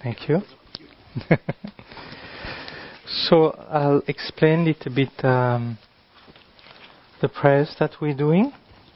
Thank you. So I'll explain a little bit the prayers that we're doing.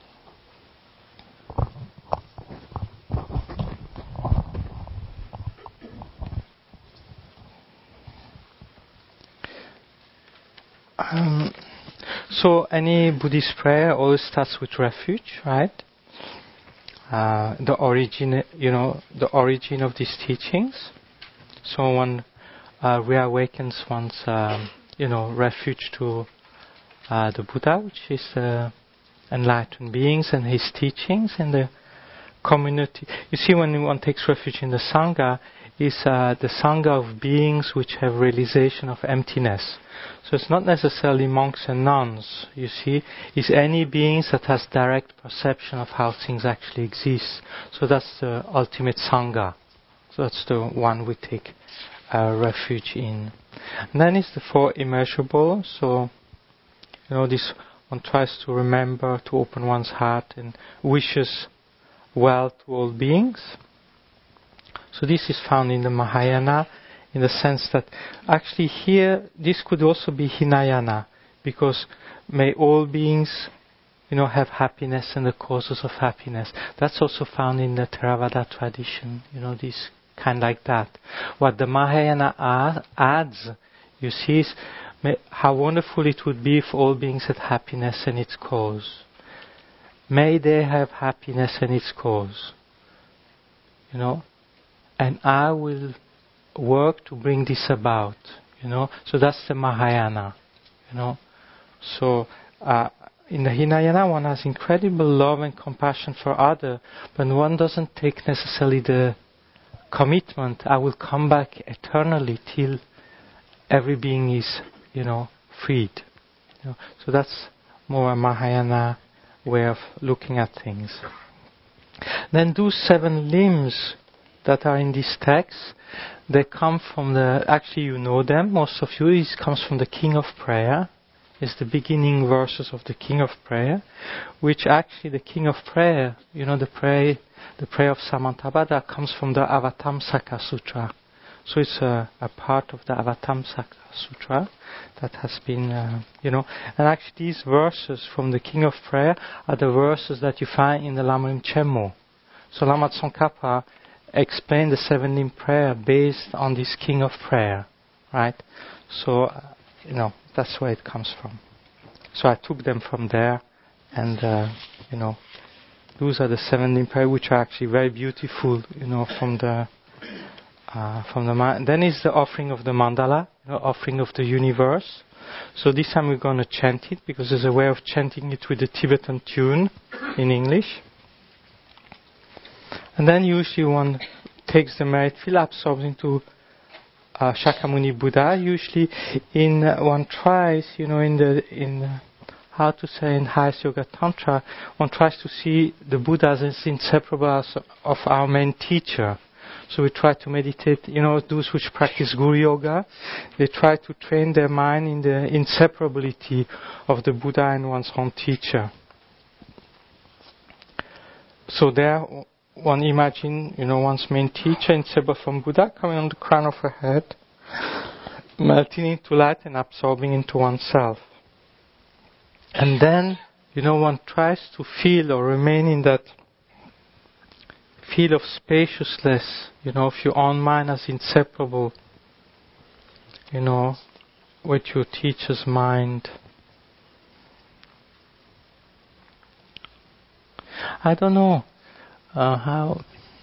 So any Buddhist prayer always starts with refuge, right? The origin, the origin of these teachings. So one reawakens one's, refuge to the Buddha, which is enlightened beings and his teachings and the community. You see, when one takes refuge in the Sangha, is the Sangha of beings which have realization of emptiness. So it's not necessarily monks and nuns, you see. It's any beings that has direct perception of how things actually exist. So that's the ultimate Sangha. So that's the one we take refuge in. And then it's the four immeasurable. So, this one tries to remember, to open one's heart and wishes well to all beings. So this is found in the Mahayana, in the sense that actually here this could also be Hinayana, because may all beings have happiness and the causes of happiness. That's also found in the Theravada tradition, this kind like that. What the Mahayana adds, you see, is how wonderful it would be if all beings had happiness and its cause. May they have happiness and its cause. And I will work to bring this about, So that's the Mahayana, So in the Hinayana, one has incredible love and compassion for others, but one doesn't take necessarily the commitment, I will come back eternally till every being is, freed. So that's more a Mahayana way of looking at things. Then those 7 limbs that are in this text, they come from actually you know them, most of you, it comes from the King of Prayer. It's the beginning verses of the King of Prayer, which actually the King of Prayer, the prayer of Samantabhadra comes from the Avatamsaka Sutra. So it's a part of the Avatamsaka Sutra that has been, and actually these verses from the King of Prayer are the verses that you find in the Lamrim Chenmo. So Lama Tsongkhapa explained the 7-limb prayer based on this King of Prayer, right? So, that's where it comes from. So I took them from there, and, those are the 7-limb prayer, which are actually very beautiful, from the then is the offering of the mandala, offering of the universe. So this time we're going to chant it, because there's a way of chanting it with the Tibetan tune in English. And then usually one takes the merit field, absorbs into Shakyamuni Buddha. Usually one tries, in how to say in highest yoga tantra, one tries to see the Buddha as inseparable of our main teacher. So we try to meditate, those which practice Guru Yoga, they try to train their mind in the inseparability of the Buddha and one's own teacher. So there one imagine, one's main teacher, inseparable from Buddha, coming on the crown of her head, melting into light and absorbing into oneself. And then, one tries to feel or remain in that feel of spaciousness, of your own mind as inseparable, with your teacher's mind. I don't know how.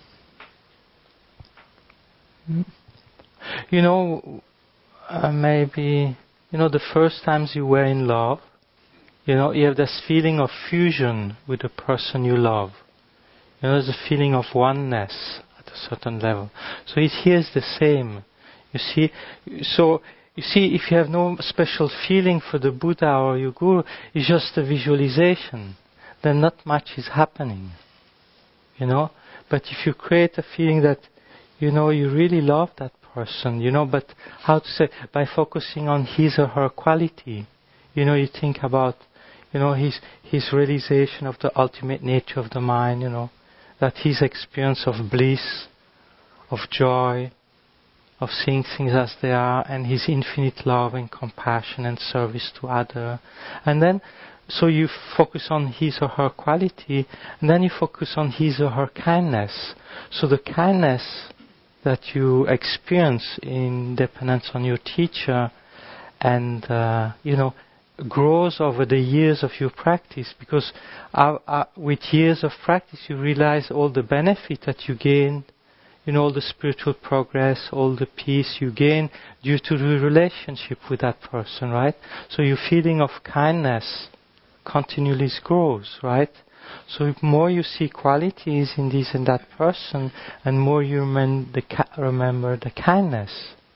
Maybe, the first times you were in love, you have this feeling of fusion with the person you love. There's a feeling of oneness at a certain level. So here is the same. You see, if you have no special feeling for the Buddha or your Guru, it's just a visualization. Then not much is happening. But if you create a feeling that, you really love that person, but how to say, by focusing on his or her quality, you think about, his realization of the ultimate nature of the mind, that his experience of bliss, of joy, of seeing things as they are, and his infinite love and compassion and service to other. And then, so you focus on his or her quality, and then you focus on his or her kindness. So the kindness that you experience in dependence on your teacher, and grows over the years of your practice, because with years of practice you realize all the benefit that you gain, all the spiritual progress, all the peace you gain due to the relationship with that person, right? So your feeling of kindness continually grows, right? So more you see qualities in this and that person, and more you remember the kindness,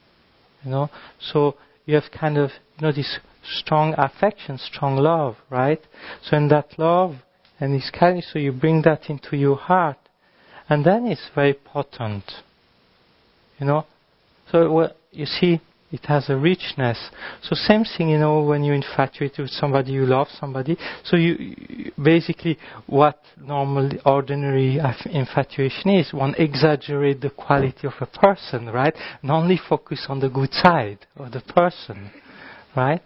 So you have kind of, this strong affection, strong love, right? So in that love and this kindness, so you bring that into your heart, and then it's very potent, So what you see, it has a richness. So same thing, when you're infatuated with somebody, you love somebody. So you basically, what normal, ordinary infatuation is, one exaggerate the quality of a person, right? And only focus on the good side of the person, right?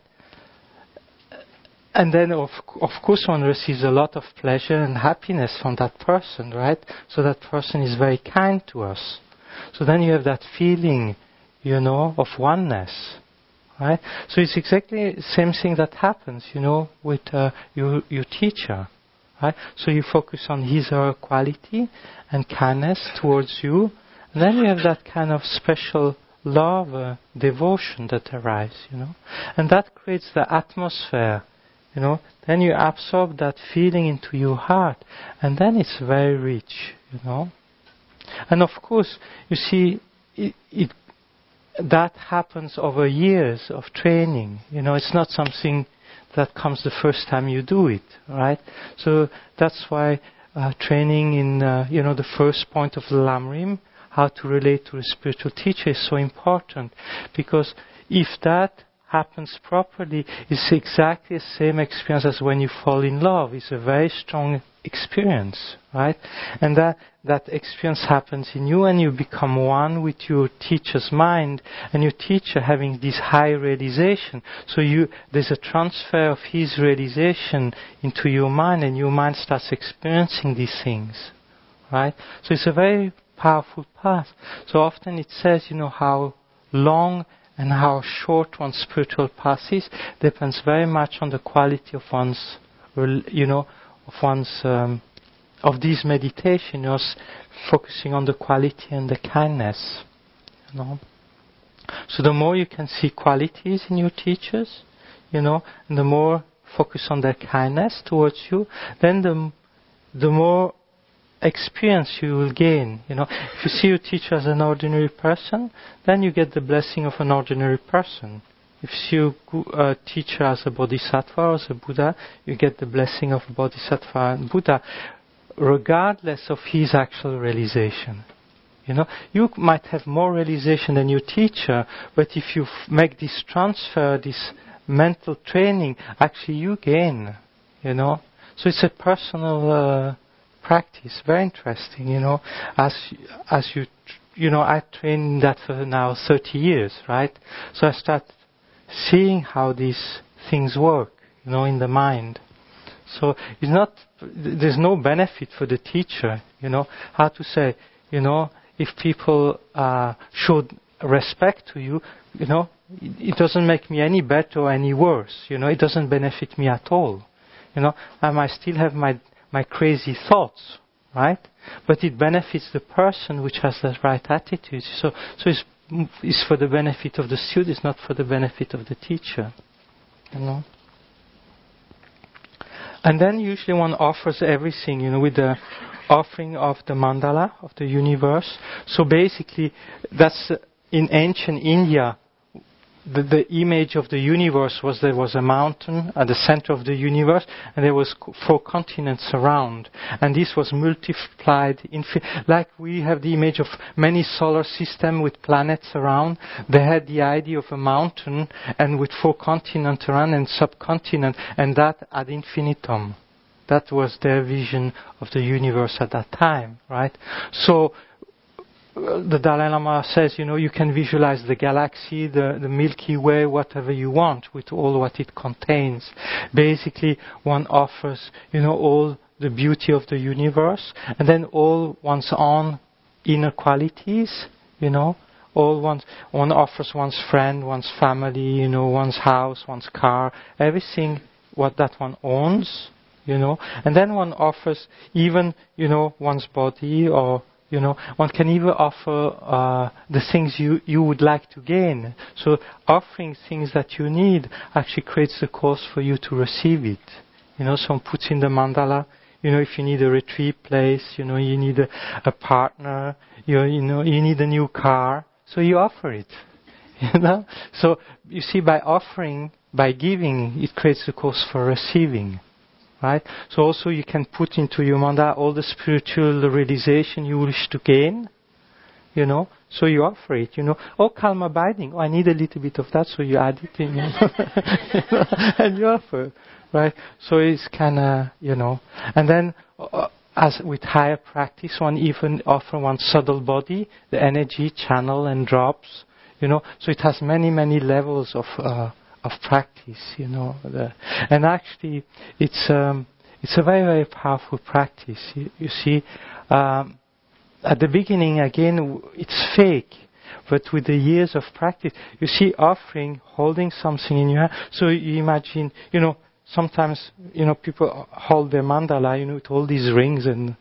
And then, of course, one receives a lot of pleasure and happiness from that person, right? So that person is very kind to us. So then you have that feeling, of oneness, right? So it's exactly the same thing that happens, with your teacher, right? So you focus on his or her quality and kindness towards you, and then you have that kind of special love, devotion that arises, and that creates the atmosphere. Then you absorb that feeling into your heart, and then it's very rich, And of course, you see, that happens over years of training. It's not something that comes the first time you do it, right? So that's why training in, the first point of the Lamrim, how to relate to a spiritual teacher, is so important, because if that happens properly, it's exactly the same experience as when you fall in love. It's a very strong experience, right? And that experience happens in you, and you become one with your teacher's mind, and your teacher having this high realization. So there's a transfer of his realization into your mind, and your mind starts experiencing these things, right? So it's a very powerful path. So often it says, how long and how short one's spiritual path is depends very much on the quality of one's, of these meditations, focusing on the quality and the kindness. So the more you can see qualities in your teachers, and the more focus on their kindness towards you, then the more experience you will gain. If you see your teacher as an ordinary person, then you get the blessing of an ordinary person. If you see a teacher as a bodhisattva or as a Buddha, you get the blessing of a bodhisattva and Buddha, regardless of his actual realization. You might have more realization than your teacher, but if you make this transfer, this mental training, actually you gain. So it's a personal practice, very interesting, as you, I train that for now 30 years, right? So I start seeing how these things work, in the mind. So there's no benefit for the teacher, how to say, if people showed respect to you, it doesn't make me any better or any worse, it doesn't benefit me at all. I might still have my crazy thoughts, right? But it benefits the person which has the right attitude. So it's for the benefit of the student, it's not for the benefit of the teacher. And then usually one offers everything, with the offering of the mandala, of the universe. So basically, that's in ancient India, the image of the universe was there was a mountain at the center of the universe, and there was 4 continents around, and this was multiplied like we have the image of many solar system with planets around. They had the idea of a mountain and with 4 continents around and subcontinent, and that ad infinitum. That was their vision of the universe at that time, right? So the Dalai Lama says, you can visualize the galaxy, the Milky Way, whatever you want, with all what it contains. Basically, one offers, all the beauty of the universe, and then all one's own inner qualities, all one offers one's friend, one's family, one's house, one's car, everything what that one owns, and then one offers even, one's body, or one can even offer the things you would like to gain. So offering things that you need actually creates the cause for you to receive it. Someone puts in the mandala, if you need a retreat place, you need a partner, you need a new car, so you offer it. So you see, by offering, by giving, it creates the cause for receiving. Right? So also you can put into your mandala all the spiritual realization you wish to gain, so you offer it, Oh, calm abiding, I need a little bit of that, so you add it in, and you offer, right? So it's kind of, and then as with higher practice, one even offer one subtle body, the energy channel and drops, so it has many, many levels of practice, and actually it's a very, very powerful practice. You see, at the beginning, again, it's fake, but with the years of practice, you see, offering, holding something in your hand. So you imagine, sometimes, people hold their mandala, with all these rings and,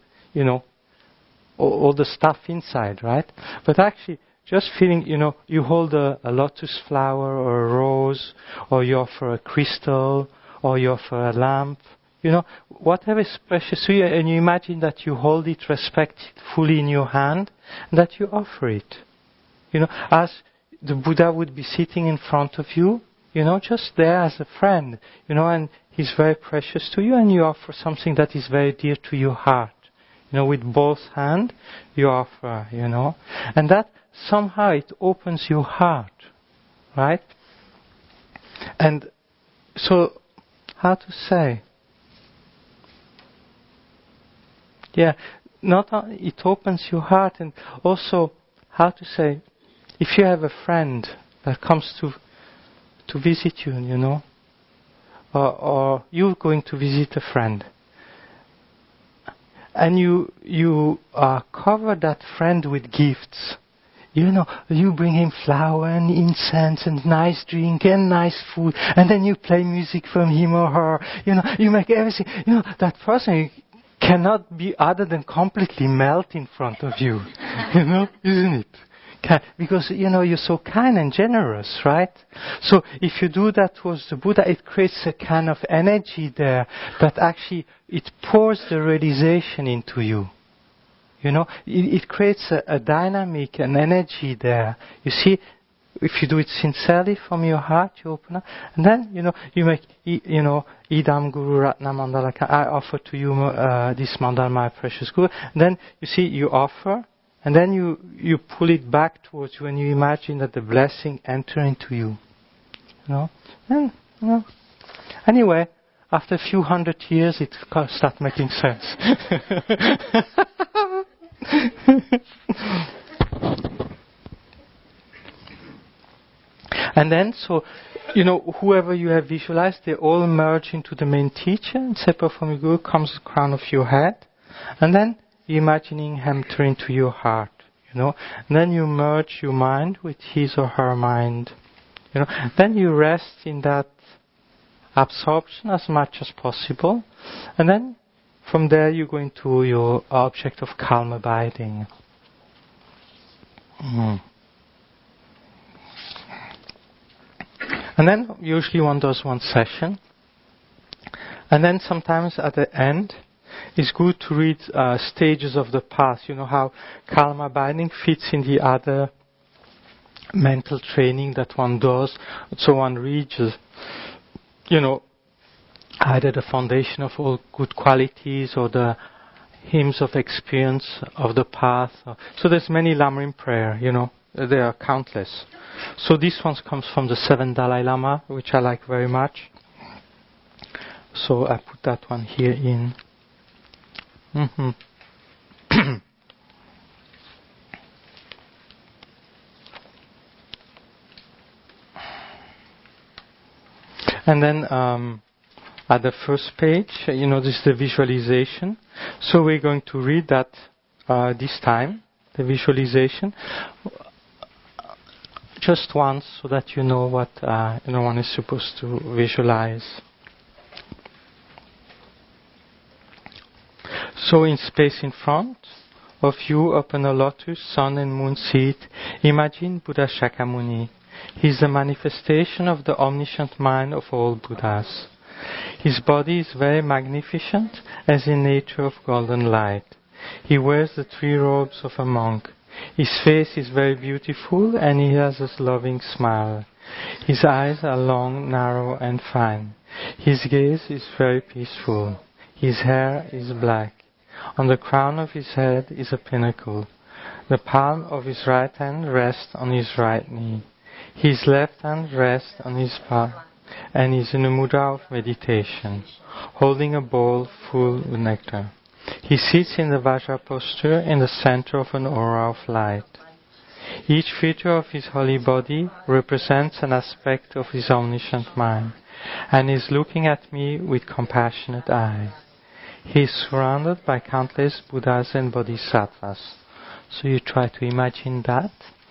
all the stuff inside, right? But actually, just feeling, you hold a lotus flower or a rose, or you offer a crystal, or you offer a lamp, whatever is precious to you, and you imagine that you hold it, respect it fully in your hand, and that you offer it. As the Buddha would be sitting in front of you, just there as a friend, and he's very precious to you, and you offer something that is very dear to your heart. With both hands, you offer, and that somehow it opens your heart, right? And so, how to say? Yeah, not only it opens your heart, and also, how to say, if you have a friend that comes to visit you, or you're going to visit a friend, and you cover that friend with gifts. You bring him flower and incense and nice drink and nice food, and then you play music from him or her. You make everything. That person cannot be other than completely melt in front of you. Isn't it? Because, you're so kind and generous, right? So if you do that towards the Buddha, it creates a kind of energy there that actually, it pours the realization into you. It creates a dynamic, an energy there. You see, if you do it sincerely from your heart, you open up, and then, you make, Idam Guru Ratna Mandala, I offer to you this mandala, my precious Guru. And then, you see, you offer, and then you pull it back towards you, and you imagine that the blessing enter into you. And, anyway, after a few hundred years, it starts making sense. And then, so, whoever you have visualized, they all merge into the main teacher, and separate from your Guru comes the crown of your head, and then you're imagining him enter into your heart, and then you merge your mind with his or her mind, then you rest in that absorption as much as possible, and then from there you go into your object of calm abiding. And then usually one does one session, and then sometimes at the end it's good to read stages of the path. How calm abiding fits in the other mental training that one does. So one reads, either the foundation of all good qualities or the hymns of experience of the path. So there's many Lamrim prayer, there are countless. So this one comes from the 7th Dalai Lama, which I like very much. So I put that one here in. And then at the first page, this is the visualization. So we're going to read that this time, the visualization, just once, so that you know what one is supposed to visualize. So in space in front of you, upon a lotus, sun and moon seat, imagine Buddha Shakyamuni. He is the manifestation of the omniscient mind of all Buddhas. His body is very magnificent, as in nature of golden light. He wears the 3 robes of a monk. His face is very beautiful, and he has a loving smile. His eyes are long, narrow, and fine. His gaze is very peaceful. His hair is black. On the crown of his head is a pinnacle. The palm of his right hand rests on his right knee. His left hand rests on his palm, and is in a mudra of meditation, holding a bowl full of nectar. He sits in the Vajra posture in the center of an aura of light. Each feature of his holy body represents an aspect of his omniscient mind, and is looking at me with compassionate eye. He is surrounded by countless Buddhas and Bodhisattvas. So you try to imagine that.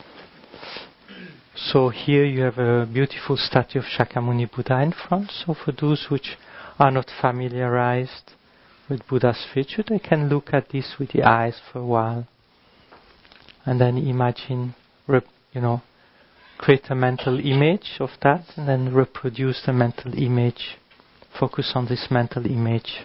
So here you have a beautiful statue of Shakyamuni Buddha in front. So for those which are not familiarized with Buddha's feature, they can look at this with the eyes for a while. And then imagine, create a mental image of that, and then reproduce the mental image. Focus on this mental image.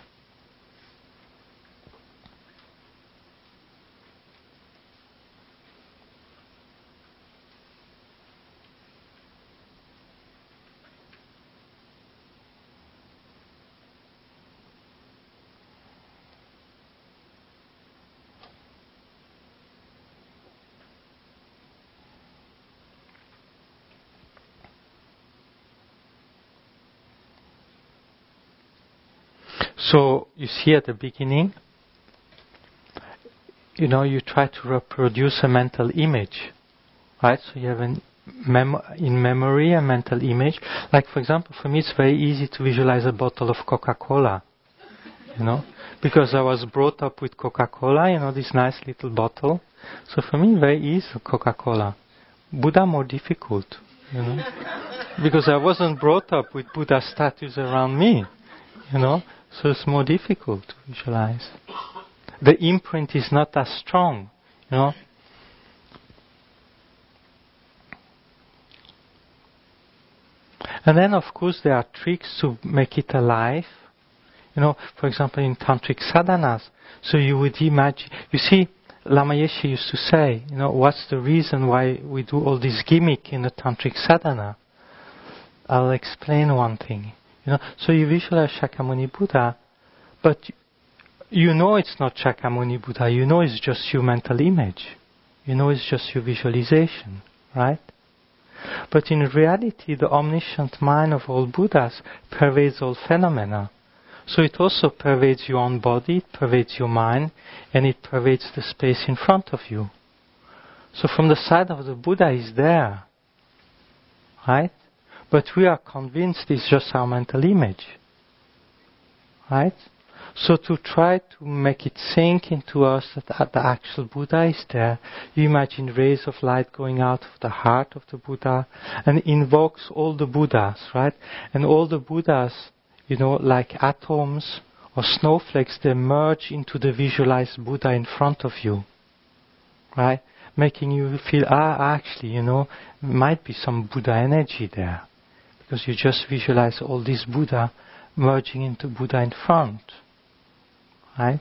So you see at the beginning, you try to reproduce a mental image, right? So you have in memory a mental image. Like for example, for me it's very easy to visualize a bottle of Coca-Cola, because I was brought up with Coca-Cola, this nice little bottle. So for me, very easy, Coca-Cola. Buddha more difficult, because I wasn't brought up with Buddha statues around me, so it's more difficult to visualize. The imprint is not as strong, And then, of course, there are tricks to make it alive. For example, in tantric sadhanas. So you would imagine, Lama Yeshe used to say, what's the reason why we do all this gimmick in the tantric sadhana? I'll explain one thing. So you visualize Shakyamuni Buddha, but it's not Shakyamuni Buddha. It's just your mental image. It's just your visualization, right? But in reality, the omniscient mind of all Buddhas pervades all phenomena. So it also pervades your own body, it pervades your mind, and it pervades the space in front of you. So from the side of the Buddha is there, right? But we are convinced it's just our mental image, right? So to try to make it sink into us that the actual Buddha is there, you imagine rays of light going out of the heart of the Buddha, and invokes all the Buddhas, right? And all the Buddhas, like atoms or snowflakes, they merge into the visualized Buddha in front of you, right? Making you feel, actually, might be some Buddha energy there. Because you just visualize all this Buddha merging into Buddha in front, right?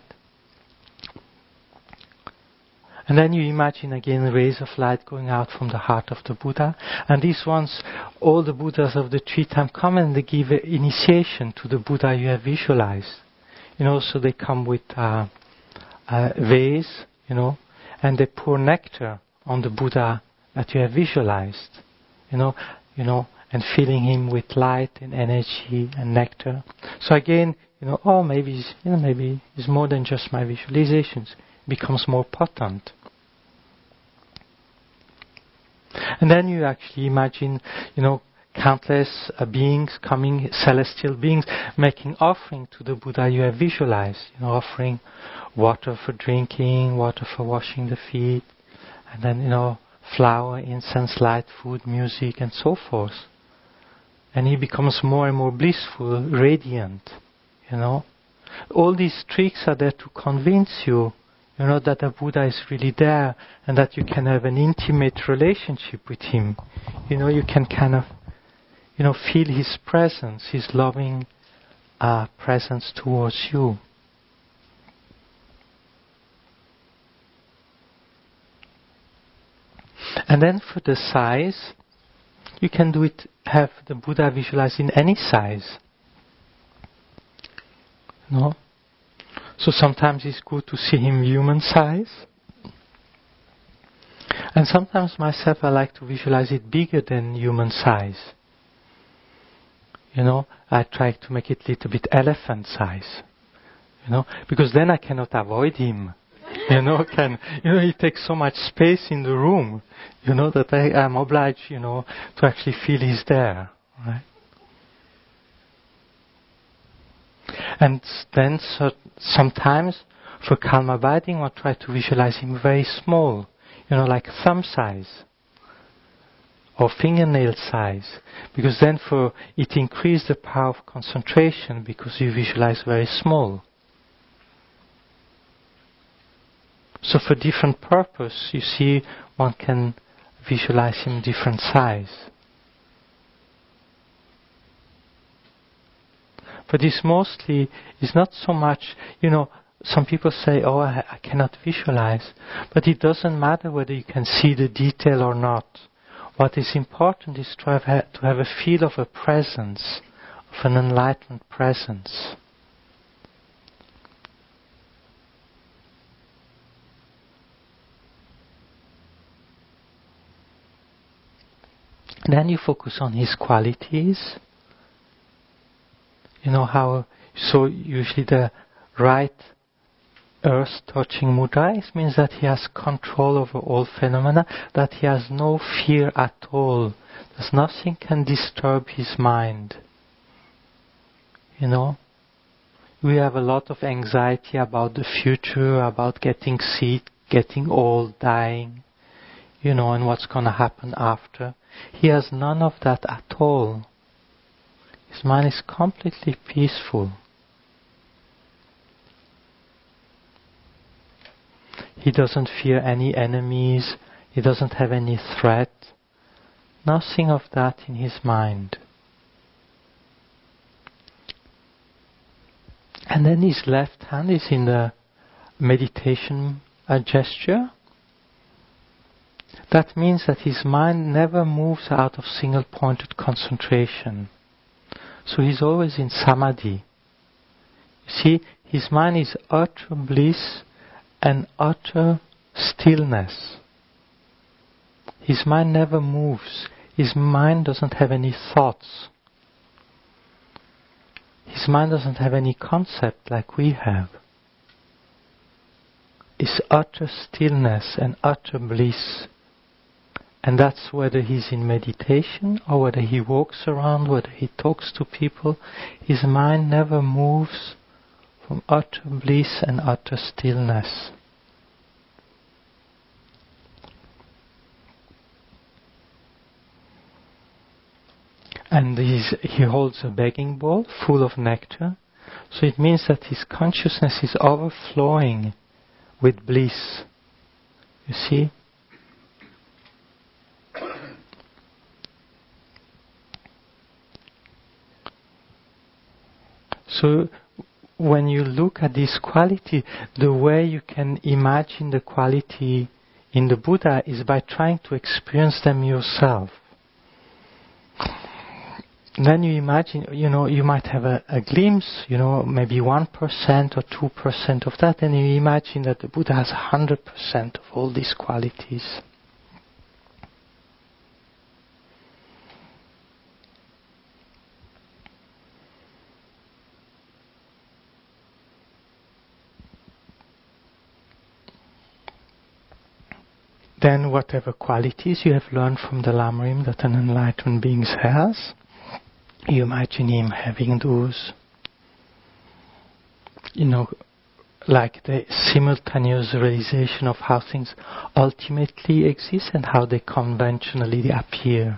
And then you imagine again rays of light going out from the heart of the Buddha. And these ones, all the Buddhas of the tree time come and they give an initiation to the Buddha you have visualized. So they come with a vase, and they pour nectar on the Buddha that you have visualized, and filling him with light and energy and nectar. So again, maybe it's more than just my visualizations. It becomes more potent. And then you actually imagine, countless beings coming, celestial beings, making offering to the Buddha you have visualized. Offering water for drinking, water for washing the feet, and then, flower, incense, light, food, music, and so forth. And he becomes more and more blissful, radiant. All these tricks are there to convince you, that the Buddha is really there and that you can have an intimate relationship with him. You can kind of, feel his presence, his loving presence towards you. And then for the size, you can do it, have the Buddha visualized in any size. So sometimes it's good to see him human size. And sometimes myself I like to visualize it bigger than human size. I try to make it a little bit elephant size. Because then I cannot avoid him. He takes so much space in the room, that I am obliged, to actually feel he's there, right? And then sometimes for calm abiding, I try to visualize him very small, like thumb size or fingernail size, because then for it increases the power of concentration because you visualize very small. So for different purpose, you see, one can visualize him different size. But this mostly is not so much, some people say, I cannot visualize. But it doesn't matter whether you can see the detail or not. What is important is to have a feel of a presence, of an enlightened presence. Then you focus on his qualities. So usually the right earth touching mudra means that he has control over all phenomena, that he has no fear at all. There's nothing can disturb his mind. We have a lot of anxiety about the future, about getting sick, getting old, dying, and what's going to happen after. He has none of that at all. His mind is completely peaceful. He doesn't fear any enemies. He doesn't have any threat. Nothing of that in his mind. And then his left hand is in the meditation gesture. That means that his mind never moves out of single-pointed concentration. So he's always in samadhi. You see, his mind is utter bliss and utter stillness. His mind never moves. His mind doesn't have any thoughts. His mind doesn't have any concept like we have. It's utter stillness and utter bliss. And that's whether he's in meditation or whether he walks around, whether he talks to people. His mind never moves from utter bliss and utter stillness. And he holds a begging bowl full of nectar. So it means that his consciousness is overflowing with bliss. You see? So when you look at this quality, the way you can imagine the quality in the Buddha is by trying to experience them yourself. Then you imagine, you might have a glimpse, maybe 1% or 2% of that, and you imagine that the Buddha has 100% of all these qualities. then whatever qualities you have learned from the Lamrim that an enlightened being has, you imagine him having those, like the simultaneous realization of how things ultimately exist and how they conventionally appear.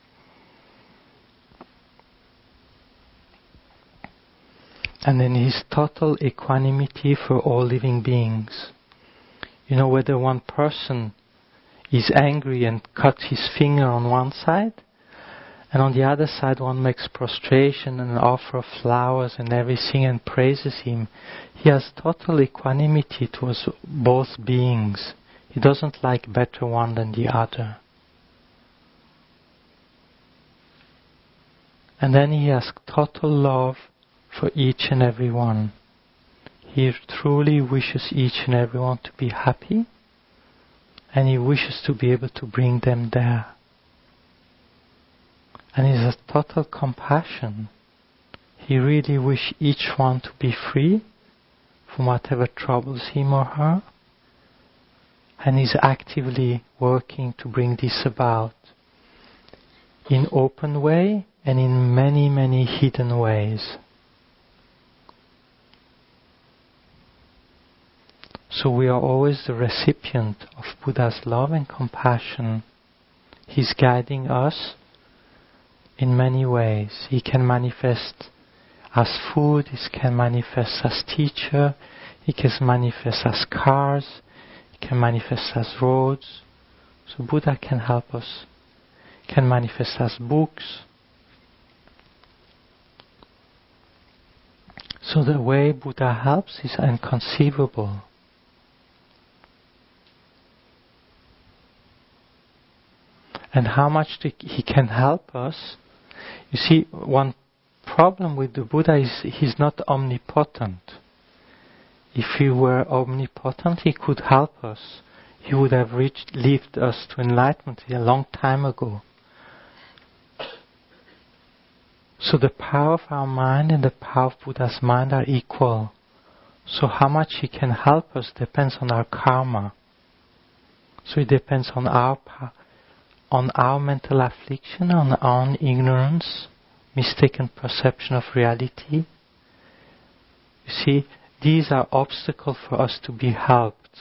And then his total equanimity for all living beings. Whether one person is angry and cuts his finger on one side, and on the other side one makes prostration and an offer of flowers and everything and praises him, he has total equanimity towards both beings. He doesn't like better one than the other. And then he has total love for each and every one. He truly wishes each and everyone to be happy, and he wishes to be able to bring them there. And he has total compassion. He really wishes each one to be free from whatever troubles him or her, and is actively working to bring this about in open way and in many, many hidden ways. So we are always the recipient of Buddha's love and compassion. He's guiding us in many ways. He can manifest as food, he can manifest as teacher, he can manifest as cars, he can manifest as roads. So Buddha can help us. He can manifest as books. So the way Buddha helps is inconceivable. And how much he can help us. You see, one problem with the Buddha is he's not omnipotent. If he were omnipotent, he could help us. He would have led us to enlightenment a long time ago. So the power of our mind and the power of Buddha's mind are equal. So how much he can help us depends on our karma. So it depends on our mental affliction, on our ignorance, mistaken perception of reality. You see, these are obstacles for us to be helped.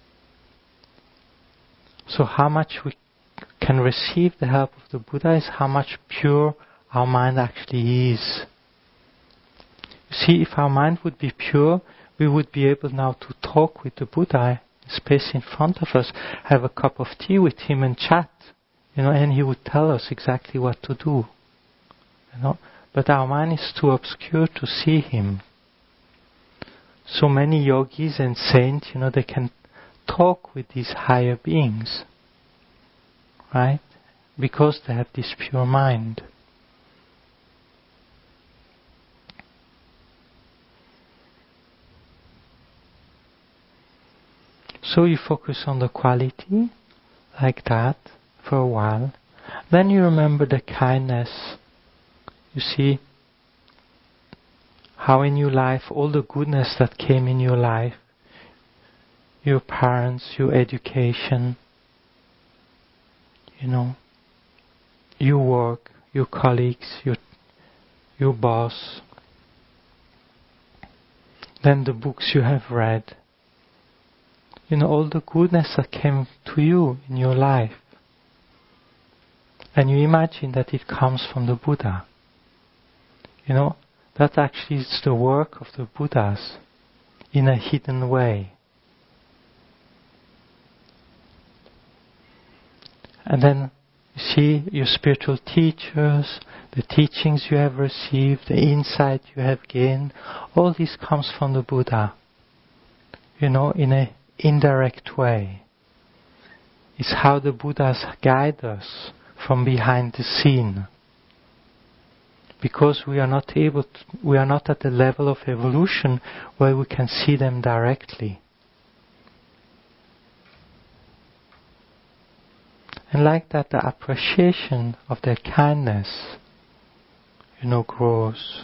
So how much we can receive the help of the Buddha is how much pure our mind actually is. You see, if our mind would be pure, we would be able now to talk with the Buddha, space in front of us, have a cup of tea with him and chat. And he would tell us exactly what to do. But our mind is too obscure to see him. So many yogis and saints, they can talk with these higher beings. Right? Because they have this pure mind. So you focus on the quality, like that, for a while. Then you remember the kindness. You see how in your life, all the goodness that came in your life, your parents, your education, your work, your colleagues, your boss, then the books you have read, all the goodness that came to you in your life. And you imagine that it comes from the Buddha. That actually is the work of the Buddhas in a hidden way. And then you see your spiritual teachers, the teachings you have received, the insight you have gained, all this comes from the Buddha. In an indirect way. It's how the Buddhas guide us from behind the scene. Because we are not at the level of evolution where we can see them directly. And like that, the appreciation of their kindness, grows.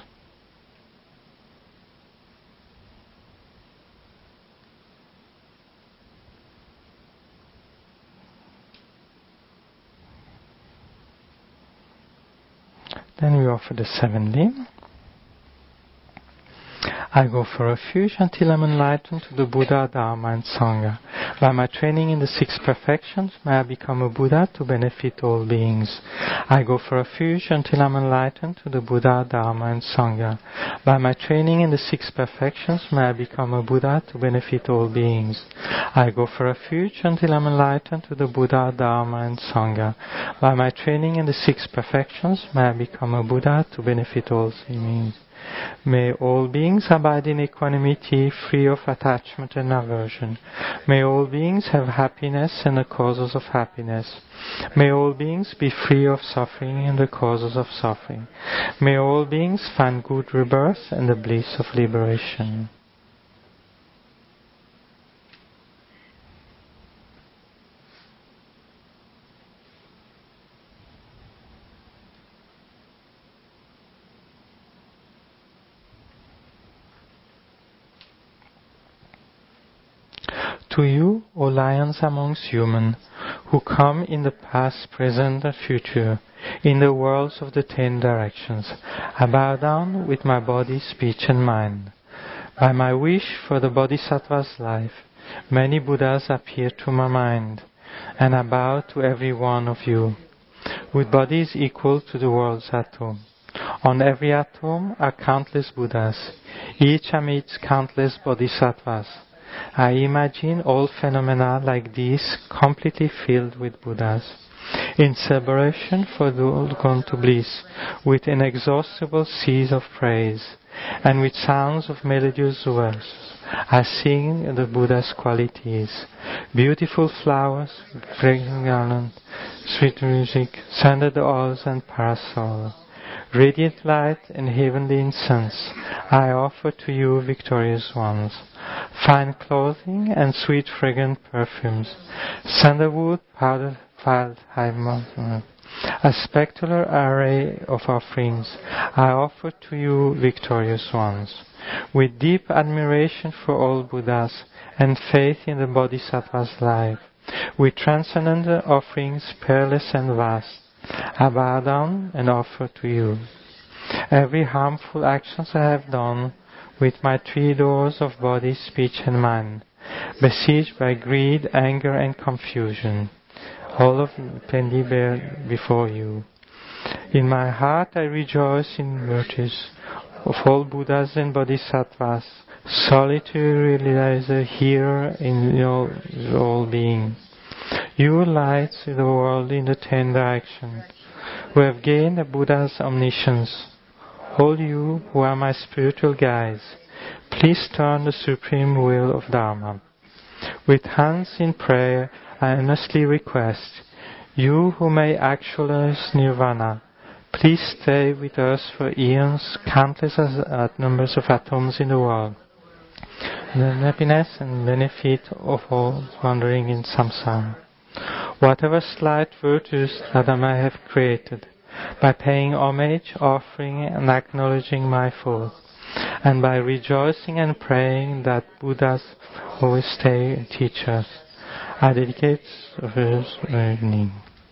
Then we offer the 7 limb. I go for refuge until I'm enlightened to the Buddha, Dharma and Sangha. By my training in the 6 perfections, may I become a Buddha to benefit all beings. I go for refuge until I'm enlightened to the Buddha, Dharma and Sangha. By my training in the 6 perfections, may I become a Buddha to benefit all beings. I go for refuge until I'm enlightened to the Buddha, Dharma and Sangha. By my training in the 6 perfections, may I become a Buddha to benefit all beings. May all beings abide in equanimity, free of attachment and aversion. May all beings have happiness and the causes of happiness. May all beings be free of suffering and the causes of suffering. May all beings find good rebirth and the bliss of liberation. To you, O lions amongst human, who come in the past, present and future, in the worlds of the 10 directions, I bow down with my body, speech and mind. By my wish for the Bodhisattva's life, many Buddhas appear to my mind, and I bow to every one of you, with bodies equal to the world's atom. On every atom are countless Buddhas, each amidst countless Bodhisattvas. I imagine all phenomena like these completely filled with Buddhas, in celebration for the all gone to bliss, with inexhaustible seas of praise, and with sounds of melodious verses. I sing the Buddha's qualities, beautiful flowers, fragrant garland, sweet music, scented oils and parasol. Radiant light and heavenly incense, I offer to you, victorious ones. Fine clothing and sweet fragrant perfumes, sandalwood, powdered, filed, high mountain. A spectacular array of offerings I offer to you, victorious ones. With deep admiration for all Buddhas and faith in the Bodhisattva's life, with transcendent offerings peerless and vast, I bow down and offer to you. Every harmful actions I have done with my 3 doors of body, speech and mind, besieged by greed, anger and confusion, all of plainly bear before you. In my heart I rejoice in virtues of all Buddhas and Bodhisattvas, solitary realizer, hearer in all being. You lights the world in the 10 directions, who have gained the Buddha's omniscience. All you who are my spiritual guides, please turn the supreme will of Dharma. With hands in prayer, I earnestly request, you who may actualize Nirvana, please stay with us for eons, countless numbers of atoms in the world. The happiness and benefit of all wandering in samsara. Whatever slight virtues that I may have created, by paying homage, offering and acknowledging my fault, and by rejoicing and praying that Buddhas always stay and teach us, I dedicate this evening.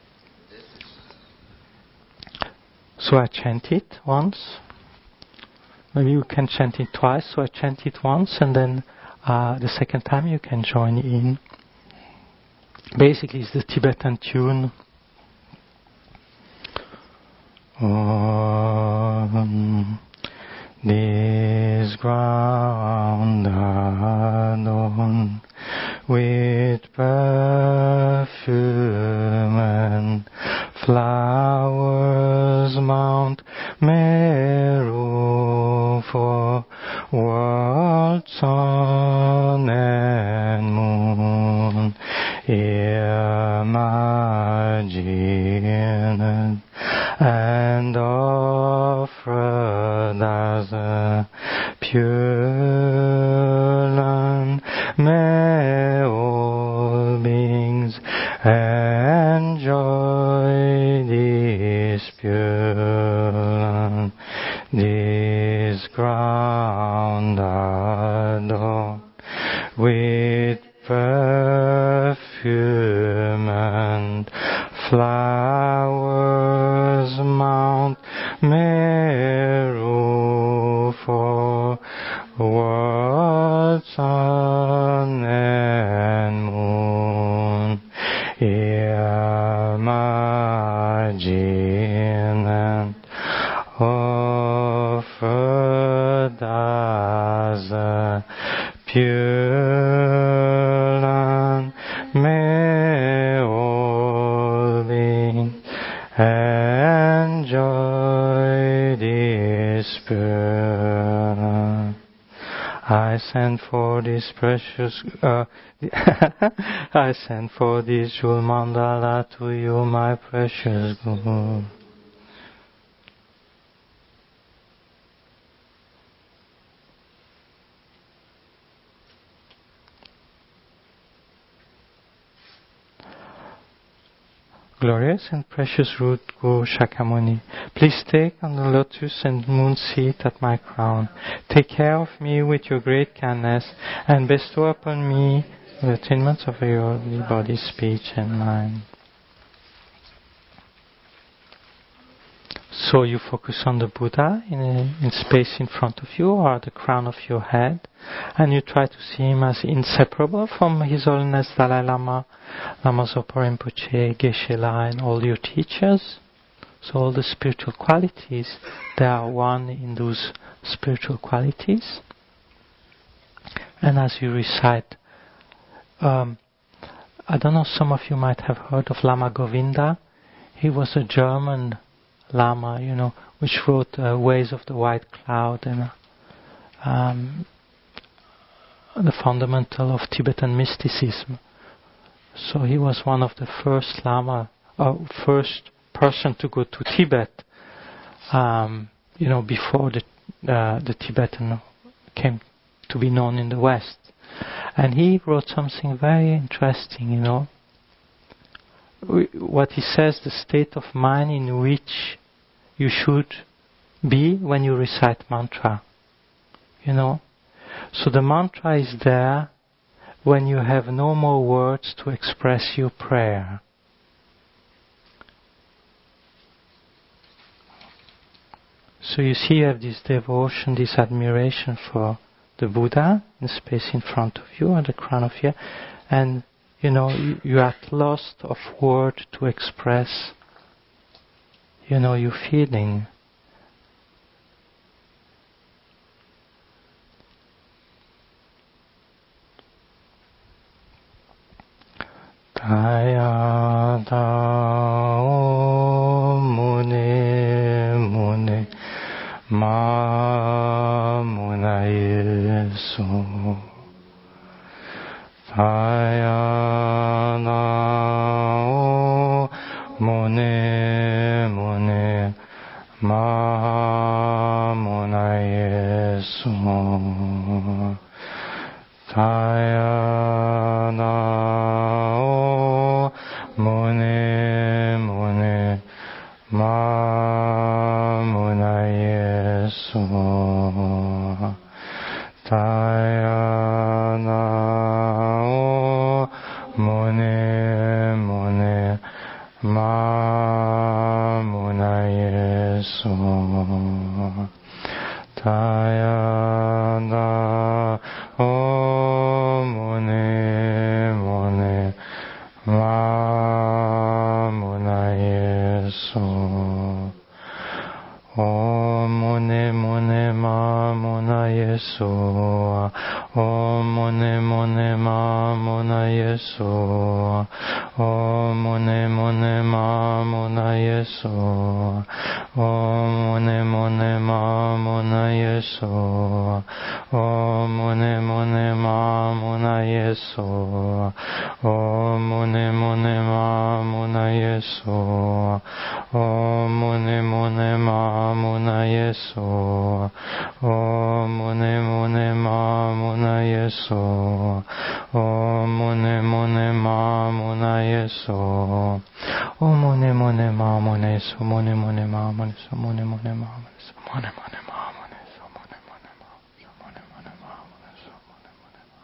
So I chant it once. Maybe you can chant it twice. So I chant it once, and then the second time you can join in. Basically, it's the Tibetan tune. On this ground adorned with perfume and flowers, Mount Meru for world, sun and moon, imagine and offered as a pure land. May all beings enjoy this pure land, this ground adorned with perfume and flowers, Mount Meru May all beings enjoy this pure. I send for this precious, I send for this jewel mandala to you, my precious Guru. Glorious and precious root Guru Shakyamuni, please take on the lotus and moon seat at my crown. Take care of me with your great kindness and bestow upon me the attainments of your body, speech and mind. So you focus on the Buddha in space in front of you or the crown of your head, and you try to see him as inseparable from His Holiness Dalai Lama, Lama Zopa Rinpoche, Geshe La, and all your teachers. So all the spiritual qualities, they are one in those spiritual qualities. And as you recite, I don't know, some of you might have heard of Lama Govinda. He was a German Lama, which wrote Ways of the White Cloud and the fundamental of Tibetan mysticism. So he was one of the first Lama, first person to go to Tibet, before the Tibetan came to be known in the West. And he wrote something very interesting, What he says, the state of mind in which you should be when you recite mantra. So the mantra is there when you have no more words to express your prayer. So you see you have this devotion, this admiration for the Buddha in space in front of you, at the crown of your, and you are at loss of word to express, your feeling. Kaya dao mune mune ma munaye so. Kaya dao mune mune ma munaye so. Kaya dao mune mune ma munaye so. Kaya dao mune mune ma munaye so. Kaya dao mune mune ma munaye so. Om mune mune ma munaye so. Om mune mune ma munaye so. Om mune mune ma munaye so. Om mune mune ma munaye so. Om mune mune ma munaye so. Om mune mune ma munaye so. Om mune mune ma munaye so. Om mune mune ma munaye so. Om mune mune ma munaye so. Om mune mune ma munaye so. Mune mune ma munaye so. Mune mune ma munaye so. Mune mune ma munaye so. Mune mune ma munaye so. Mune mune ma munaye so. Mune mune ma.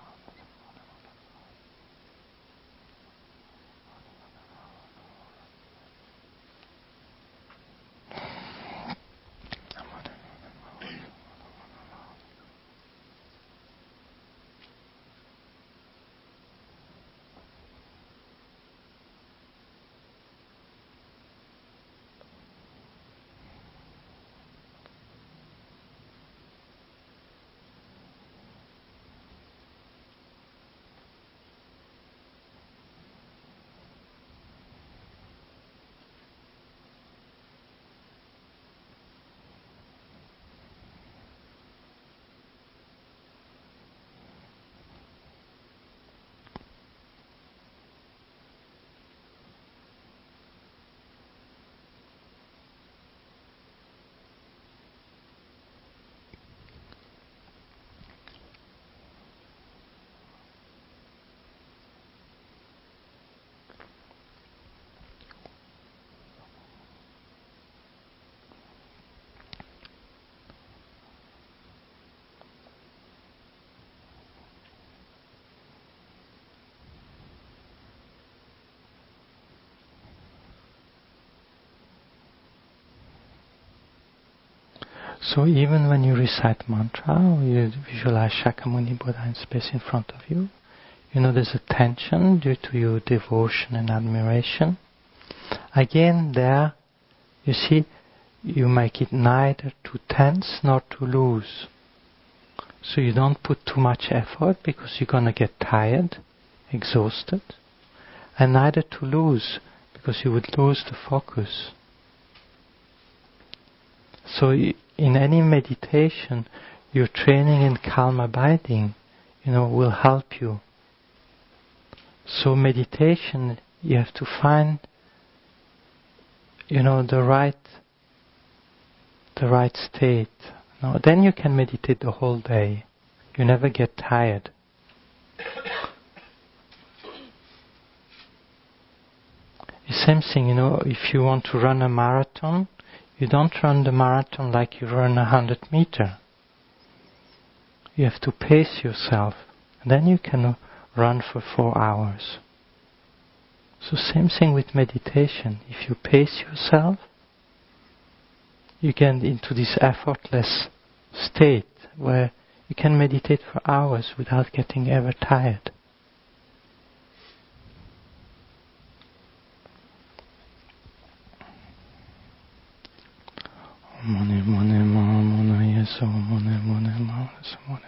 So even when you recite mantra, or you visualize Shakyamuni Buddha in space in front of you, you know there's a tension due to your devotion and admiration. Again, there, you see, you make it neither too tense nor too loose. So you don't put too much effort because you're going to get tired, exhausted, and neither too loose because you would lose the focus. So in any meditation, your training in calm abiding, will help you. So meditation, you have to find, the right state. Then you can meditate the whole day. You never get tired. The same thing, if you want to run a marathon, you don't run the marathon like you run 100 meters. You have to pace yourself. And then you can run for 4 hours. So same thing with meditation. If you pace yourself, you get into this effortless state where you can meditate for hours without getting ever tired. Mone mone ma mone yeso mone mone ma mone.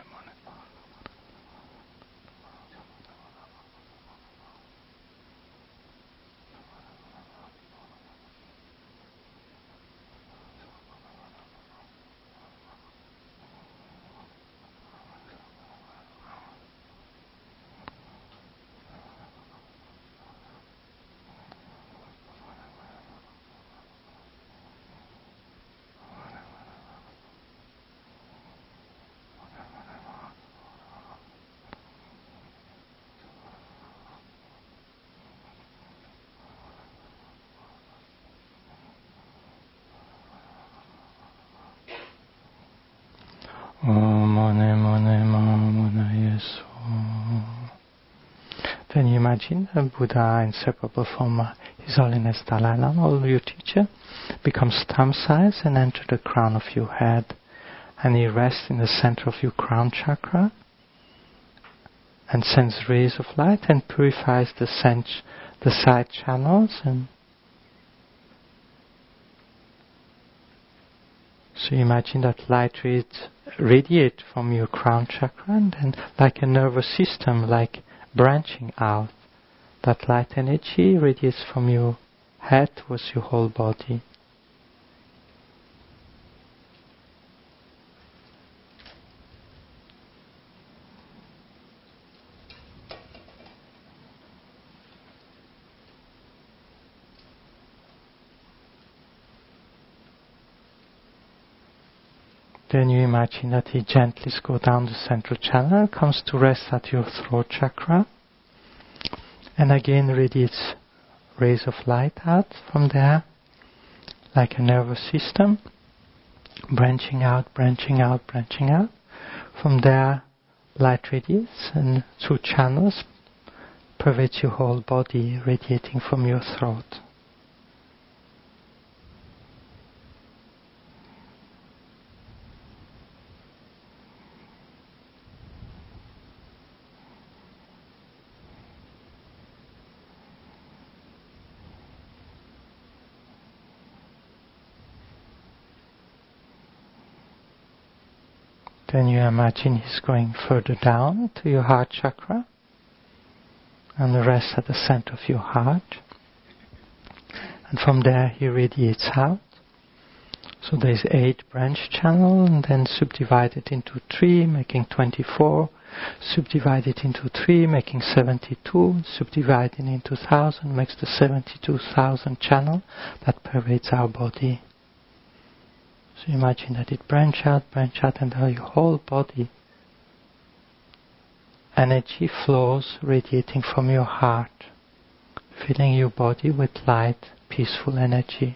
Then you imagine the Buddha, inseparable from His Holiness Dalai Lama, or your teacher, becomes thumb size and enter the crown of your head. And he rests in the center of your crown chakra and sends rays of light and purifies the side channels. And so you imagine that light rays radiate from your crown chakra and then like a nervous system, like branching out. That light energy radiates from your head towards your whole body. Then you imagine that he gently goes down the central channel, comes to rest at your throat chakra, and again radiates rays of light out from there, like a nervous system, branching out, branching out, branching out. From there, light radiates and through channels pervades your whole body, radiating from your throat. Then you imagine he's going further down to your heart chakra and rests at the center of your heart. And from there he radiates out. So there's 8 branch channels and then subdivided into 3, making 24. Subdivided into 3, making 72. Subdivided into 1,000 makes the 72,000 channel that pervades our body. So imagine that it branch out, and now your whole body, energy flows radiating from your heart, filling your body with light, peaceful energy.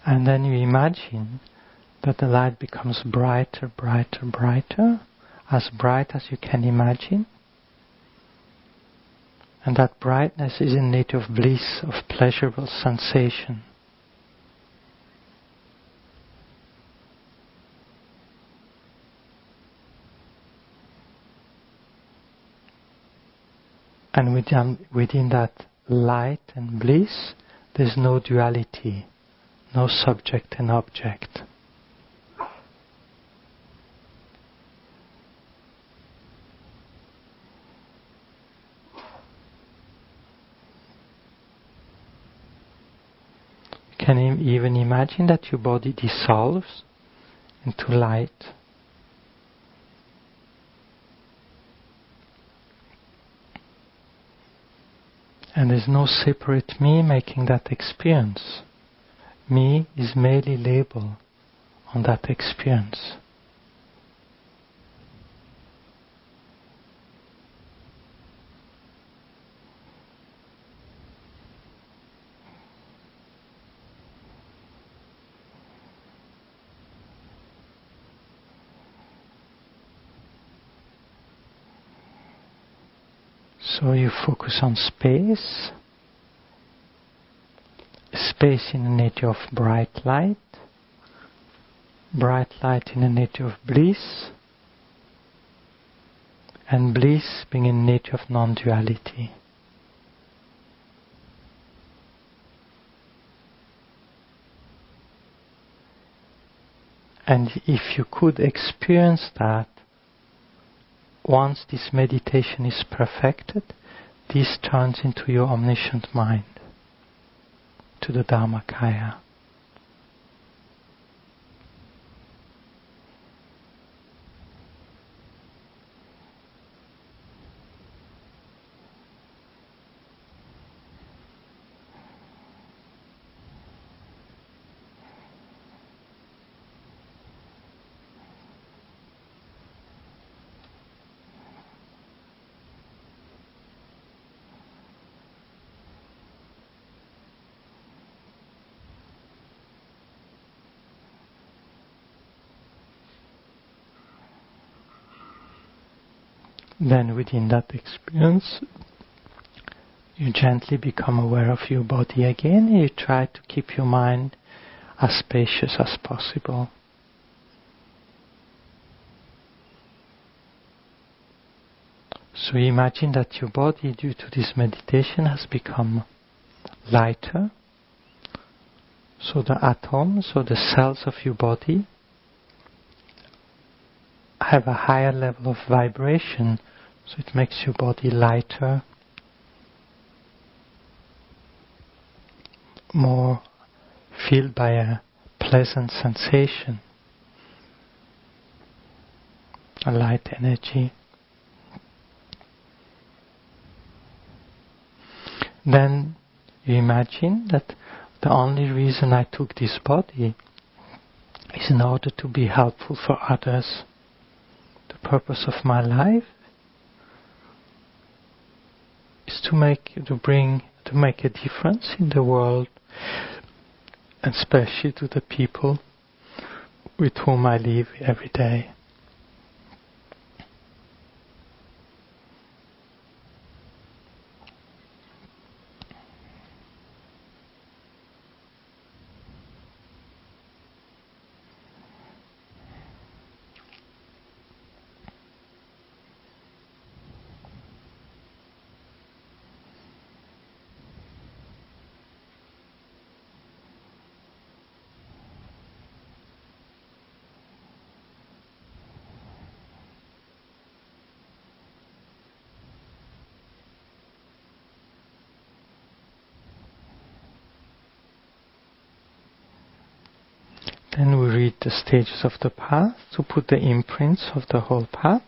And then you imagine that the light becomes brighter, brighter, brighter, as bright as you can imagine. And that brightness is in need of bliss, of pleasurable sensation. And within that light and bliss, there's no duality, no subject and object. You can even imagine that your body dissolves into light. And there's no separate me making that experience. Me is merely label on that experience. So you focus on space, space in the nature of bright light in the nature of bliss, and bliss being in the nature of non-duality. And if you could experience that, once this meditation is perfected, this turns into your omniscient mind, to the Dharmakaya. Then within that experience, you gently become aware of your body again. You try to keep your mind as spacious as possible. So imagine that your body, due to this meditation, has become lighter. So the atoms or the cells of your body have a higher level of vibration, so it makes your body lighter, more filled by a pleasant sensation, a light energy. Then you imagine that the only reason I took this body is in order to be helpful for others. The purpose of my life is to make a difference in the world, and especially to the people with whom I live every day. Then we read the stages of the path to put the imprints of the whole path.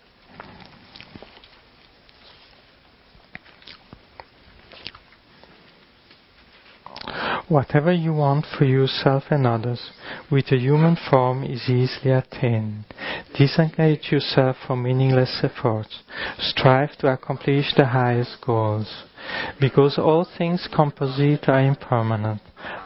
Whatever you want for yourself and others with a human form is easily attained. Disengage yourself from meaningless efforts. Strive to accomplish the highest goals. Because all things composite are impermanent,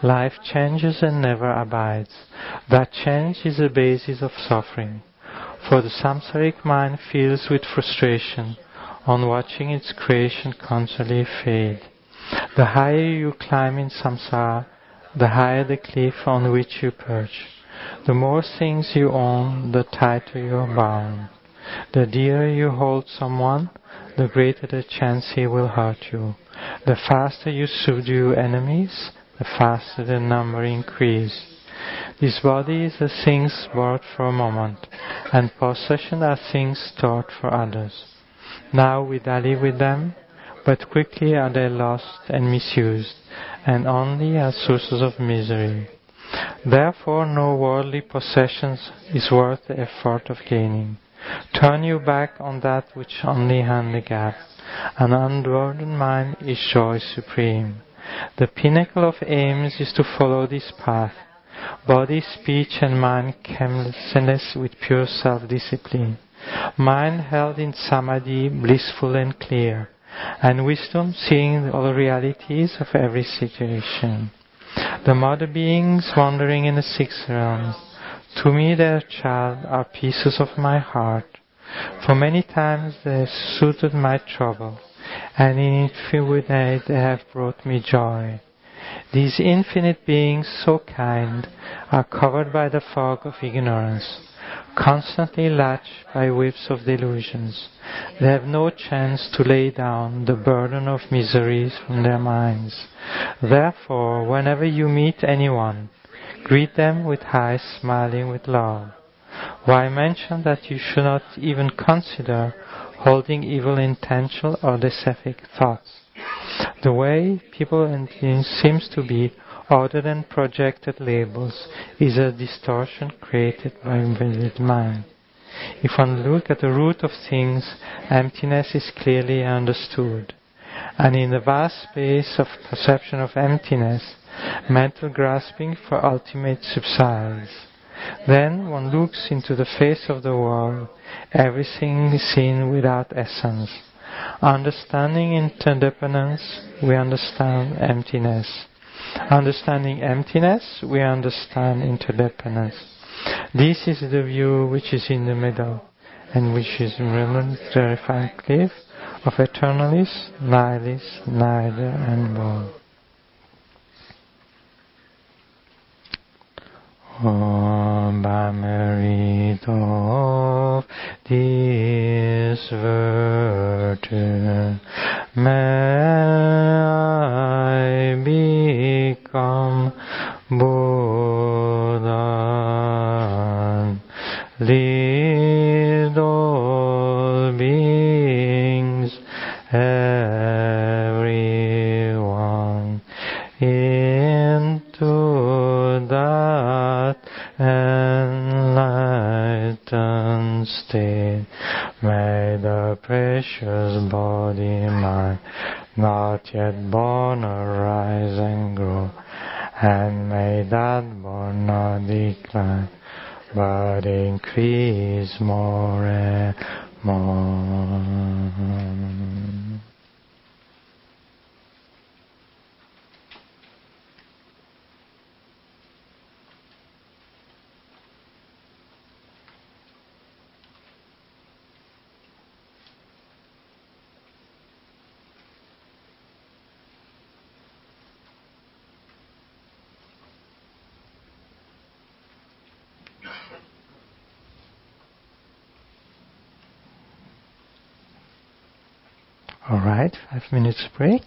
Life changes and never abides. That change is the basis of suffering. For the samsaric mind feels with frustration on watching its creation constantly fade. The higher you climb in samsara, the higher the cliff on which you perch. The more things you own, the tighter you are bound. The dearer you hold someone, the greater the chance he will hurt you. The faster you subdue enemies, the faster the number increase. This body is the things bought for a moment, and possession are things stored for others. Now we dally with them, but quickly are they lost and misused, and only as sources of misery. Therefore no worldly possessions is worth the effort of gaining. Turn you back on that which only handicaps. An unburdened mind is joy supreme. The pinnacle of aims is to follow this path. Body, speech and mind cleanliness with pure self-discipline. Mind held in samadhi, blissful and clear, and wisdom seeing all realities of every situation. The mother beings wandering in the six realms, to me their child are pieces of my heart. For many times they have soothed my trouble, and in infinite they have brought me joy. These infinite beings, so kind, are covered by the fog of ignorance, constantly latched by whips of delusions. They have no chance to lay down the burden of miseries from their minds. Therefore, whenever you meet anyone, greet them with eyes smiling with love. Why mention that you should not even consider holding evil intention or deceptive thoughts? The way people and things seems to be other than projected labels is a distortion created by invented mind. If one look at the root of things, emptiness is clearly understood. And in the vast space of perception of emptiness, mental grasping for ultimate subsides. Then one looks into the face of the world, everything is seen without essence. Understanding interdependence, we understand emptiness. Understanding emptiness, we understand interdependence. This is the view which is in the middle, and which is in the refined cliff of eternalists, nihilists, neither and both. By merit of this virtue, may I become Buddha, lead all beings, everyone, into that enlightened state. May the precious body mind not yet born arise and grow, and may that born not decline, but increase more and more. All right, 5 minutes break.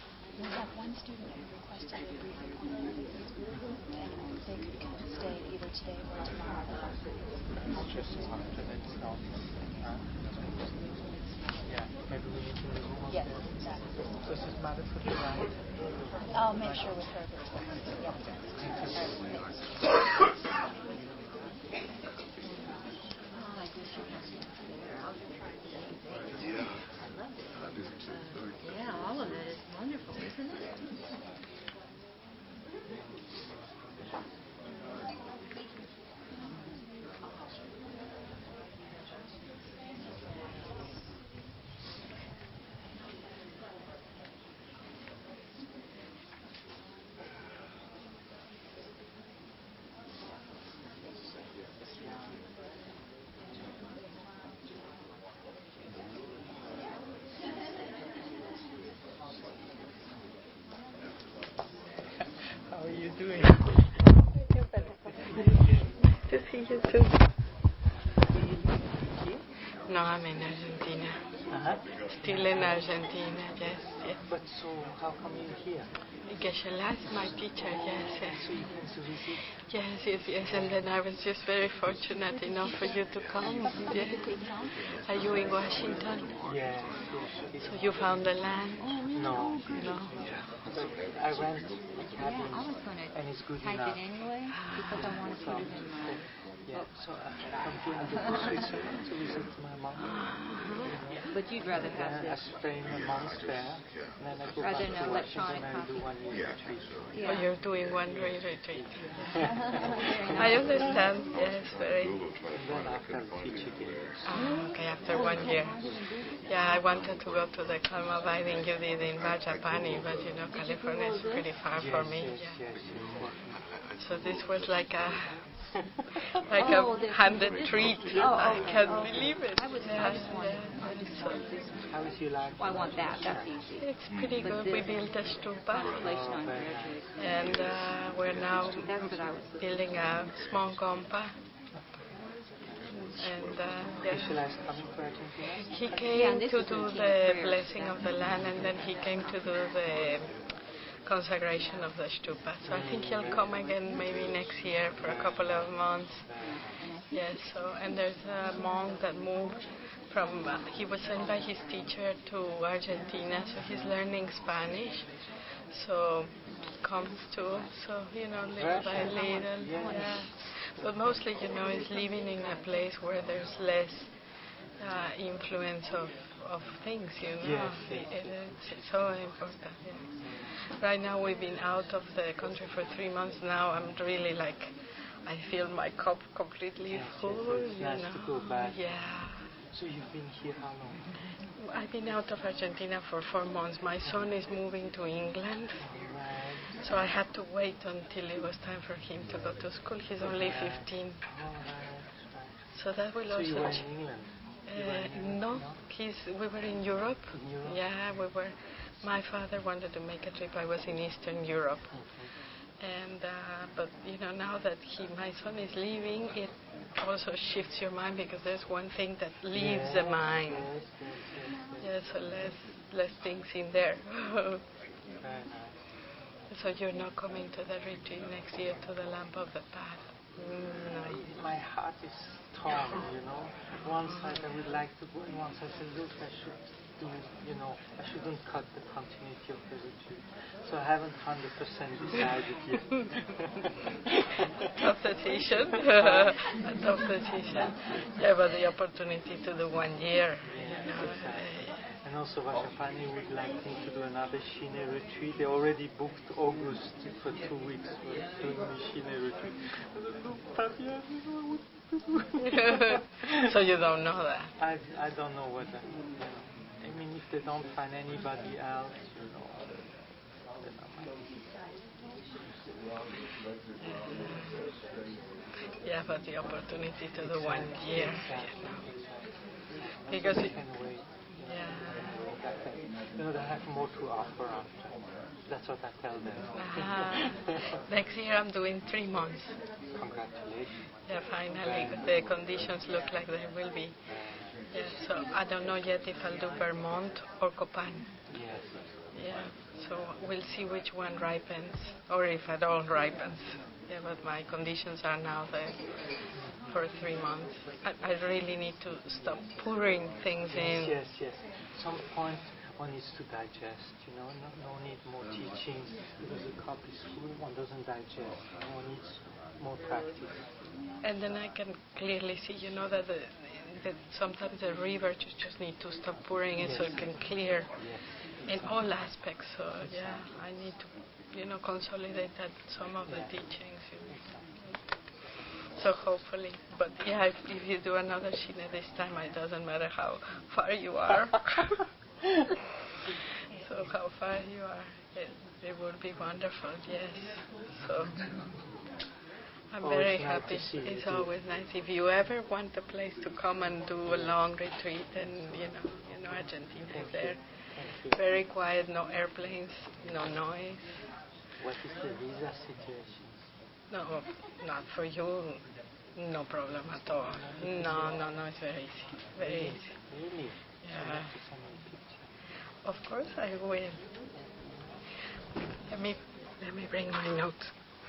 One student who requested a briefing on the and they could stay either today or tomorrow. It's just after that start. Yeah, maybe we need to move. Yes, exactly. Does it matter for the right? I'll make sure with her before. Yeah. Yeah, all of it is wonderful, isn't it? How are you doing? To see you too. No, I'm in Argentina. Still in Argentina, yes. But so, how come you're here? Geshe-la is my teacher, yes. So you came to visit? Yes, and then I was just very fortunate enough for you to come. Yes. Are you in Washington? Yes. So you found the land? No. No. But I rent a cabin, I was going to and it's good type enough. it anyway because I want to put it in my So I'm here to Switzerland to visit my mom. But you'd rather have I this. spend a month there, and then I go Rather back than to electronic Washington and do copy. 1 year retreat. Yeah. Oh, you're doing one retreat. Very I nice. understand, yes, very. And then after I teach again. Okay, after 1 year. Yeah, I wanted to go to the Kalma Binding you did in Bajapani, but you know, California is pretty far for me. Yeah. So this was like a 100 treat. I can't believe it. I just wanted this. How is your life? Well, I want that. That's easy. It's pretty good. We built a stupa, Constellation on graduate. and we're now That's what I was building a small compa. And Geshe-la is coming to Argentina? he came to do the blessing of the land, and then he came to do the consecration of the stupa. So I think he'll come again maybe next year for a couple of months. Yes. So and there's a monk that moved from. He was sent by his teacher to Argentina, so he's learning Spanish. So he comes too. So you know, little by little. Yeah. But mostly, you know, is living in a place where there's less influence of things, you know. It's so important. Yeah. Right now we've been out of the country for 3 months now. I'm really like, I feel my cup completely full. It's nice to go back. Yeah. So you've been here how long? I've been out of Argentina for 4 months. My son is moving to England. Right. So I had to wait until it was time for him to go to school. He's only 15. So that will So also you were in England? no, we were in Europe. In Europe? Yeah, we were. My father wanted to make a trip. I was in Eastern Europe. And but you know, now that my son is leaving, it also shifts your mind because there's one thing that leaves the mind. Yes, so less things in there. So you're not coming to the retreat next year to the Lamp of the Path? No. My heart is torn, you know. One side I would like to go, and one side I said, look, I should do, you know, I shouldn't cut the continuity of the retreat. So I haven't 100% decided yet. Tough decision. A tough decision. Yeah, but the opportunity to do 1 year, you know. And also Vajrapani would like me to do another Shine retreat. They already booked August for 2 weeks for doing the Shine retreat. I said, look, Fabian, you know what to do. So you don't know that? I don't know whether, you know. I mean, if they don't find anybody else, you know, then I might. Yeah, but the opportunity to do 1 year, you know. Because they can wait. Yeah. You know, they have more to offer after. That's what I tell them. Next year I'm doing 3 months. Congratulations. Yeah, finally the conditions look like they will be. Yeah, so I don't know yet if I'll do Vermont or Copan. Yes. Yeah, so we'll see which one ripens, or if at all ripens. Yeah, but my conditions are now there for 3 months. I really need to stop pouring things in. Yes, yes. Some point one needs to digest, no need more teachings because the cup is full, one doesn't digest. One needs more practice. And then I can clearly see, that sometimes the river just need to stop pouring it so it can clear in all aspects. So yeah, I need to, consolidate that some of the teachings. So hopefully, but yeah, if you do another Shina this time, it doesn't matter how far you are. So how far you are, it would be wonderful, yes. So I'm very happy. It's always nice. If you ever want a place to come and do a long retreat, and Argentina is there. Very quiet, no airplanes, no noise. What is the visa situation? No, not for you. No problem at all. No, it's very easy. Very easy. Really? Yeah. So send me a picture. Of course I will. Let me bring my notes.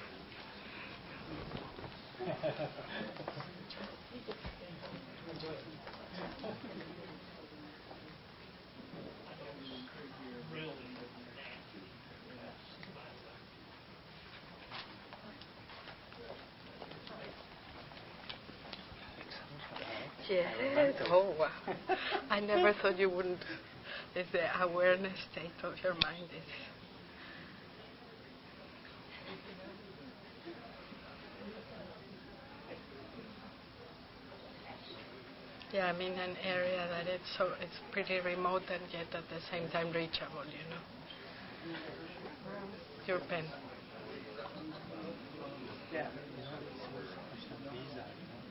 Yes. Oh, wow. I never thought you wouldn't. It's the awareness state of your mind. Yeah, I'm in an area that it's pretty remote and yet at the same time reachable, Your pen. Yeah. It's also a question of visa.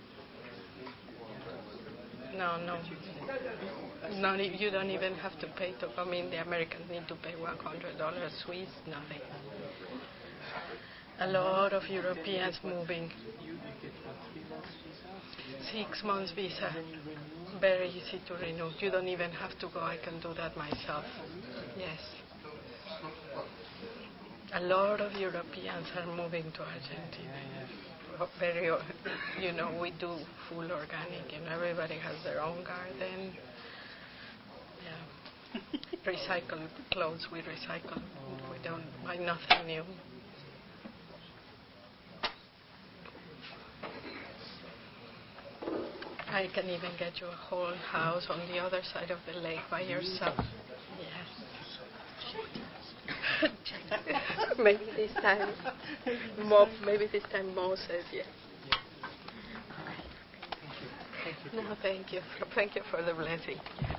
No. You don't even have to pay to come in. The Americans need to pay $100. Swiss, nothing. A lot of Europeans moving. You get what, 3 months visa? 6 months visa. And then you renew? Very easy to renew. You don't even have to go. I can do that myself. Yes. A lot of Europeans are moving to Argentina. Very, we do full organic, and everybody has their own garden. Yeah. Recycled clothes, we recycle. We don't buy nothing new. I can even get you a whole house on the other side of the lake by yourself. Yes. Maybe this time Mo says yes. No, thank you. Thank you for the blessing.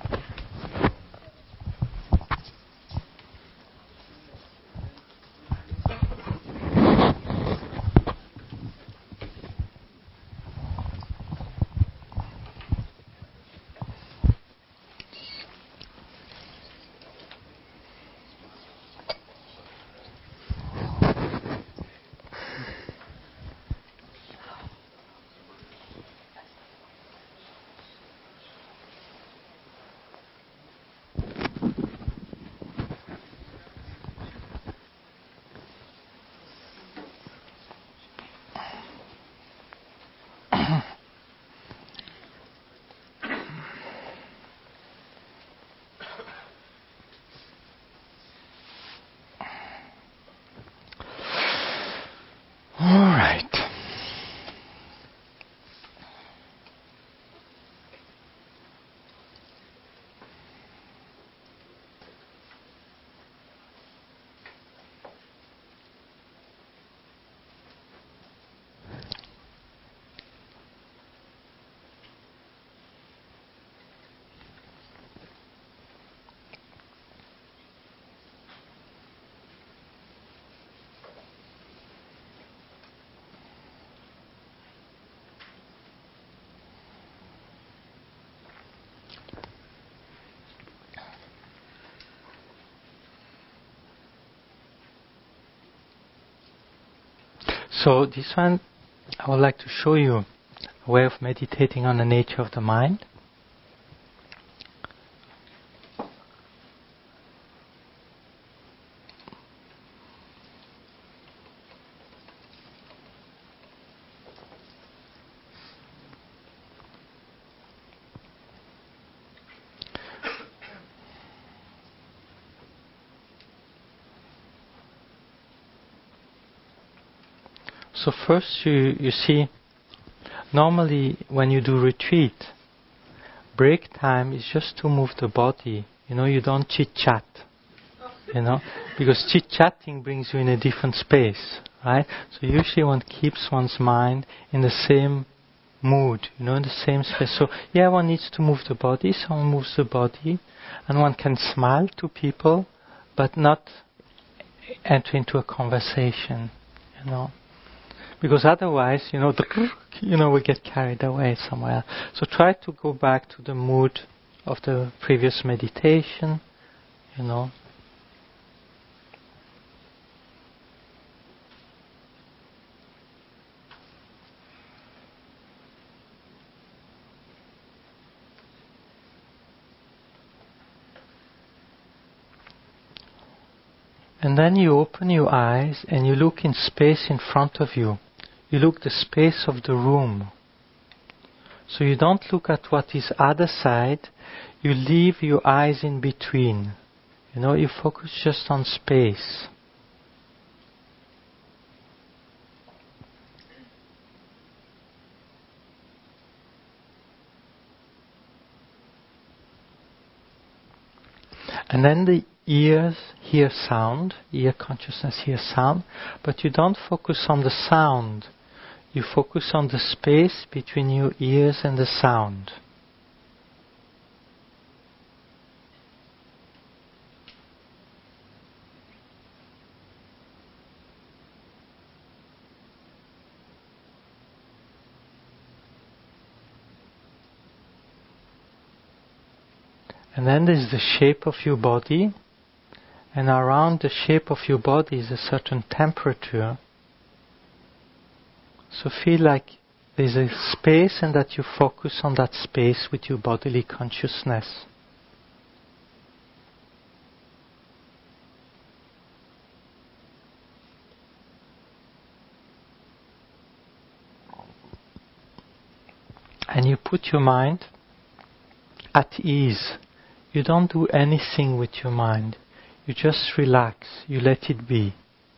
All right. So this one, I would like to show you a way of meditating on the nature of the mind. So first you see, normally when you do retreat, break time is just to move the body. You don't chit-chat, because chit-chatting brings you in a different space, right? So usually one keeps one's mind in the same mood, in the same space. So one needs to move the body, so one moves the body, and one can smile to people, but not enter into a conversation, because otherwise, we get carried away somewhere. So try to go back to the mood of the previous meditation, And then you open your eyes and you look in space in front of you. You look the space of the room. So you don't look at what is other side, you leave your eyes in between. You focus just on space. And then the ears hear sound, ear consciousness hears sound, but you don't focus on the sound. You focus on the space between your ears and the sound. And then there's the shape of your body, and around the shape of your body is a certain temperature. So feel like there's a space and that you focus on that space with your bodily consciousness. And you put your mind at ease. You don't do anything with your mind. You just relax. You let it be.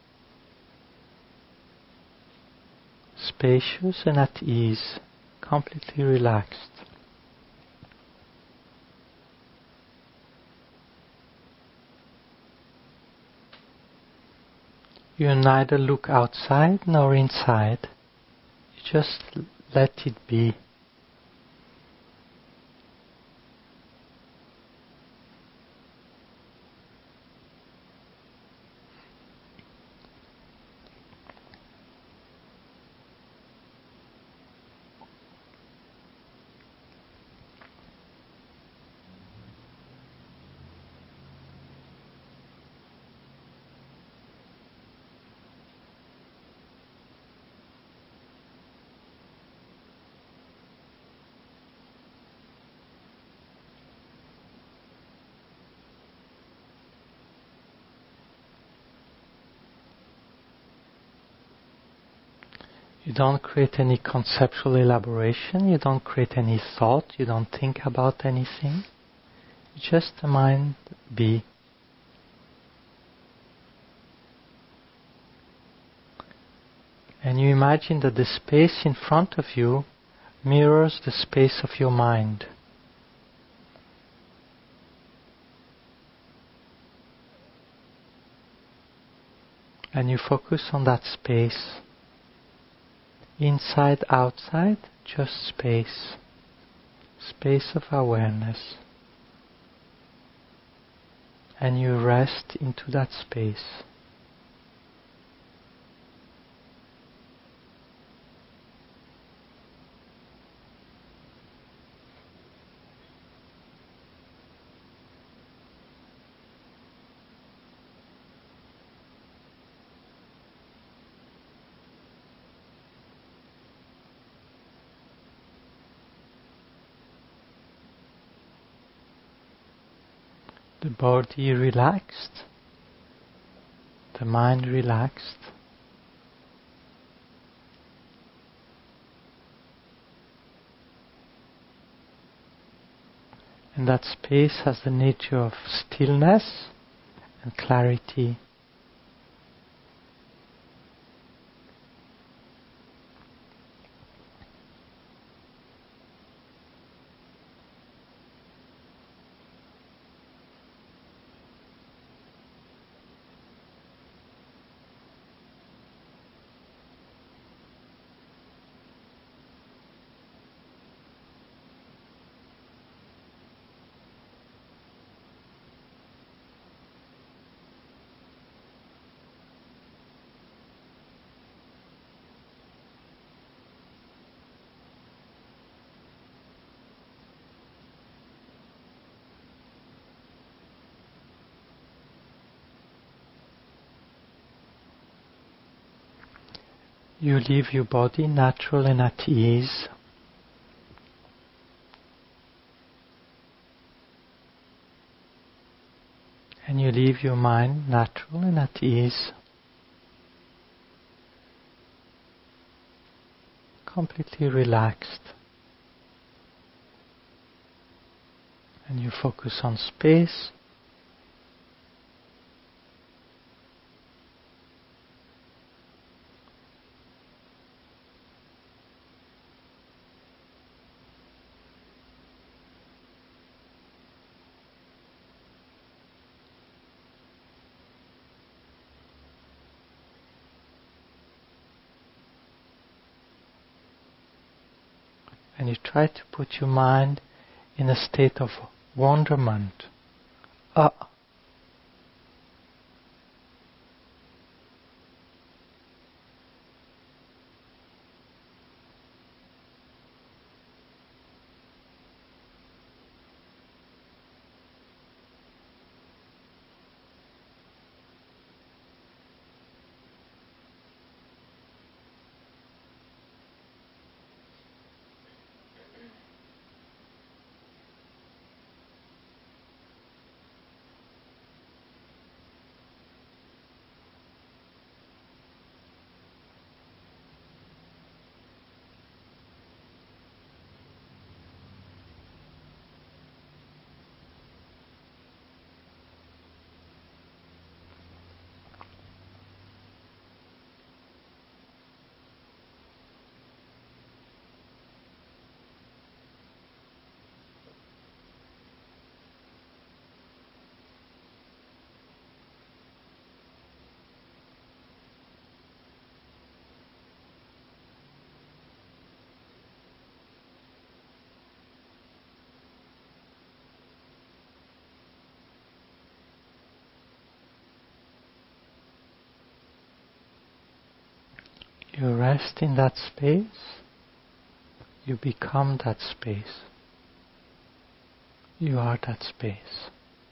Spacious and at ease. Completely relaxed. You neither look outside nor inside. You just let it be. You don't create any conceptual elaboration, you don't create any thought, you don't think about anything. You just the mind be. And you imagine that the space in front of you mirrors the space of your mind. And you focus on that space. Inside, outside, just space. Space of awareness. And you rest into that space. The body relaxed, the mind relaxed, and that space has the nature of stillness and clarity. You leave your body natural and at ease. And you leave your mind natural and at ease. Completely relaxed. And you focus on space. And you try to put your mind in a state of wonderment. Ah, you rest in that space. You become that space. You are that space.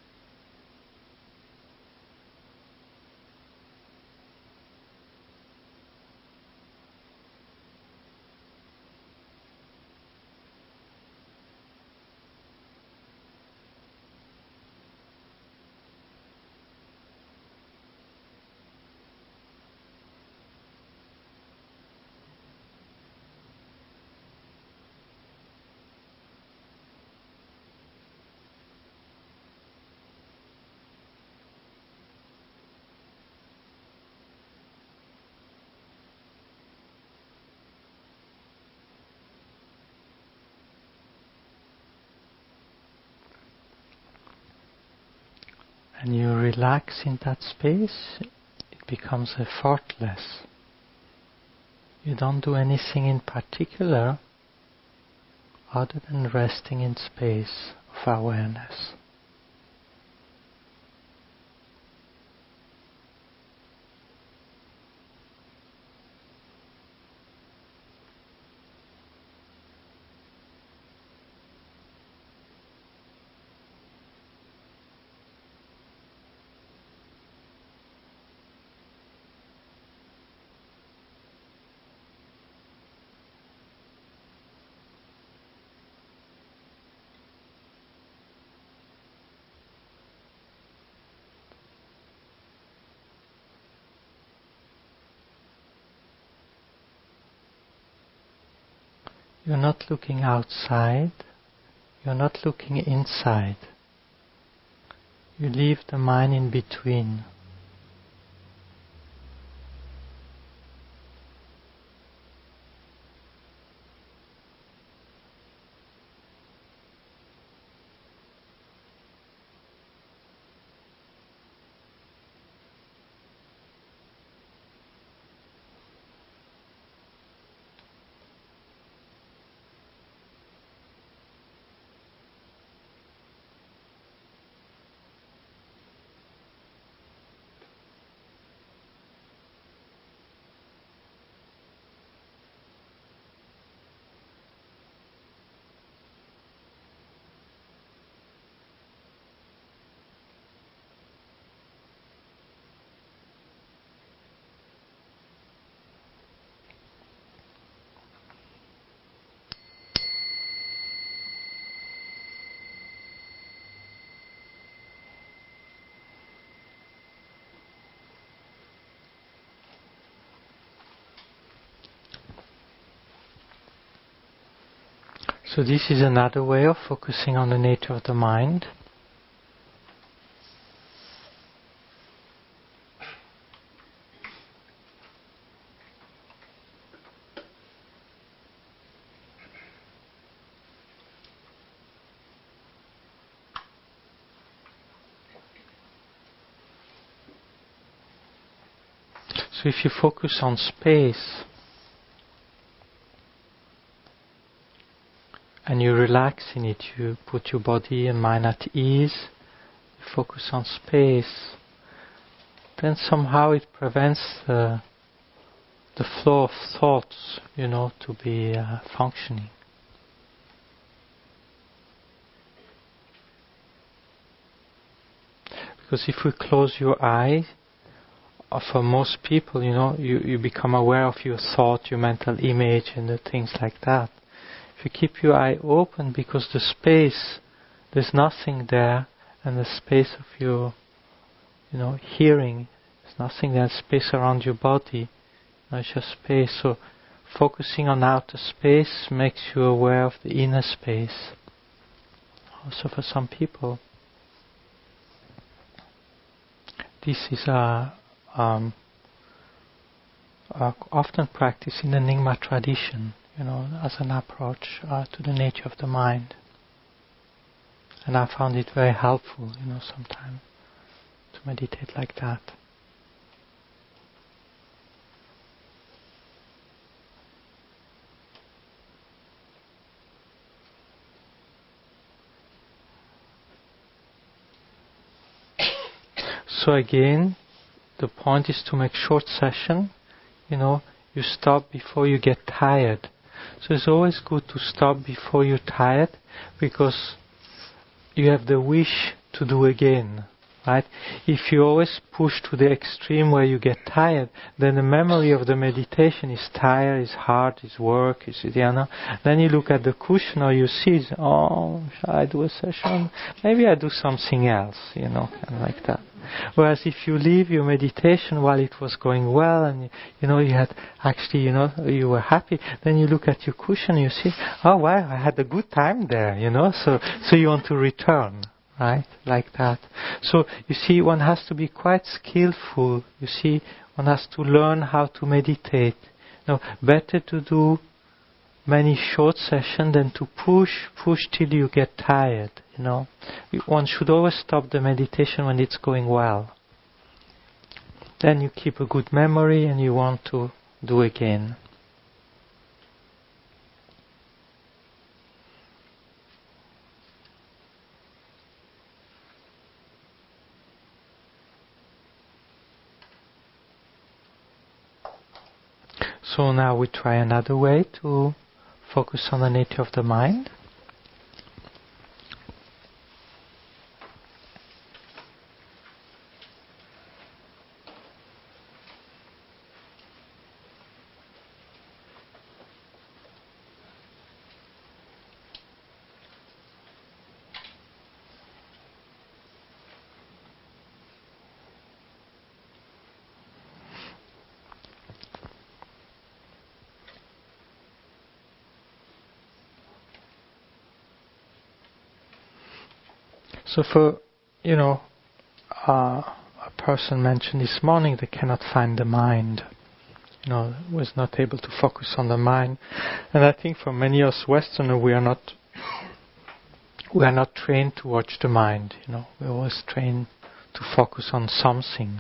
And you relax in that space, it becomes effortless. You don't do anything in particular other than resting in space of awareness. You're not looking outside, you're not looking inside. You leave the mind in between. So this is another way of focusing on the nature of the mind. So if you focus on space and you relax in it, you put your body and mind at ease, you focus on space, then somehow it prevents the flow of thoughts, to be functioning. Because if we close your eye, for most people, you become aware of your thought, your mental image, and the things like that. If you keep your eye open, because the space, there's nothing there, and the space of your, hearing, there's nothing there, space around your body, it's just space. So focusing on outer space makes you aware of the inner space. Also for some people, this is often practiced in the Nyingma tradition, as an approach to the nature of the mind. And I found it very helpful, sometimes to meditate like that. So again, the point is to make short session. You stop before you get tired. So it's always good to stop before you're tired, because you have the wish to do again, right? If you always push to the extreme where you get tired, then the memory of the meditation is tired, is hard, is work, Then you look at the cushion or you see, shall I do a session? Maybe I do something else, kind of like that. Whereas if you leave your meditation while it was going well, and you had actually, you were happy, then you look at your cushion and you see, oh wow, I had a good time there, so you want to return, right? Like that. So you see, one has to be quite skillful. You see, one has to learn how to meditate. Better to do many short sessions than to push till you get tired. One should always stop the meditation when it's going well. Then you keep a good memory and you want to do again. So now we try another way to focus on the nature of the mind. So for, a person mentioned this morning they cannot find the mind, was not able to focus on the mind. And I think for many of us Westerners, we are not trained to watch the mind, we're always trained to focus on something.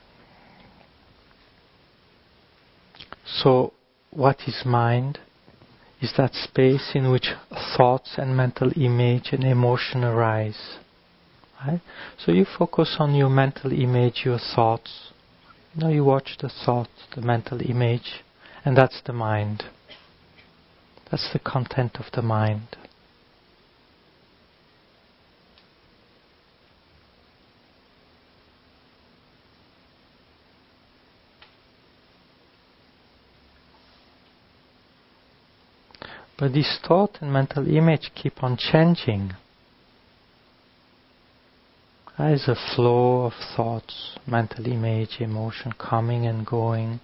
So what is mind? Is that space in which thoughts and mental image and emotion arise. Right? So you focus on your mental image, your thoughts. You watch the thought, the mental image, and that's the mind. That's the content of the mind. But this thought and mental image keep on changing. There is a flow of thoughts, mental image, emotion coming and going.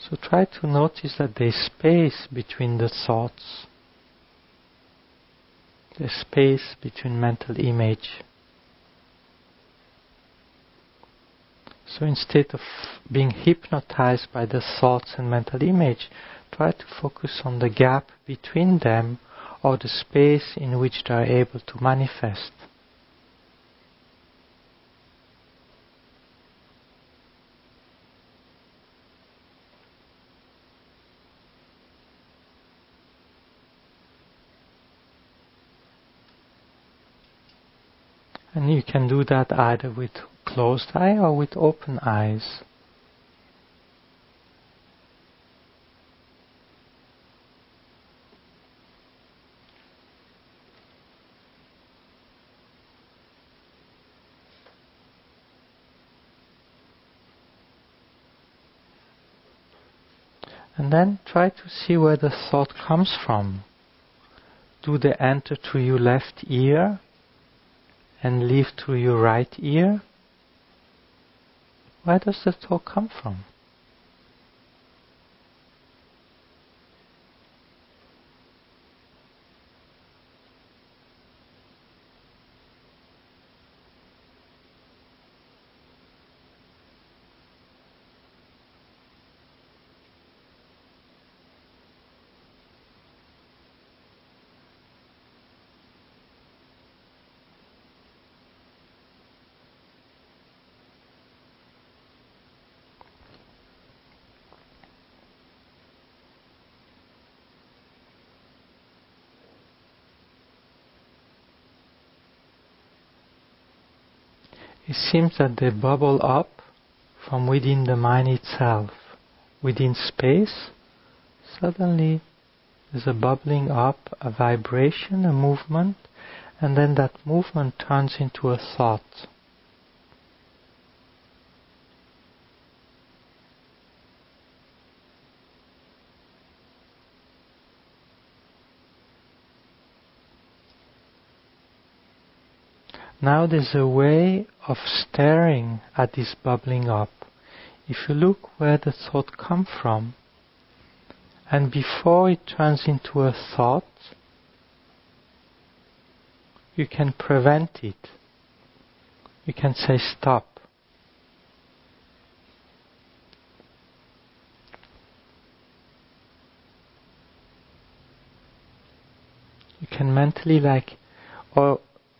So try to notice that there's space between the thoughts. There's space between mental image. So instead of being hypnotized by the thoughts and mental image, try to focus on the gap between them or the space in which they are able to manifest. And you can do that either with closed eye or with open eyes. And then try to see where the thought comes from. Do they enter through your left ear and leave through your right ear? Where does the thought come from? It seems that they bubble up from within the mind itself, within space. Suddenly there's a bubbling up, a vibration, a movement, and then that movement turns into a thought. Now there's a way of staring at this bubbling up. If you look where the thought comes from, and before it turns into a thought, you can prevent it. You can say stop. You can mentally or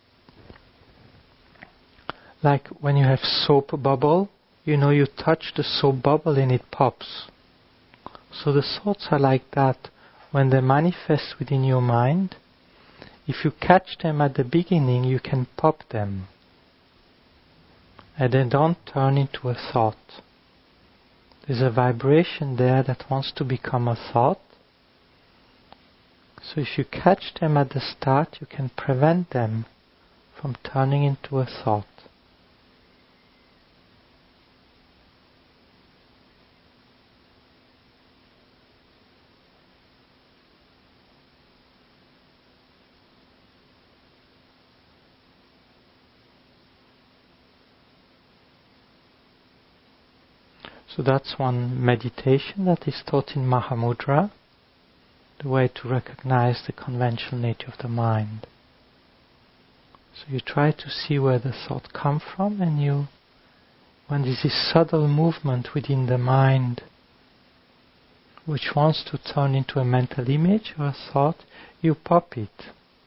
like when you have soap bubble, you touch the soap bubble and it pops. So the thoughts are like that. When they manifest within your mind, if you catch them at the beginning, you can pop them. And they don't turn into a thought. There's a vibration there that wants to become a thought. So if you catch them at the start, you can prevent them from turning into a thought. So that's one meditation that is taught in Mahamudra, the way to recognize the conventional nature of the mind. So you try to see where the thought comes from, and when there's this subtle movement within the mind which wants to turn into a mental image or a thought, you pop it.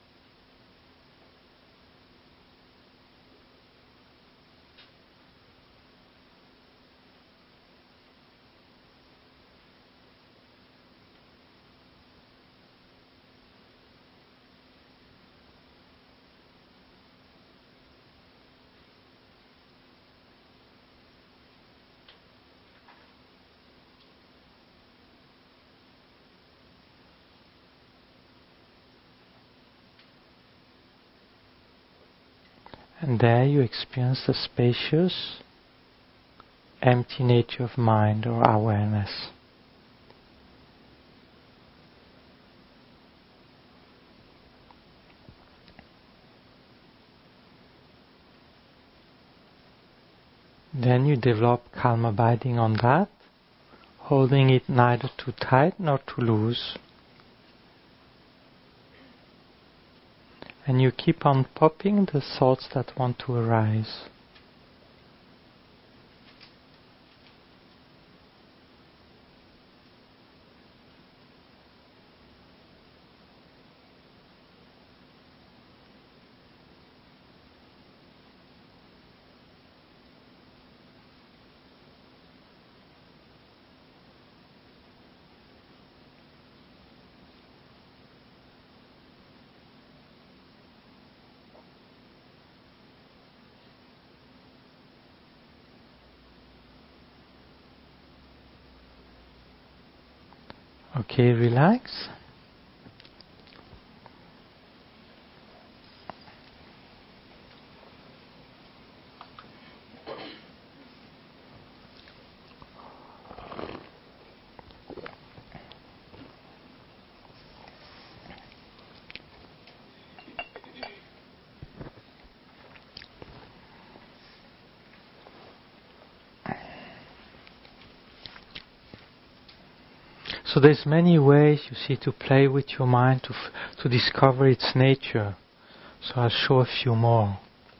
And there you experience the spacious, empty nature of mind or awareness. Then you develop calm abiding on that, holding it neither too tight nor too loose. And you keep on popping the thoughts that want to arise. Okay, relax. So there's many ways, you see, to play with your mind, to discover its nature. So I'll show a few more.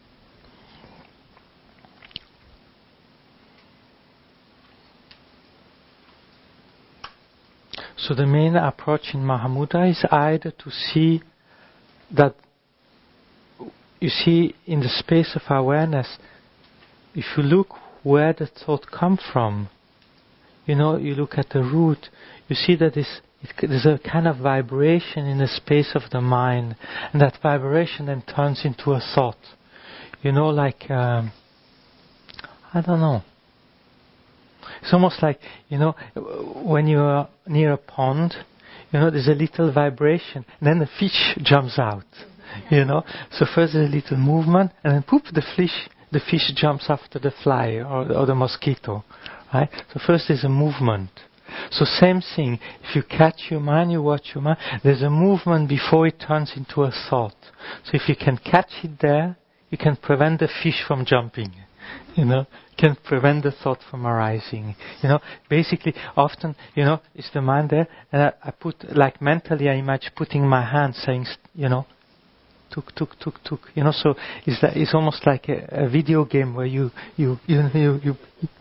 So the main approach in Mahamudra is either to see that, you see, in the space of awareness, if you look where the thought comes from, you know, you look at the root, you see that there's a kind of vibration in the space of the mind, and that vibration then turns into a thought. You know, like, I don't know. It's almost like, you know, when you're near a pond, you know, there's a little vibration, and then the fish jumps out, you know. So first there's a little movement, and then poof, the fish jumps after the fly or the mosquito, right? So first there's a movement. So same thing, if you catch your mind, you watch your mind, there's a movement before it turns into a thought. So if you can catch it there, you can prevent the fish from jumping, you know, can prevent the thought from arising. You know, basically, often, you know, it's the mind there, and I put, like mentally, I imagine putting my hand saying, you know, tuk, tuk, tuk, tuk, you know, so it's almost like a video game where you know,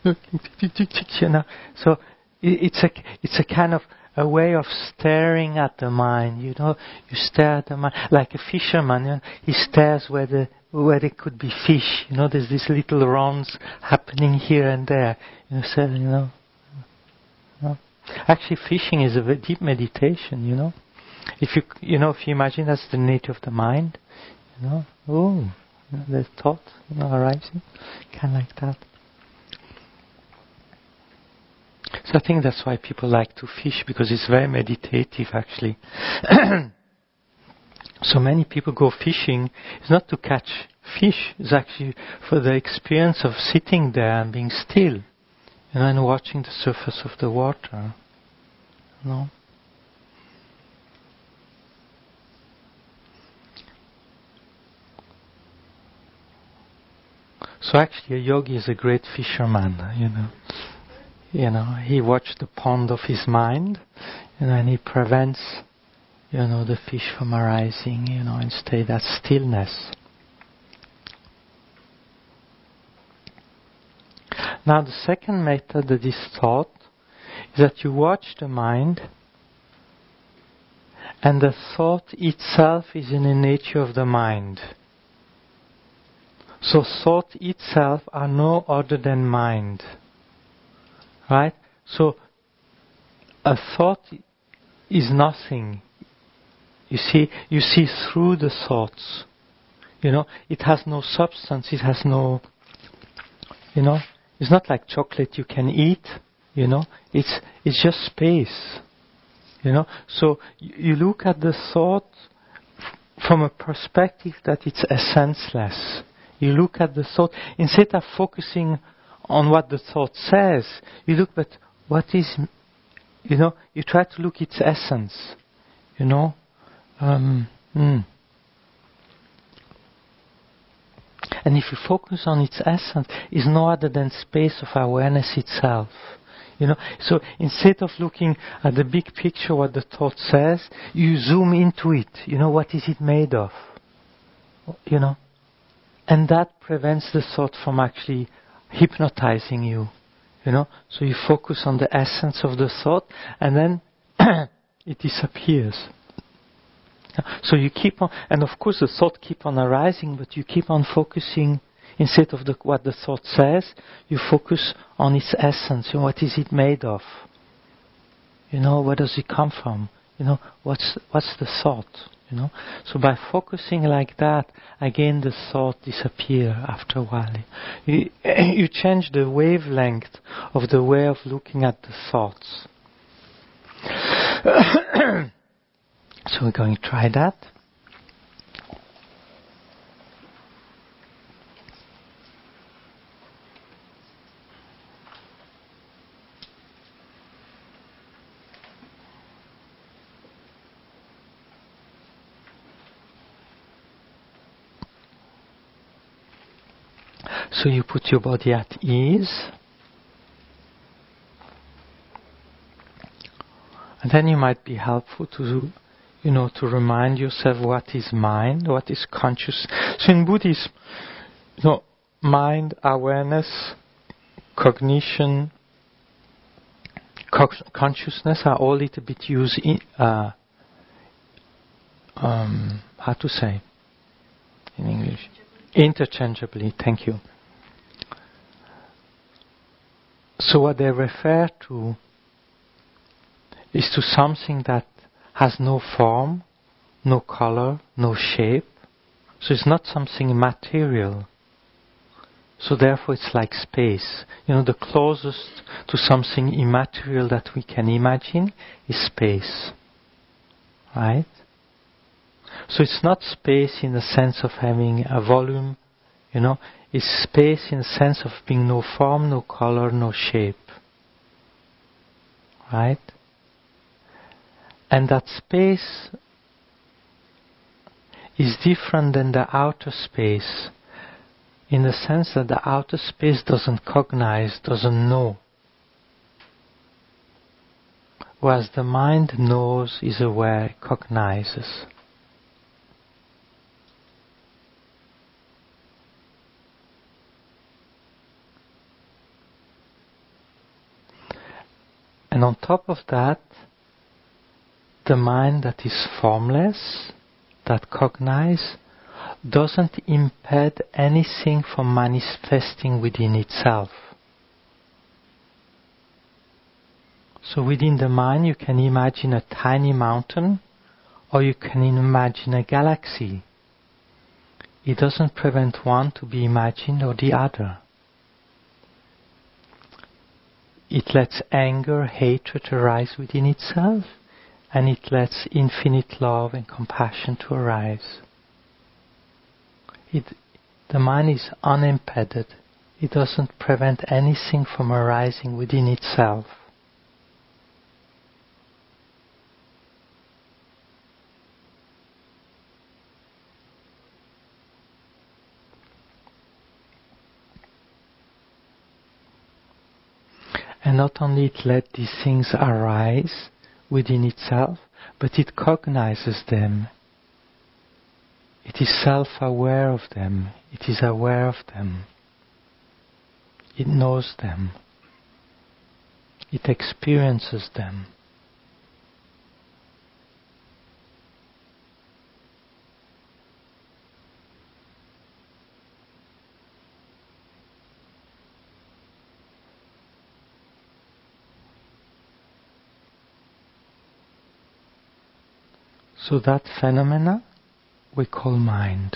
so it's a kind of a way of staring at the mind, you know, you stare at the mind, like a fisherman, you know, he stares where there could be fish, you know, there's these little runs happening here and there, you know, so, you know. Actually, fishing is a very deep meditation, you know. If you imagine that's the nature of the mind, you know, there's thought, you know, arising, kind of like that. So I think that's why people like to fish, because it's very meditative, actually. So many people go fishing. It's not to catch fish. It's actually for the experience of sitting there and being still, you know, and watching the surface of the water. You know. So actually, a yogi is a great fisherman. You know. You know, he watched the pond of his mind, you know, and he prevents, you know, the fish from arising, you know, and stay that stillness. Now the second method that is taught is that you watch the mind, and the thought itself is in the nature of the mind. So thought itself are no other than mind. Right? So a thought is nothing. You see through the thoughts. You know, it has no substance, it has no, you know, it's not like chocolate you can eat, you know, it's just space. You know, so you look at the thought from a perspective that it's essenceless. You look at the thought, instead of focusing on what the thought says, you look at what is, you know, you try to look its essence, you know. And if you focus on its essence, it's no other than space of awareness itself. So instead of looking at the big picture, what the thought says, you zoom into it. What is it made of? And that prevents the thought from actually hypnotizing you. So you focus on the essence of the thought, and then it disappears. So you keep on, and of course the thought keep on arising, but you keep on focusing. Instead of what the thought says, you focus on its essence. What is it made of? Where does it come from? What's the thought? So by focusing like that, again the thought disappear after a while. You change the wavelength of the way of looking at the thoughts. So we're going to try that. So you put your body at ease. And then you might be helpful to remind yourself what is mind, what is conscious. So in Buddhism, mind, awareness, cognition, consciousness are all a little bit used how to say in English? Interchangeably, thank you. So what they refer to is to something that has no form, no color, no shape. So it's not something material. So therefore it's like space. The closest to something immaterial that we can imagine is space. Right? So it's not space in the sense of having a volume, it's space in the sense of being no form, no color, no shape. Right? And that space is different than the outer space in the sense that the outer space doesn't cognize, doesn't know. Whereas the mind knows, is aware, cognizes. And on top of that, the mind that is formless, that cognize, doesn't impede anything from manifesting within itself. So within the mind you can imagine a tiny mountain, or you can imagine a galaxy. It doesn't prevent one to be imagined or the other. It lets anger, hatred arise within itself, and it lets infinite love and compassion to arise. The mind is unimpeded. It doesn't prevent anything from arising within itself. And not only it let these things arise within itself, but it cognizes them. It is self-aware of them. It is aware of them. It knows them. It experiences them. So that phenomena we call mind.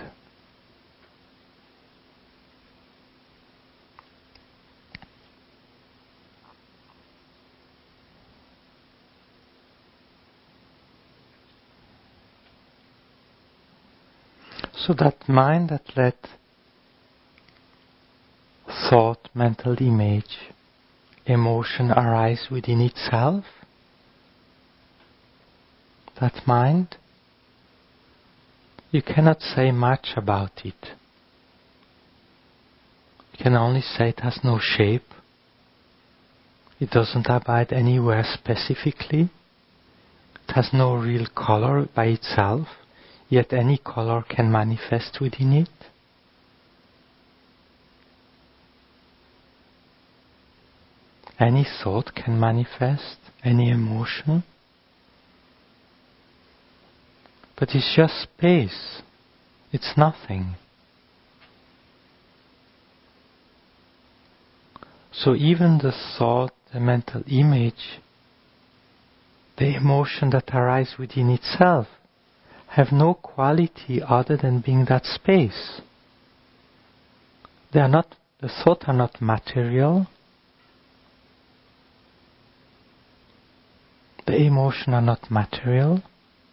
So that mind that let thought, mental image, emotion arise within itself, that mind, you cannot say much about it. You can only say it has no shape, It doesn't abide anywhere specifically. It has no real color by itself, yet any color can manifest within it. Any thought can manifest, any emotion. But it's just space. It's nothing. So even the thought, the mental image, the emotion that arises within itself have no quality other than being that space. The thoughts are not material. The emotion are not material.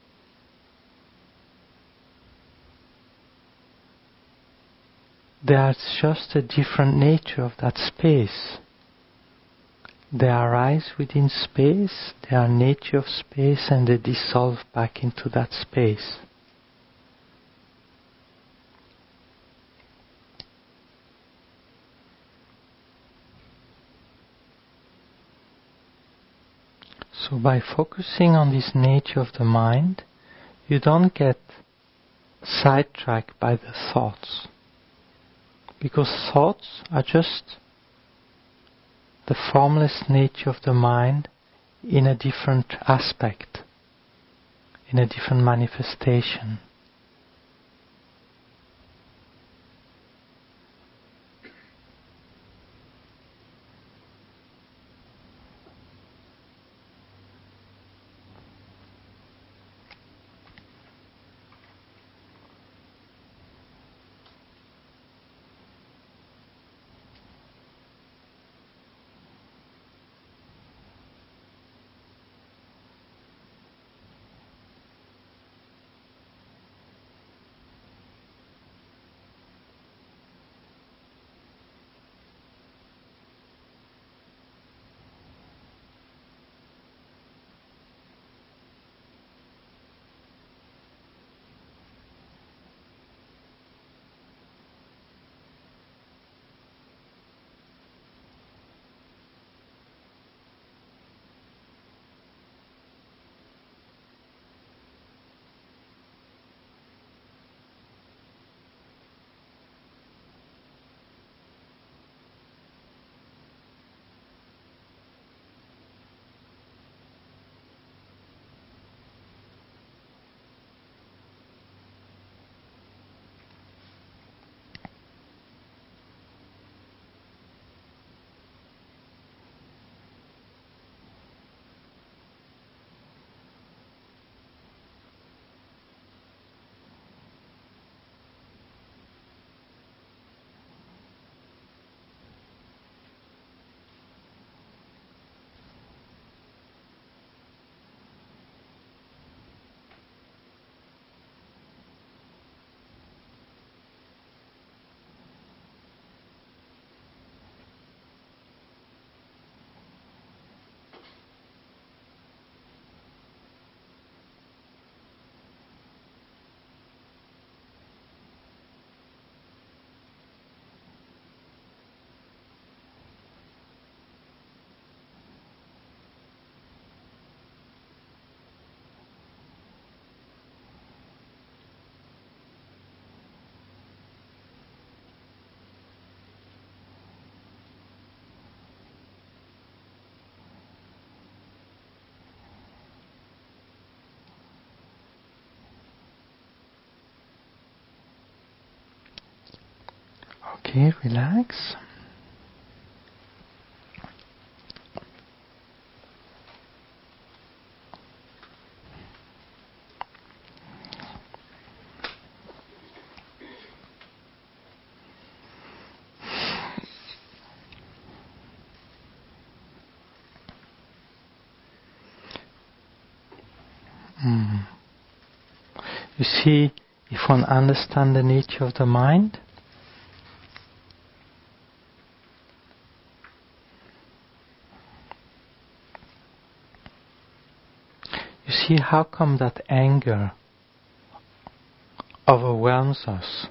They are just a different nature of that space. They arise within space, they are nature of space, and they dissolve back into that space. So by focusing on this nature of the mind, you don't get sidetracked by the thoughts. Because thoughts are just the formless nature of the mind in a different aspect, in a different manifestation. Okay, relax. You see, if one understands the nature of the mind, you see how come that anger overwhelms us.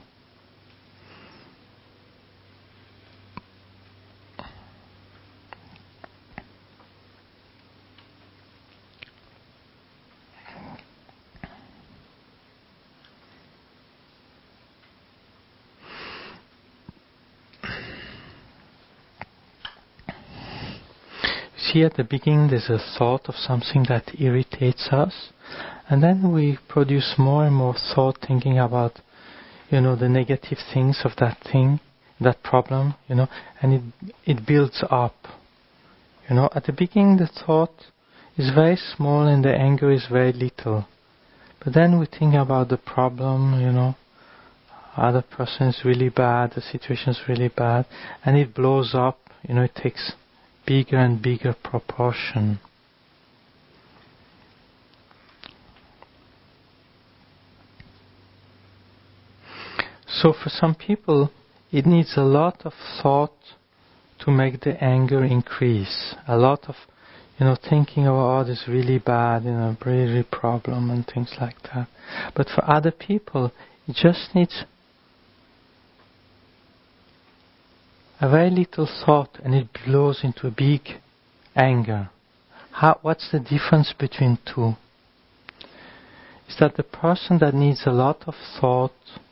see at the beginning there's a thought of something that irritates us, and then we produce more and more thought thinking about, the negative things of that thing, that problem, and it builds up. At the beginning the thought is very small and the anger is very little. But then we think about the problem, other person is really bad, the situation is really bad, and it blows up, it takes bigger and bigger proportion. So for some people, it needs a lot of thought to make the anger increase. A lot of, thinking about, this is really bad, really problem and things like that. But for other people, it just needs a very little thought and it blows into a big anger. What's the difference between two? Is that the person that needs a lot of thought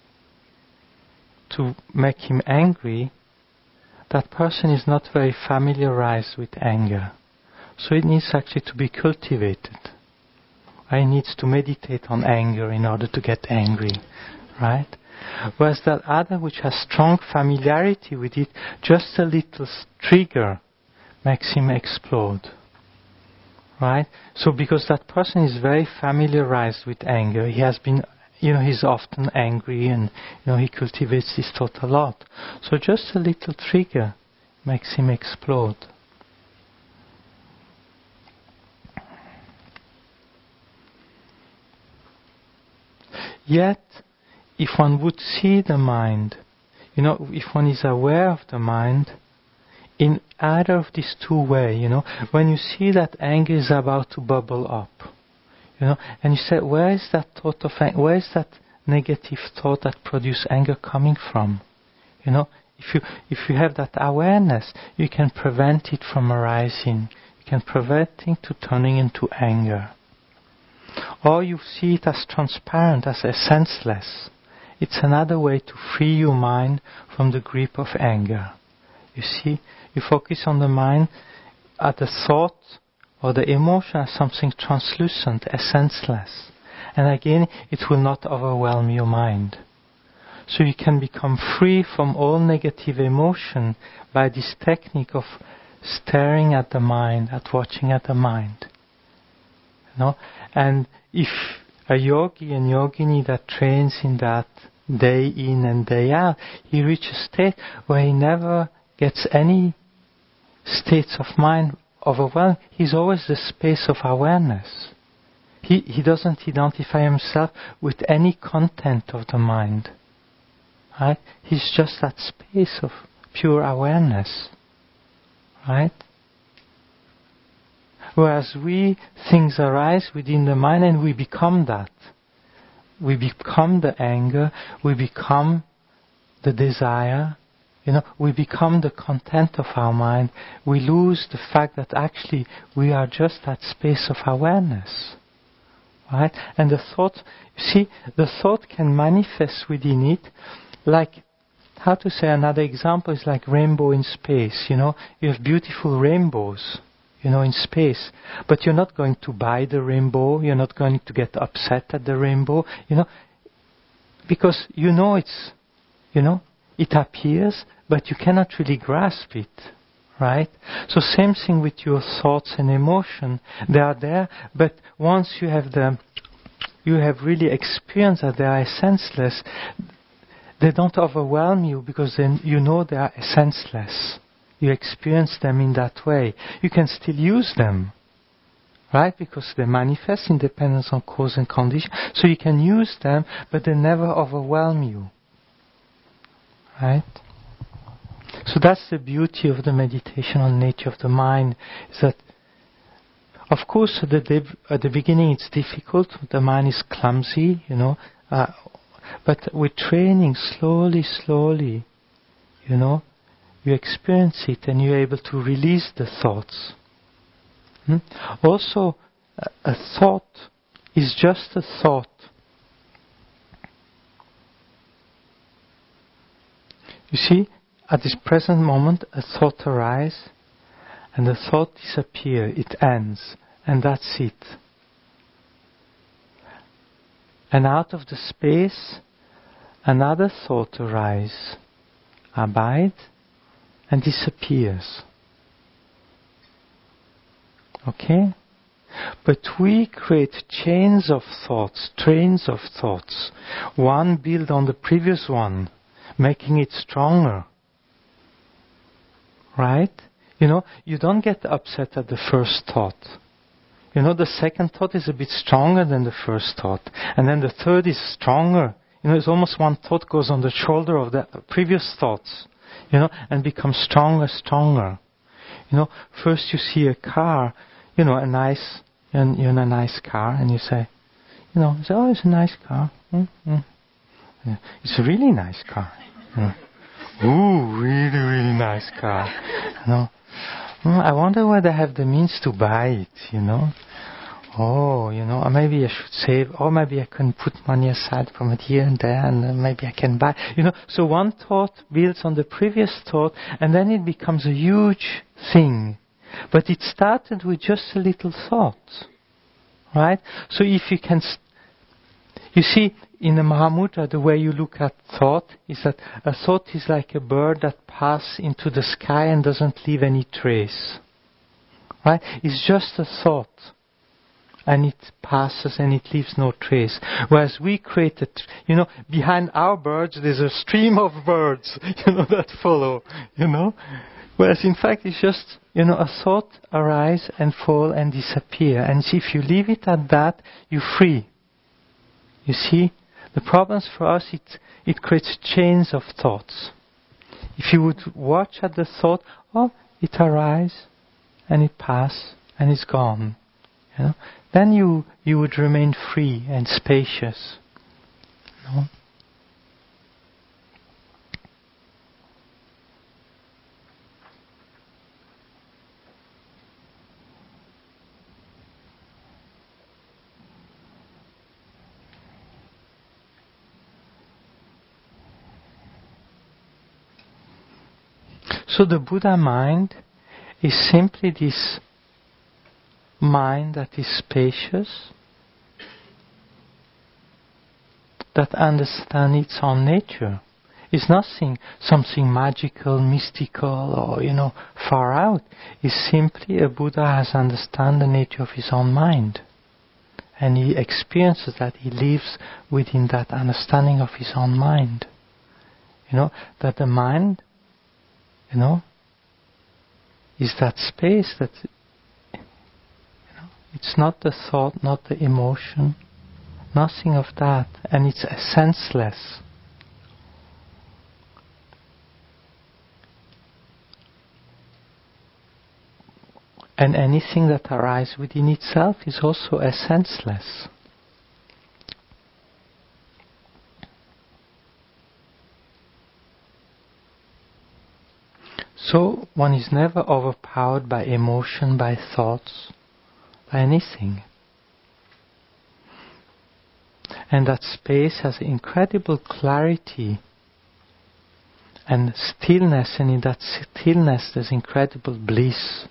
to make him angry, that person is not very familiarized with anger. So it needs actually to be cultivated. He needs to meditate on anger in order to get angry, right? Whereas that other which has strong familiarity with it, just a little trigger makes him explode. Right? So because that person is very familiarized with anger, he has been, he's often angry and, he cultivates this thought a lot. So just a little trigger makes him explode. Yet, if one would see the mind, if one is aware of the mind, in either of these two ways, when you see that anger is about to bubble up, and you say, where is that thought of anger, where is that negative thought that produces anger coming from? If you have that awareness, you can prevent it from arising. You can prevent it to turning into anger. Or you see it as transparent, as a senseless. It's another way to free your mind from the grip of anger. You see, you focus on the mind at the thought or the emotion as something translucent, as senseless. And again, it will not overwhelm your mind. So you can become free from all negative emotion by this technique of staring at the mind, at watching at the mind. And if a yogi and yogini that trains in that day in and day out, he reaches a state where he never gets any states of mind overwhelmed. He's always the space of awareness. He doesn't identify himself with any content of the mind. Right? He's just that space of pure awareness. Right? Whereas things arise within the mind and we become that. We become the anger, we become the desire, we become the content of our mind. We lose the fact that actually we are just that space of awareness. Right? And the thought can manifest within it like, another example is like rainbow in space. You have beautiful rainbows, in space. But you're not going to buy the rainbow, you're not going to get upset at the rainbow, because it's, it appears, but you cannot really grasp it, right? So same thing with your thoughts and emotion. They are there, but once you have really experienced that they are senseless, they don't overwhelm you because then they are senseless. You experience them in that way. You can still use them, right? Because they manifest in dependence on cause and condition. So you can use them, but they never overwhelm you. Right? So that's the beauty of the meditation on nature of the mind, is that, of course, at the beginning it's difficult. The mind is clumsy, but with training, slowly, you experience it and you're able to release the thoughts. Also, a thought is just a thought. You see, at this present moment, a thought arises, and the thought disappears, it ends, and that's it. And out of the space, another thought arises, abide, and disappears. Okay? But we create chains of thoughts, trains of thoughts, one built on the previous one, making it stronger. Right? You don't get upset at the first thought. The second thought is a bit stronger than the first thought. And then the third is stronger. It's almost one thought goes on the shoulder of the previous thoughts, and becomes stronger. First you see a car, you're in a nice car, and you say, oh, it's a nice car. Yeah. It's a really nice car. Ooh, really, really nice car. I wonder whether I have the means to buy it, Oh, or maybe I should save, or maybe I can put money aside from it here and there, and then maybe I can buy. So one thought builds on the previous thought, and then it becomes a huge thing. But it started with just a little thought, right? So if you can, you see, in the Mahamudra, the way you look at thought is that a thought is like a bird that passes into the sky and doesn't leave any trace, right? It's just a thought, and it passes and it leaves no trace. Whereas we created, behind our birds there's a stream of birds, that follow, Whereas in fact it's just, a thought arise and fall and disappear. And if you leave it at that, you're free. You see? The problems for us, it creates chains of thoughts. If you would watch at the thought, it arises and it passes and it's gone. Then you would remain free and spacious. So the Buddha mind is simply this mind that is spacious, that understands its own nature. It's something magical, mystical, or far out. It's simply a Buddha has understood the nature of his own mind. And he experiences that, he lives within that understanding of his own mind. That the mind, is that space that, it's not the thought, not the emotion, nothing of that, and it's senseless. And anything that arises within itself is also senseless. So one is never overpowered by emotion, by thoughts, by anything. And that space has incredible clarity and stillness, and in that stillness there's incredible bliss.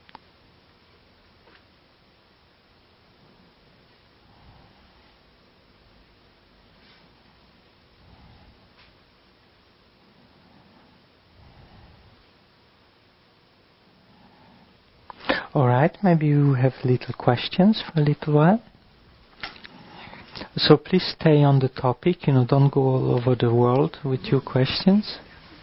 Alright, maybe you have little questions for a little while. So please stay on the topic, don't go all over the world with your questions.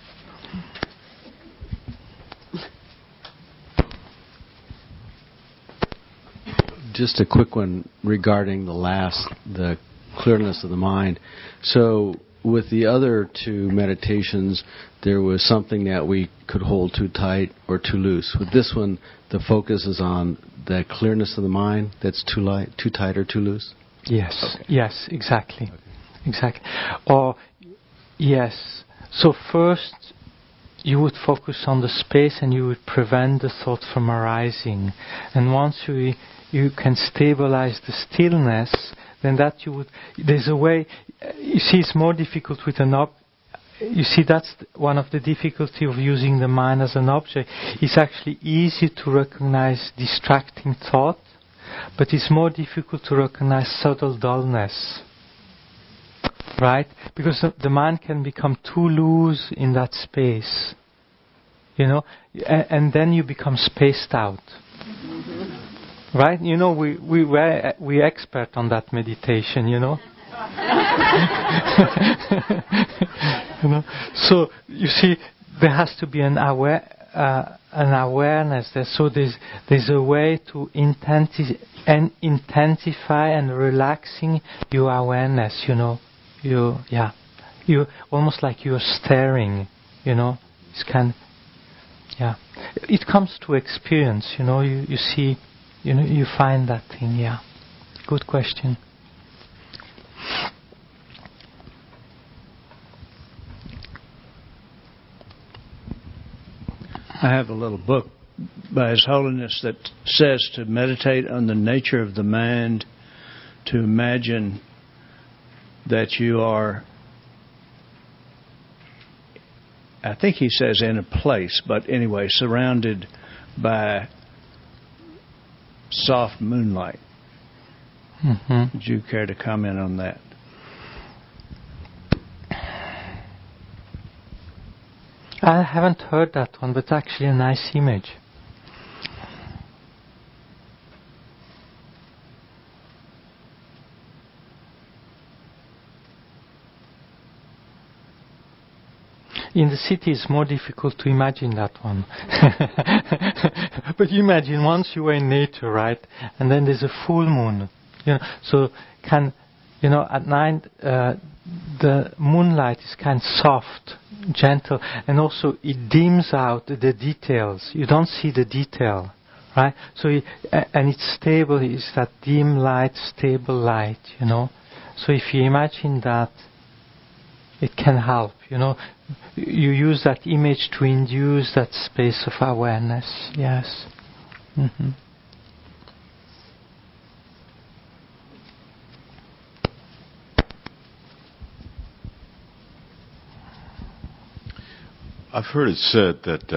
Just a quick one regarding the clearness of the mind. So with the other two meditations, there was something that we could hold too tight or too loose. With this one, the focus is on the clearness of the mind that's too tight or too loose? Yes, okay. Yes, exactly. Okay. Exactly. Or, yes. So first, you would focus on the space and you would prevent the thought from arising. And once you can stabilize the stillness, then that you would... There's a way... You see, it's more difficult with you see, that's one of the difficulty of using the mind as an object. It's actually easy to recognize distracting thought, but it's more difficult to recognize subtle dullness. Right? Because the mind can become too loose in that space. You know? And then you become spaced out. Right? You know, we're expert on that meditation, you know? You know? So, you see, there has to be an awareness there. So there's a way to intensify and relaxing your awareness, you know. You almost like you're staring, you know. It comes to experience, you know. You see, you know, you find that thing. Yeah, good question. I have a little book by His Holiness that says to meditate on the nature of the mind, to imagine that you are, I think he says in a place, but anyway, surrounded by soft moonlight. Mm-hmm. Would you care to comment on that? I haven't heard that one, but actually a nice image. In the city, it's more difficult to imagine that one. But you imagine once you were in nature, right? And then there's a full moon. You know, so at night the moonlight is kind of soft, gentle, and also it dims out the details. You don't see the detail, right? So and it's stable. It's that dim light, stable light. You know. So if you imagine that, it can help. You know. You use that image to induce that space of awareness. Yes. Mm-hmm. I've heard it said that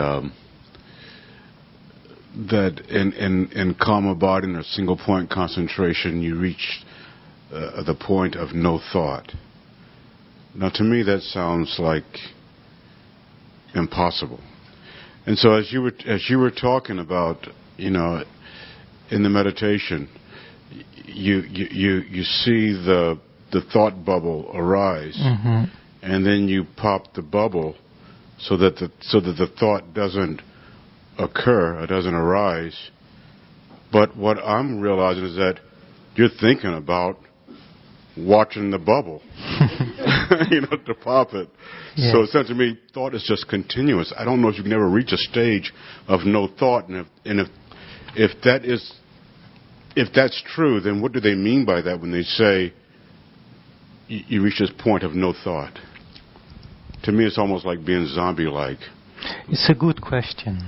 in calm abiding or single point concentration, you reach the point of no thought. Now, to me, that sounds like impossible. And so, as you were talking about, you know, in the meditation, you see the thought bubble arise, Mm-hmm. and then you pop the bubble so that the thought doesn't occur or doesn't arise. But what I'm realizing is that you're thinking about watching the bubble, you know, to pop it. Yeah. So it sounds to me, thought is just continuous. I don't know if you can ever reach a stage of no thought, and if that's true, then what do they mean by that when they say you reach this point of no thought? To me, it's almost like being zombie-like. It's a good question.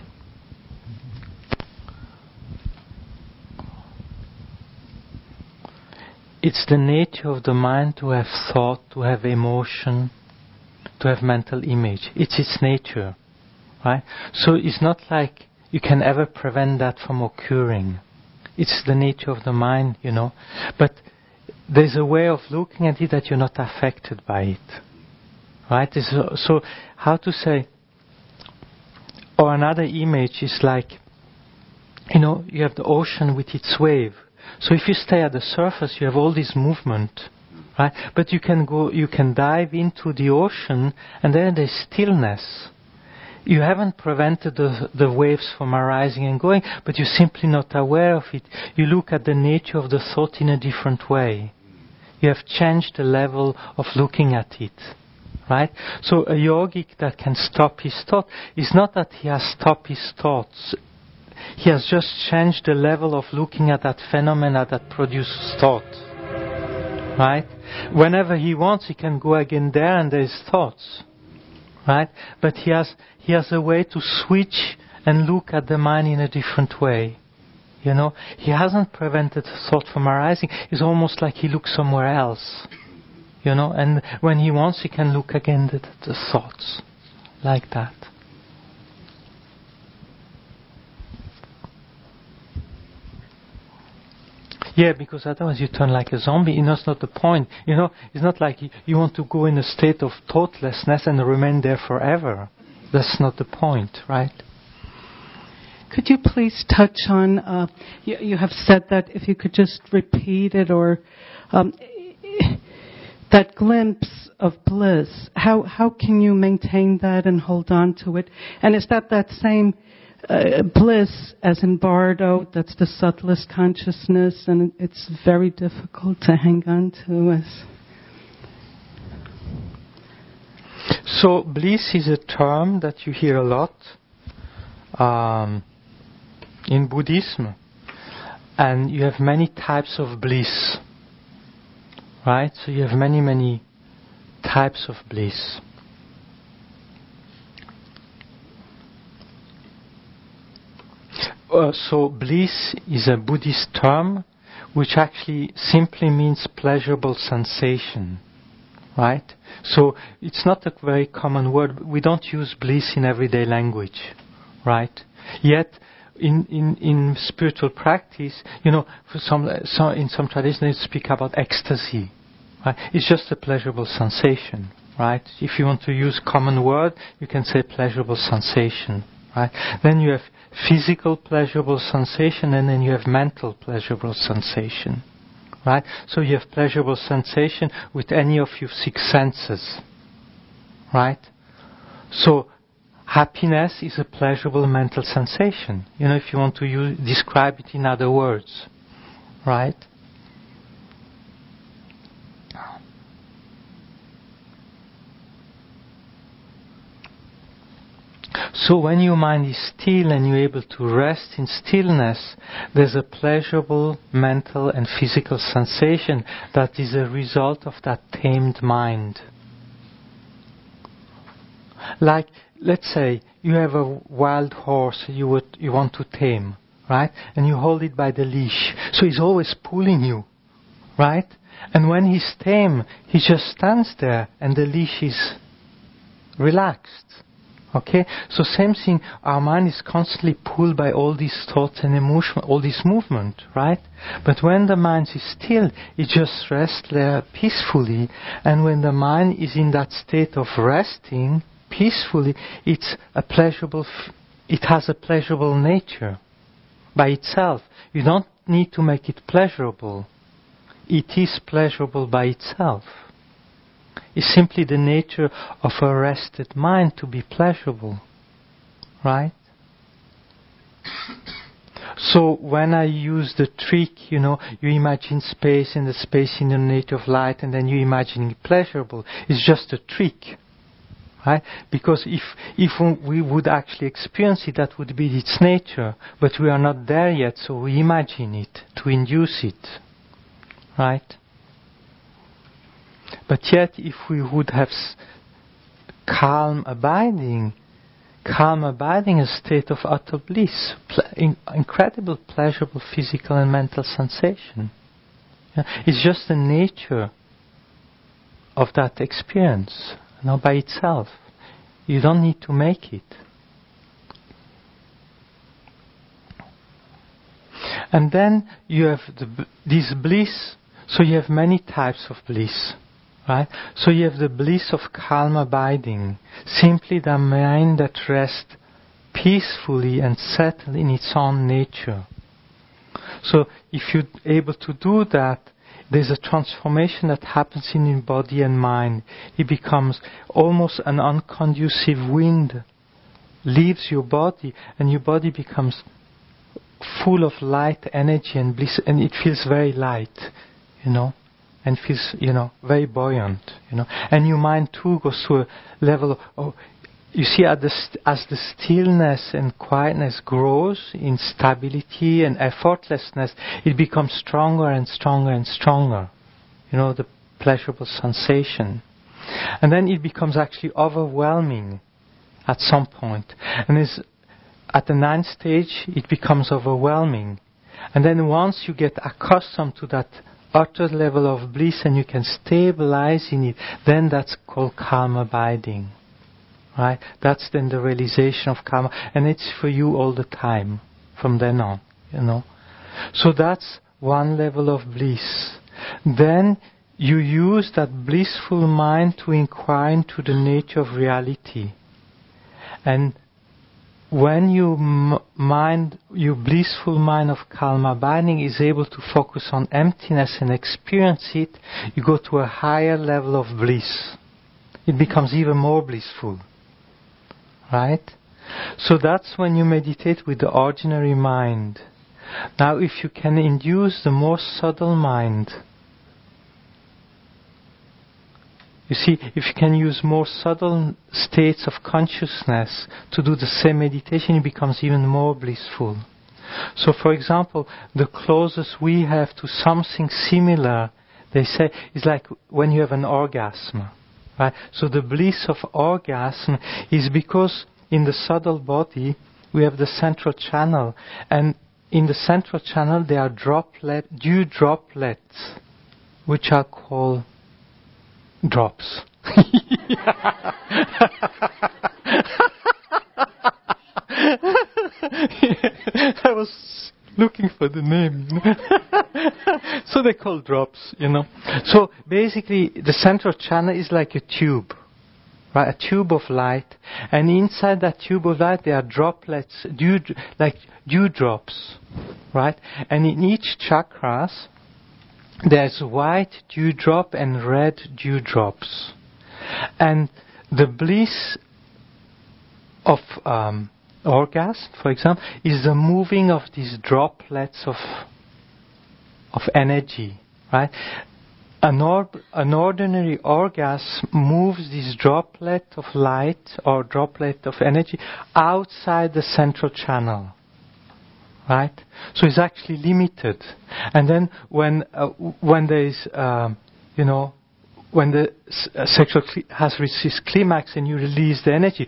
It's the nature of the mind to have thought, to have emotion, to have mental image. It's its nature, right? So it's not like you can ever prevent that from occurring. It's the nature of the mind, you know. But there's a way of looking at it that you're not affected by it, right? So how to say? Or another image is like, you know, you have the ocean with its wave. So if you stay at the surface, you have all this movement, right? But you can dive into the ocean, and then there's stillness. You haven't prevented the waves from arising and going, but you're simply not aware of it. You look at the nature of the thought in a different way. You have changed the level of looking at it, right? So a yogic that can stop his thought is not that he has stopped his thoughts. He has just changed the level of looking at that phenomena that produces thought. Right? Whenever he wants, he can go again there and there's thoughts. Right? But he has a way to switch and look at the mind in a different way. You know? He hasn't prevented thought from arising. It's almost like he looks somewhere else. and when he wants, he can look again at the thoughts, like that. Yeah, because otherwise you turn like a zombie. That's not the point. It's not like you want to go in a state of thoughtlessness and remain there forever. That's not the point, right? Could you please touch on, you have said that, if you could just repeat it, or that glimpse of bliss, how can you maintain that and hold on to it? And is that same bliss as in Bardo, that's the subtlest consciousness, and it's very difficult to hang on to us? So bliss is a term that you hear a lot in Buddhism, and you have many types of bliss, right? So you have many types of bliss. So bliss is a Buddhist term which actually simply means pleasurable sensation, right? So it's not a very common word. We don't use bliss in everyday language, right? Yet in spiritual practice, for in some traditions they speak about ecstasy, right? It's just a pleasurable sensation, right? If you want to use common word, you can say pleasurable sensation, right? Then you have physical pleasurable sensation, and then you have mental pleasurable sensation, right? So you have pleasurable sensation with any of your 6 senses, right? So happiness is a pleasurable mental sensation, if you want to describe it in other words, right? So when your mind is still and you're able to rest in stillness, there's a pleasurable mental and physical sensation that is a result of that tamed mind. Like, let's say you have a wild horse you want to tame, right? And you hold it by the leash. So he's always pulling you, right? And when he's tame, he just stands there and the leash is relaxed. Okay? So same thing, our mind is constantly pulled by all these thoughts and emotion, all this movement, right? But when the mind is still, it just rests there peacefully. And when the mind is in that state of resting peacefully, it has a pleasurable nature by itself. You don't need to make it pleasurable. It is pleasurable by itself. It's simply the nature of a rested mind to be pleasurable, right? So when I use the trick, you imagine space and the space in the nature of light, and then you imagine it pleasurable. It's just a trick, right? Because if we would actually experience it, that would be its nature. But we are not there yet, so we imagine it to induce it, right? But yet, if we would have calm abiding is a state of utter bliss, incredible pleasurable physical and mental sensation. It's just the nature of that experience, by itself. You don't need to make it. And then you have this bliss. So you have many types of bliss. Right? So you have the bliss of calm abiding, simply the mind that rests peacefully and settled in its own nature. So if you're able to do that, there's a transformation that happens in your body and mind. It becomes almost an unconducive wind, leaves your body, and your body becomes full of light, energy and bliss, and it feels very light, and feels, very buoyant, And your mind too goes to a level of, you see, as the stillness and quietness grows in stability and effortlessness, it becomes stronger and stronger and stronger, the pleasurable sensation. And then it becomes actually overwhelming at some point. And at the 9th stage, it becomes overwhelming. And then once you get accustomed to that utter level of bliss and you can stabilize in it, then that's called calm abiding. Right? That's then the realization of karma, and it's for you all the time from then on, So that's one level of bliss. Then you use that blissful mind to inquire into the nature of reality. And when your blissful mind of calm abiding is able to focus on emptiness and experience it, you go to a higher level of bliss. It becomes even more blissful. Right? So that's when you meditate with the ordinary mind. Now, if you can induce the more subtle mind, you see, if you can use more subtle states of consciousness to do the same meditation, it becomes even more blissful. So, for example, the closest we have to something similar, they say, is like when you have an orgasm. Right? So the bliss of orgasm is because in the subtle body we have the central channel, and in the central channel there are dew droplets, which are called drops. I was looking for the name. So they call drops, So basically the central channel is like a tube, right? A tube of light, and inside that tube of light there are droplets, like dewdrops, right? And in each chakras there's white dewdrop and red dewdrops. And the bliss of orgasm, for example, is the moving of these droplets of energy, right? An ordinary orgasm moves this droplet of light or droplet of energy outside the central channel, right? So it's actually limited. And then when there is, when the sexual has reached its climax and you release the energy,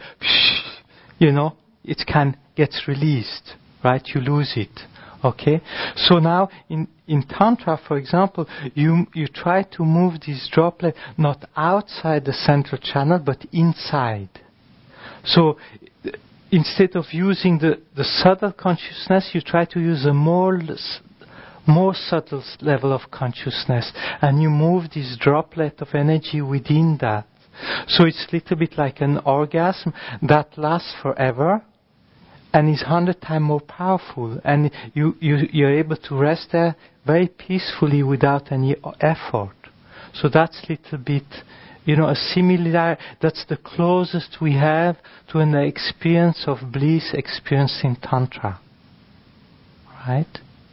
it gets released, right? You lose it. Okay? So now in Tantra, for example, you try to move this droplet not outside the central channel but inside. So instead of using the subtle consciousness, you try to use a more subtle level of consciousness, and you move this droplet of energy within that. So it's a little bit like an orgasm that lasts forever and is 100 times more powerful, and you're able to rest there very peacefully without any effort. So that's a little bit, a similar, that's the closest we have to an experience of bliss experienced in Tantra. Right?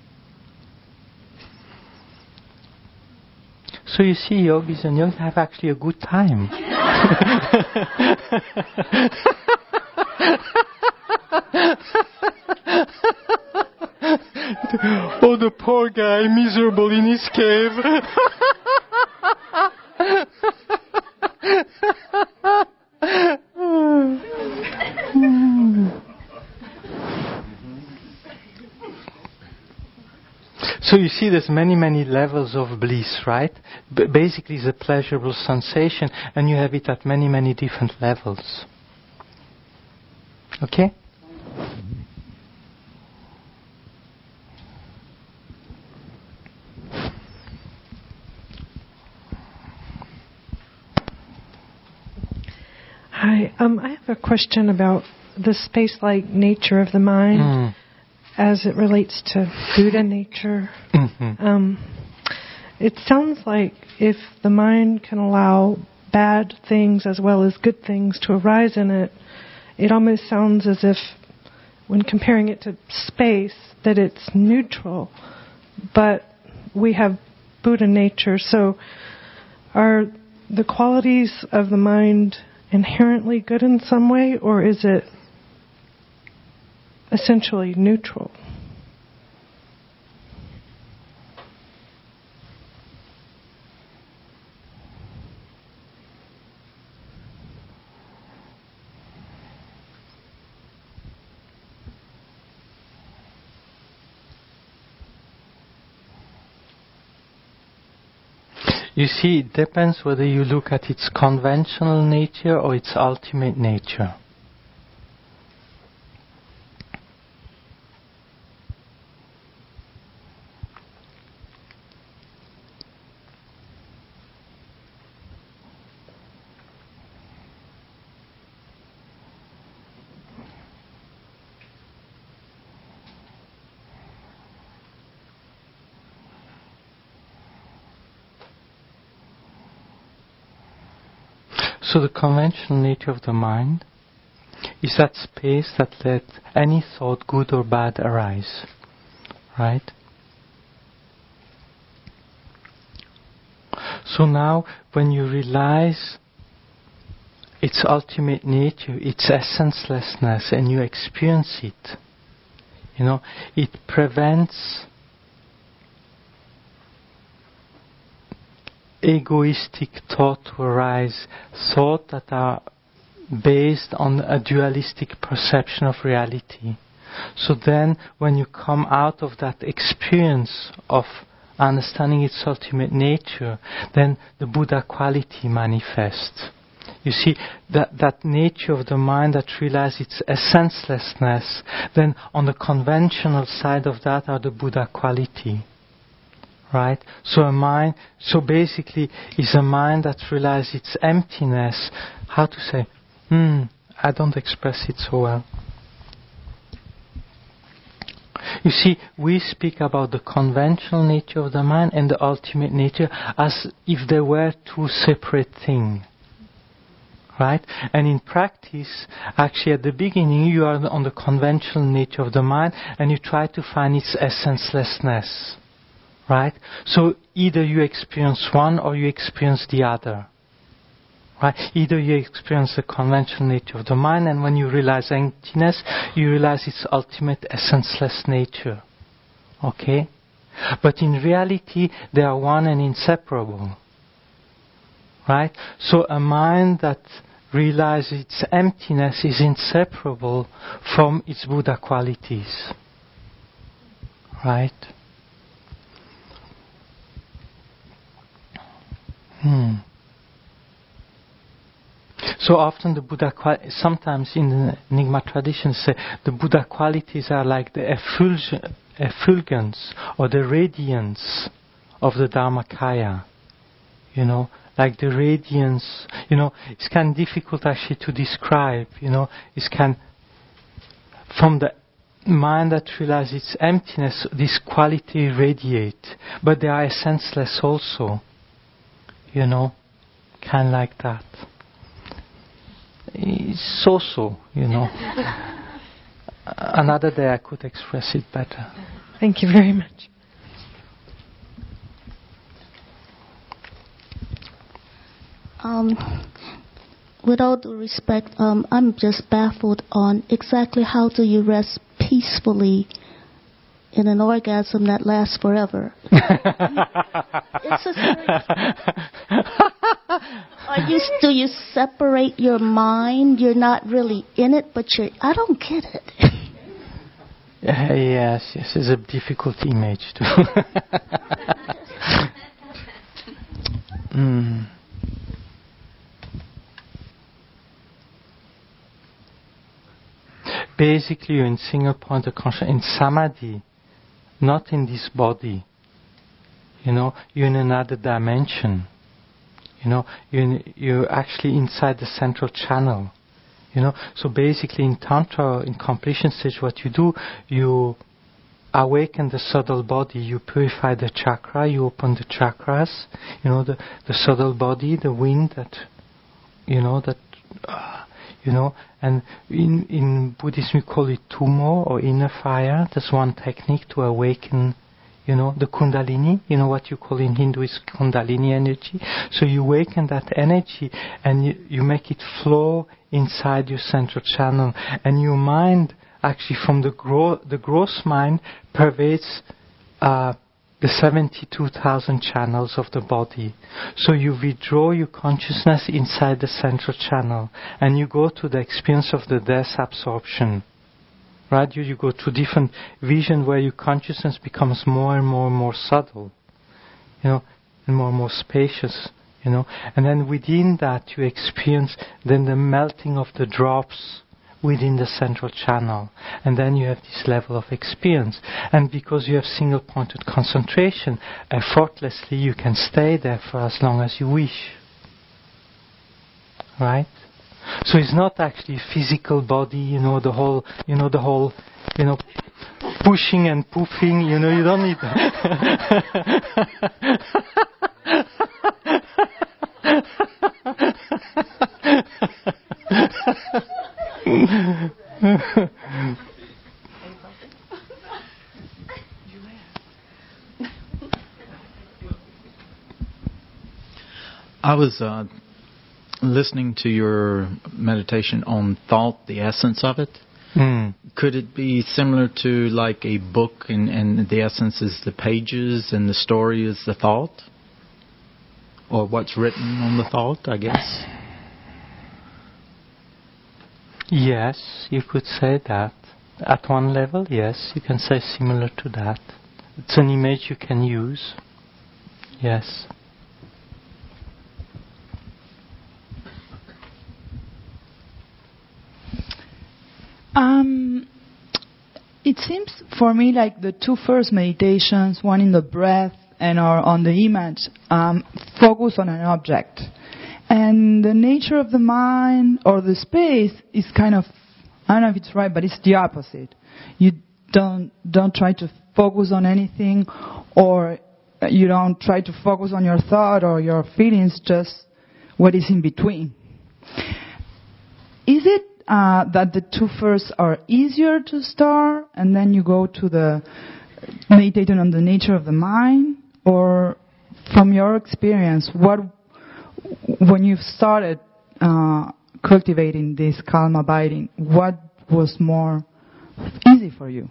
So you see, yogis and yogis have actually a good time. Oh, the poor guy, miserable in his cave. So you see there's many levels of bliss, right? Basically it's a pleasurable sensation, and you have it at many different levels. Okay? Hi, I have a question about the space-like nature of the mind as it relates to Buddha nature. Mm-hmm. It sounds like if the mind can allow bad things as well as good things to arise in it, it almost sounds as if, when comparing it to space, that it's neutral. But we have Buddha nature, so are the qualities of the mind inherently good in some way, or is it essentially neutral? You see, it depends whether you look at its conventional nature or its ultimate nature. So the conventional nature of the mind is that space that let any thought, good or bad, arise. Right? So now, when you realize its ultimate nature, its essencelessness, and you experience it, it prevents egoistic thought to arise, thought that are based on a dualistic perception of reality. So then, when you come out of that experience of understanding its ultimate nature, then the Buddha quality manifests. You see, that nature of the mind that realizes its essencelessness, then on the conventional side of that are the Buddha quality. Right? So basically, is a mind that realizes its emptiness. How to say? I don't express it so well. You see, we speak about the conventional nature of the mind and the ultimate nature as if they were two separate things. Right? And in practice, actually at the beginning, you are on the conventional nature of the mind and you try to find its essencelessness. Right? So either you experience one or you experience the other. Right? Either you experience the conventional nature of the mind, and when you realize emptiness, you realize its ultimate essenceless nature. Okay? But in reality, they are one and inseparable. Right? So a mind that realizes its emptiness is inseparable from its Buddha qualities. Right? So often the Buddha sometimes in the Nyingma tradition say the Buddha qualities are like the effulgence or the radiance of the Dharmakaya. Like the radiance, it's kind of difficult actually to describe, it's from the mind that realizes its emptiness, this quality radiate, but they are essenceless also. Kind of like that. It's so. Another day I could express it better. Thank you very much. With all due respect, I'm just baffled on exactly how do you rest peacefully in an orgasm that lasts forever. It's a do you separate your mind? You're not really in it, but I don't get it. Yes, it's a difficult image too. Basically, you're in single point of consciousness, in samadhi, not in this body. You're in another dimension. You're actually inside the central channel. So basically in Tantra, in completion stage, what you do, you awaken the subtle body, you purify the chakra, you open the chakras, the subtle body, the wind that, and in Buddhism we call it tumo or inner fire. That's one technique to awaken, the kundalini, what you call in Hindu is kundalini energy. So you awaken that energy and you make it flow inside your central channel. And your mind, actually from the gross mind, pervades the 72,000 channels of the body. So you withdraw your consciousness inside the central channel and you go to the experience of the death absorption. Right? You go to different vision where your consciousness becomes more and more and more subtle. and more spacious, and then within that you experience then the melting of the drops within the central channel, and then you have this level of experience. And because you have single pointed concentration, effortlessly you can stay there for as long as you wish. Right? So it's not actually physical body, the whole pushing and poofing, you don't need I was listening to your meditation on thought, the essence of it. Could it be similar to like a book and the essence is the pages and the story is the thought? Or what's written on the thought, I guess? Yes, you could say that. At one level, yes, you can say similar to that. It's an image you can use. Yes. It seems for me like the two first meditations, one in the breath and or on the image, focus on an object. And the nature of the mind or the space is kind of, I don't know if it's right, but it's the opposite. You don't try to focus on anything, or you don't try to focus on your thought or your feelings, just what is in between. Is it that the two first are easier to start and then you go to the meditating on the nature of the mind? Or from your experience, when you've started cultivating this calm abiding, what was more easy for you?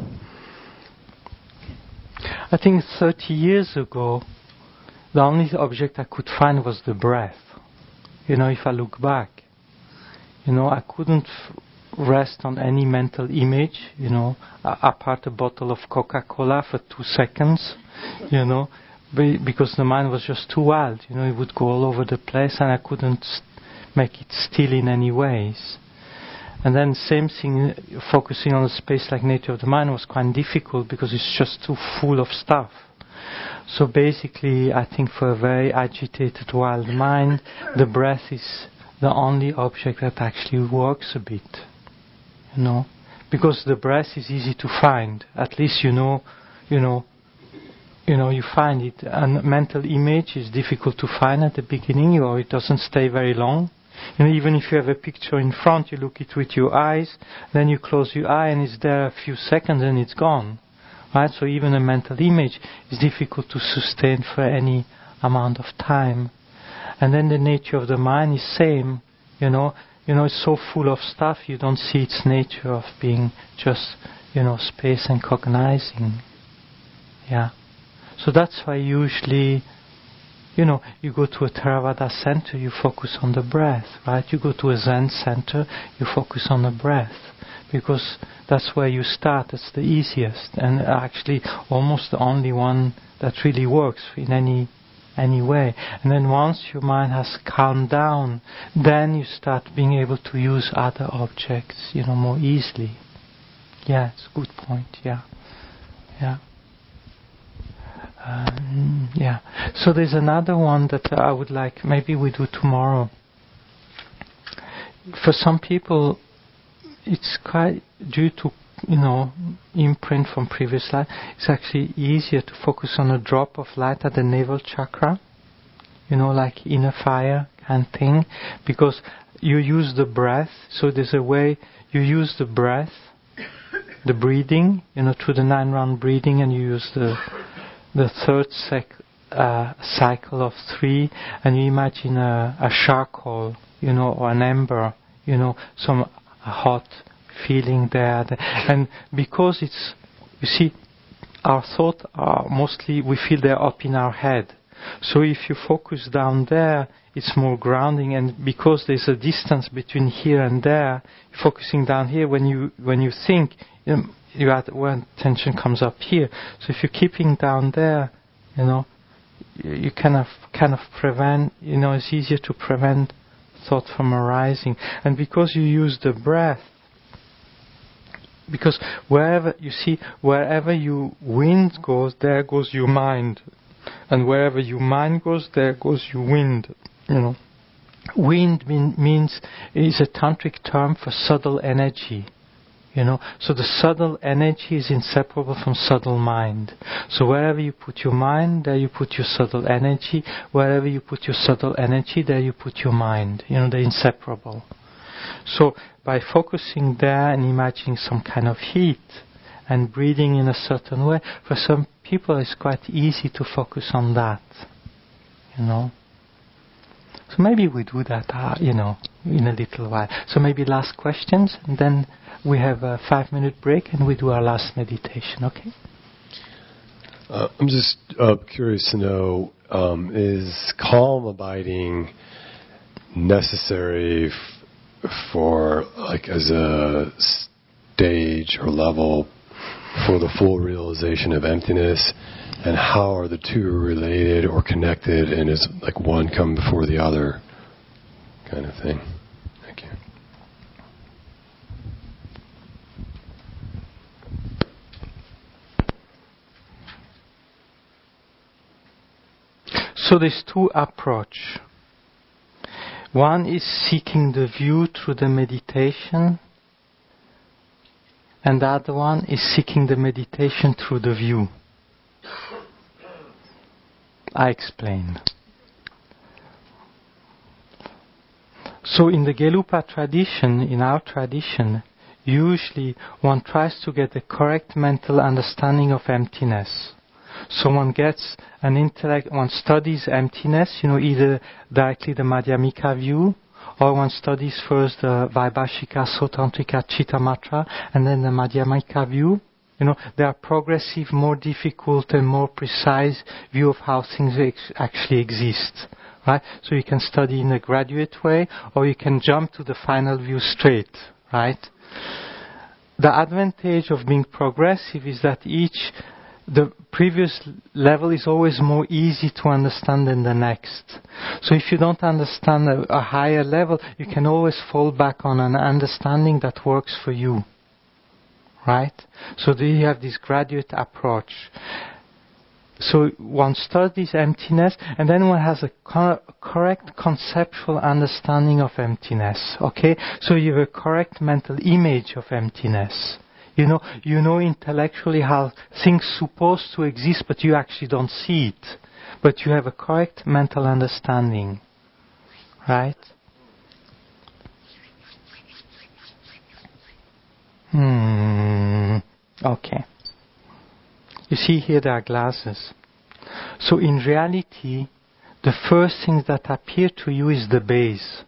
I think 30 years ago, the only object I could find was the breath. If I look back, I couldn't rest on any mental image, apart a bottle of Coca-Cola for 2 seconds, because the mind was just too wild, it would go all over the place and I couldn't make it still in any ways. And then same thing, focusing on the space like nature of the mind was quite difficult because it's just too full of stuff. So basically, I think for a very agitated wild mind, the breath is the only object that actually works a bit, because the breath is easy to find. At least you find it. A mental image is difficult to find at the beginning, or it doesn't stay very long. Even if you have a picture in front, you look it with your eyes, then you close your eye and it's there a few seconds and it's gone. Right? So even a mental image is difficult to sustain for any amount of time. And then the nature of the mind is same, it's so full of stuff you don't see its nature of being just, space and cognizing. Yeah. So that's why usually, you go to a Theravada center, you focus on the breath, right? You go to a Zen center, you focus on the breath, because that's where you start, it's the easiest, and actually almost the only one that really works in any way. And then once your mind has calmed down, then you start being able to use other objects, more easily. Yeah, it's a good point. Yeah. So there's another one that I would like, maybe we do tomorrow. For some people, it's quite due to imprint from previous life. It's actually easier to focus on a drop of light at the navel chakra, like inner fire kind of thing, because you use the breath. So there's a way you use the breath, the breathing, through the 9-round breathing, and you use the third cycle of 3, and you imagine a charcoal, or an ember, some hot feeling there. And because it's, you see, our thoughts are mostly, we feel they're up in our head. So if you focus down there, it's more grounding, and because there's a distance between here and there, focusing down here, when you think, you add when tension comes up here. So if you're keeping down there, you kind of prevent, it's easier to prevent thought from arising. And because you use the breath, because wherever your wind goes, there goes your mind. And wherever your mind goes, there goes your wind. Wind means is a tantric term for subtle energy. So the subtle energy is inseparable from subtle mind. So wherever you put your mind, there you put your subtle energy. Wherever you put your subtle energy, there you put your mind. They're inseparable. So by focusing there and imagining some kind of heat and breathing in a certain way, for some people it's quite easy to focus on that. So maybe we do that, in a little while. So maybe last questions, and then we have a 5-minute break, and we do our last meditation, okay? I'm just curious to know, is calm abiding necessary for, as a stage or level for the full realization of emptiness? And how are the two related or connected, and is one come before the other kind of thing? Thank you. So there's two approaches. One is seeking the view through the meditation, and the other one is seeking the meditation through the view. I explain. So in the Gelugpa tradition, in our tradition, usually one tries to get the correct mental understanding of emptiness. So one gets an intellect, one studies emptiness, either directly the Madhyamika view, or one studies first the Vaibhashika, Sotantrika, Chittamatra, and then the Madhyamika view. There are progressive, more difficult and more precise view of how things actually exist. Right? So you can study in a graduate way, or you can jump to the final view straight. Right? The advantage of being progressive is that the previous level is always more easy to understand than the next. So if you don't understand a higher level, you can always fall back on an understanding that works for you. Right? So you have this graduate approach. So one studies emptiness, and then one has a correct conceptual understanding of emptiness. Okay? So you have a correct mental image of emptiness. You know intellectually how things supposed to exist, but you actually don't see it. But you have a correct mental understanding. Right? Okay. You see here there are glasses. So in reality, the first thing that appear to you is the base.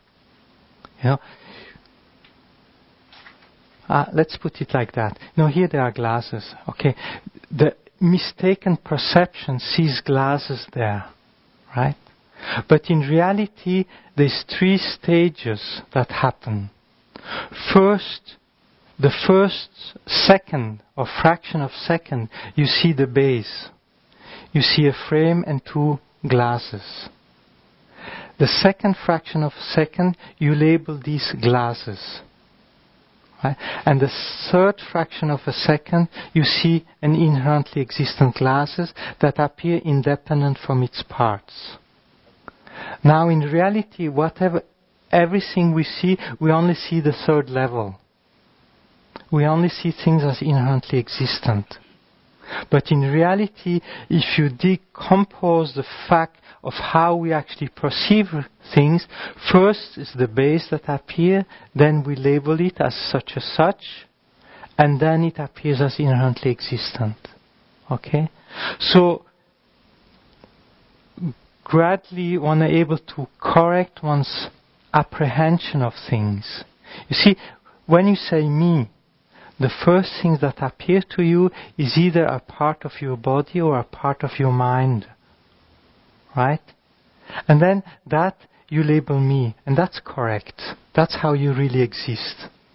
Let's put it like that. Here there are glasses. Okay. The mistaken perception sees glasses there. Right? But in reality, there's 3 stages that happen. First, the first second or fraction of second, you see the base. You see a frame and 2 glasses. The second fraction of a second, you label these glasses. Right? And the third fraction of a second, you see an inherently existent glasses that appear independent from its parts. Now in reality, everything we see, we only see the third level. We only see things as inherently existent. But in reality, if you decompose the fact of how we actually perceive things, first is the base that appears, then we label it as such and such, and then it appears as inherently existent. Okay? So, gradually one is able to correct one's apprehension of things. You see, when you say me, the first thing that appears to you is either a part of your body or a part of your mind. Right? And then that you label me, and that's correct. That's how you really exist.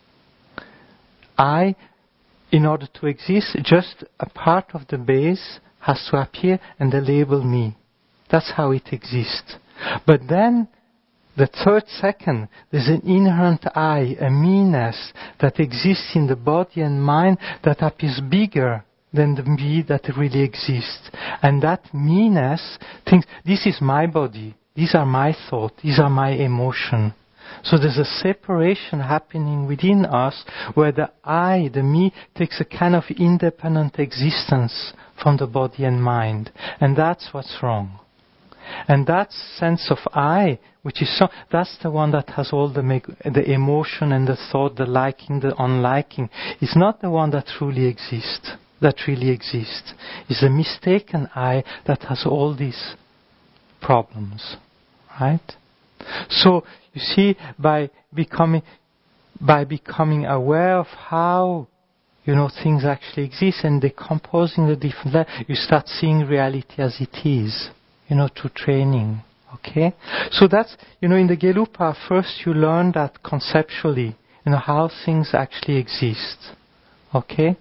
I, in order to exist, just a part of the base has to appear and they label me. That's how it exists. But then, the third second, there's an inherent I, a me-ness that exists in the body and mind that appears bigger than the me that really exists. And that me-ness thinks, this is my body, these are my thoughts, these are my emotion. So there's a separation happening within us where the I, the me, takes a kind of independent existence from the body and mind. And that's what's wrong. And that sense of I, which is so, that's the one that has all the emotion and the thought, the liking, the unliking, is not the one that truly exists. It's a mistaken I that has all these problems. Right? So, you see, by becoming aware of how, things actually exist and decomposing the different layers, you start seeing reality as it is, through training. Okay? So that's, in the Gelugpa, first you learn that conceptually, how things actually exist. Okay?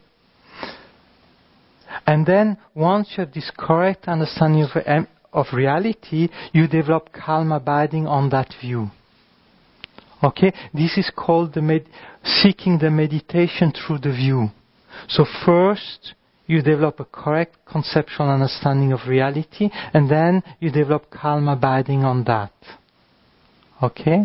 And then, once you have this correct understanding of reality, you develop calm abiding on that view. Okay? This is called seeking the meditation through the view. So first, you develop a correct conceptual understanding of reality, and then you develop calm abiding on that. Okay?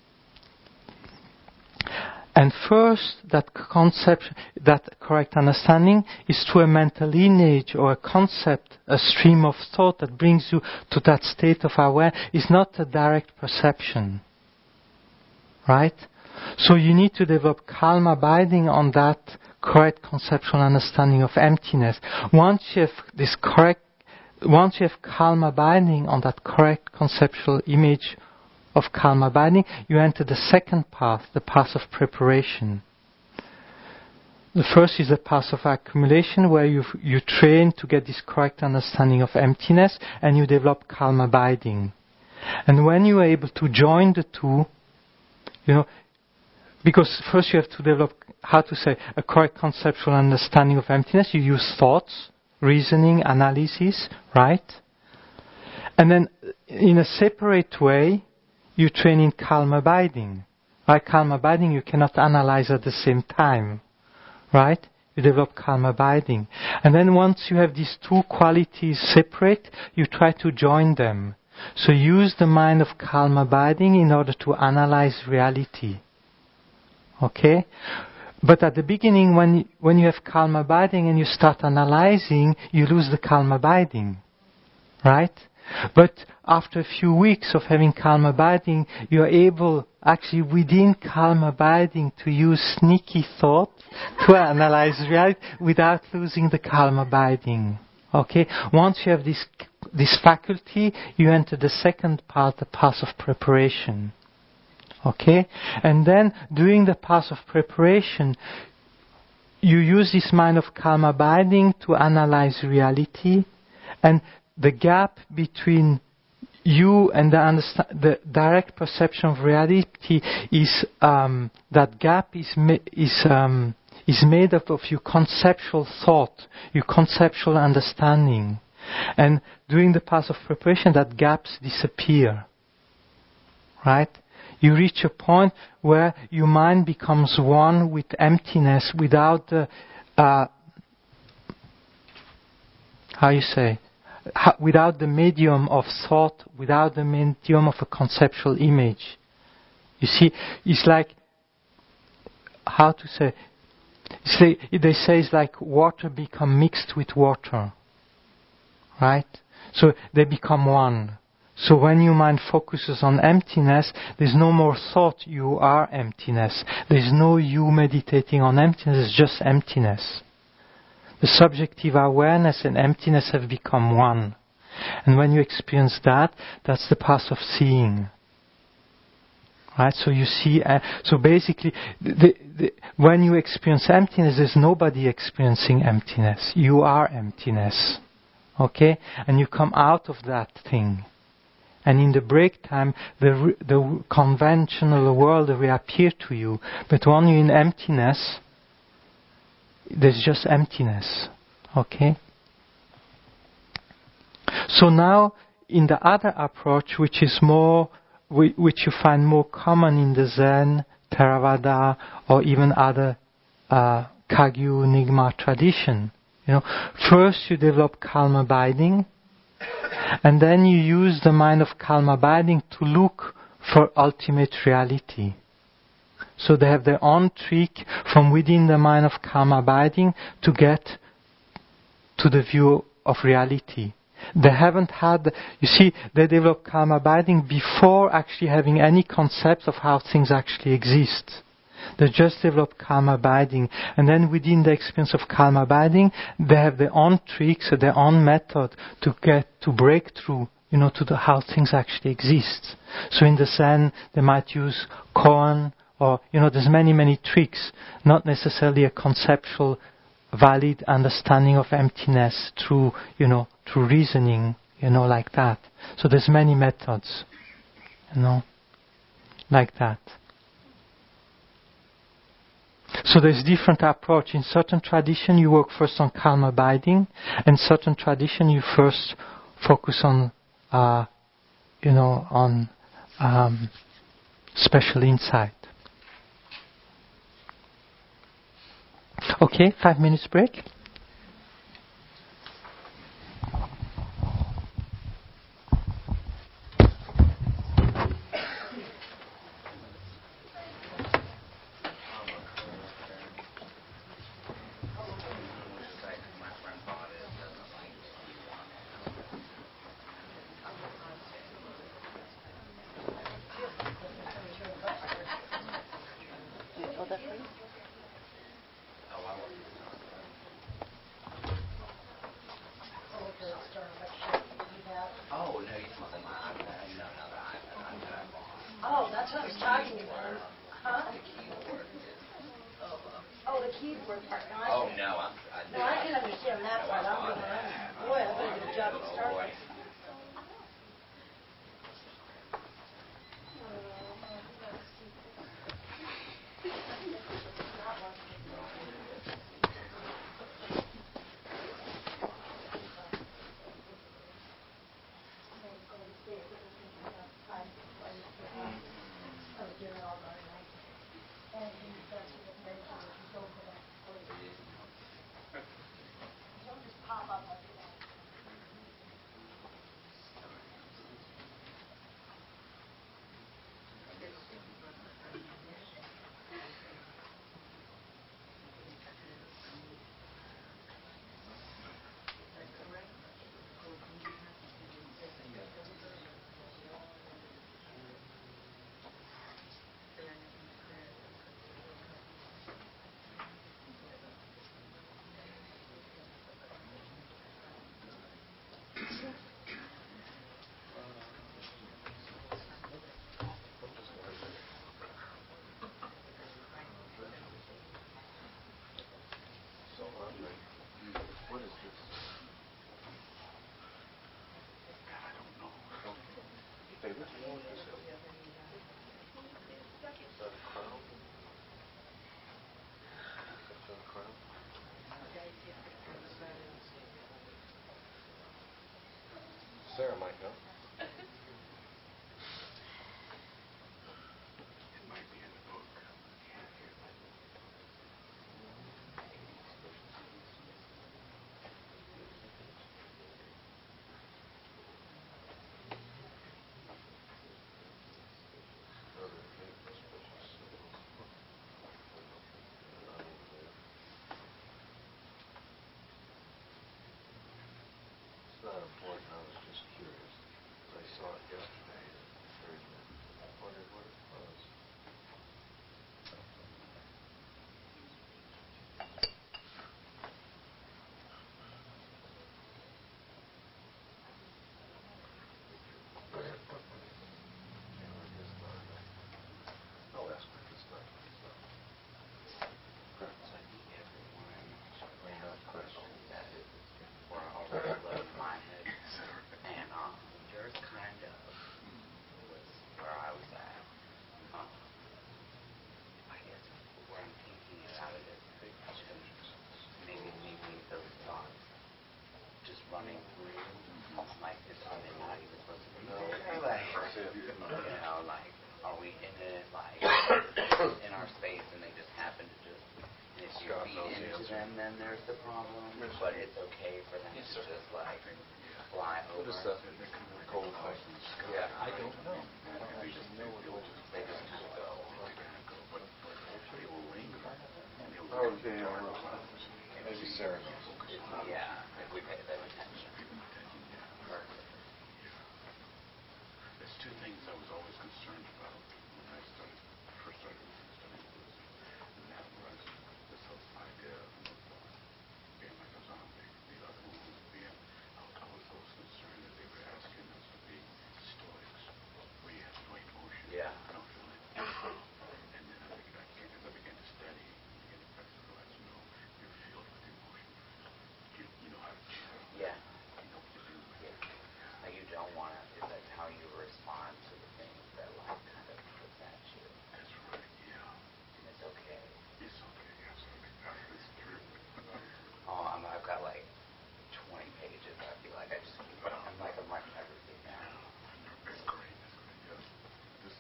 And first, that correct understanding is through a mental lineage or a concept, a stream of thought that brings you to that state of awareness. It's not a direct perception. Right? So you need to develop calm abiding on that correct conceptual understanding of emptiness. Once you have calm abiding on that correct conceptual image of calm abiding, you enter the second path, the path of preparation. The first is the path of accumulation, where you train to get this correct understanding of emptiness, and you develop calm abiding. And when you are able to join the two, because first you have to develop, a correct conceptual understanding of emptiness. You use thoughts, reasoning, analysis, right? And then in a separate way, you train in calm abiding. By calm abiding, you cannot analyze at the same time, right? You develop calm abiding. And then once you have these two qualities separate, you try to join them. So use the mind of calm abiding in order to analyze reality. Okay? But at the beginning, when you have calm abiding and you start analyzing, you lose the calm abiding. Right? But after a few weeks of having calm abiding, you are able, actually within calm abiding, to use sneaky thought to analyze reality without losing the calm abiding. Okay? Once you have this faculty, you enter the second part, the path of preparation. Okay? And then, during the path of preparation, you use this mind of calm abiding to analyze reality, and the gap between you and the direct perception of reality is that gap is made up of your conceptual thought, your conceptual understanding. And during the path of preparation, that gaps disappear. Right? You reach a point where your mind becomes one with emptiness without the, without the medium of thought, without the medium of a conceptual image. You see, it's like, they say it's like water become mixed with water. Right? So they become one. So when your mind focuses on emptiness, there's no more thought, you are emptiness. There's no you meditating on emptiness, it's just emptiness. The subjective awareness and emptiness have become one. And when you experience that, that's the path of seeing. Right? So you see, so basically, when you experience emptiness, there's nobody experiencing emptiness. You are emptiness. Okay? And you come out of that thing. And in the break time, the conventional world reappear to you. But when you're in emptiness, there's just emptiness. Okay? So now, in the other approach, which is more, which you find more common in the Zen, Theravada, or even other Kagyu Nyingma tradition. First you develop calm abiding, and then you use the mind of calm abiding to look for ultimate reality. So they have their own trick from within the mind of calm abiding to get to the view of reality. They haven't had, they develop calm abiding before actually having any concept of how things actually exist. They just develop calm abiding, and then within the experience of calm abiding, they have their own tricks, their own method to break through, to how things actually exist. So in the Zen, they might use koan, or there's many tricks, not necessarily a conceptual, valid understanding of emptiness through reasoning, like that. So there's many methods, like that. So there's different approach. In certain tradition, you work first on calm abiding, and certain tradition, you first focus on, special insight. Okay, 5 minutes break. Oh, that's what I was talking about. Huh? Oh, the keyboard part. No, I can understand that part. I'm going to, boy, I better get a job at Starbucks. Sarah might know. It's not important. I was just curious. I saw it yesterday. I wondered what it was. I'll ask my sister. May not question that. Or I'll let my head and you're kind of but it's okay for them to just like fly over. What is that? Cold Titans. Yeah. I don't know. They just kind of go. Oh, yeah. Maybe Sarah. Yeah, if we pay them attention. There's two things I was always concerned about when I first started studying Buddhism, and that was this whole idea of being like a zombie. The other one was I was always concerned that they were asking us to be stoics, where you have no emotion, no feeling. And then as I began to study, began to practice, I realized, no, you're filled with emotion. You know how to chill. Yeah. You know what to do. Like you don't want to, that's how you respond to the things that life kind of puts at you. That's right, yeah. And it's okay. It's okay, absolutely. It's true. I've got like 20 pages. I feel like I just keep writing. I'm writing everything down. It's great, yeah. This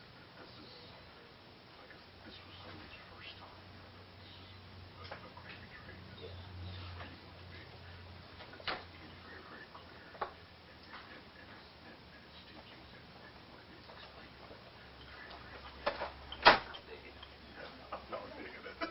was someone's first time. This is a great retreat. This is where you want to be. It's very, very clear. And its teachings and the way it's explained. It's very, very clear. I'm digging it. Yeah, I'm digging it.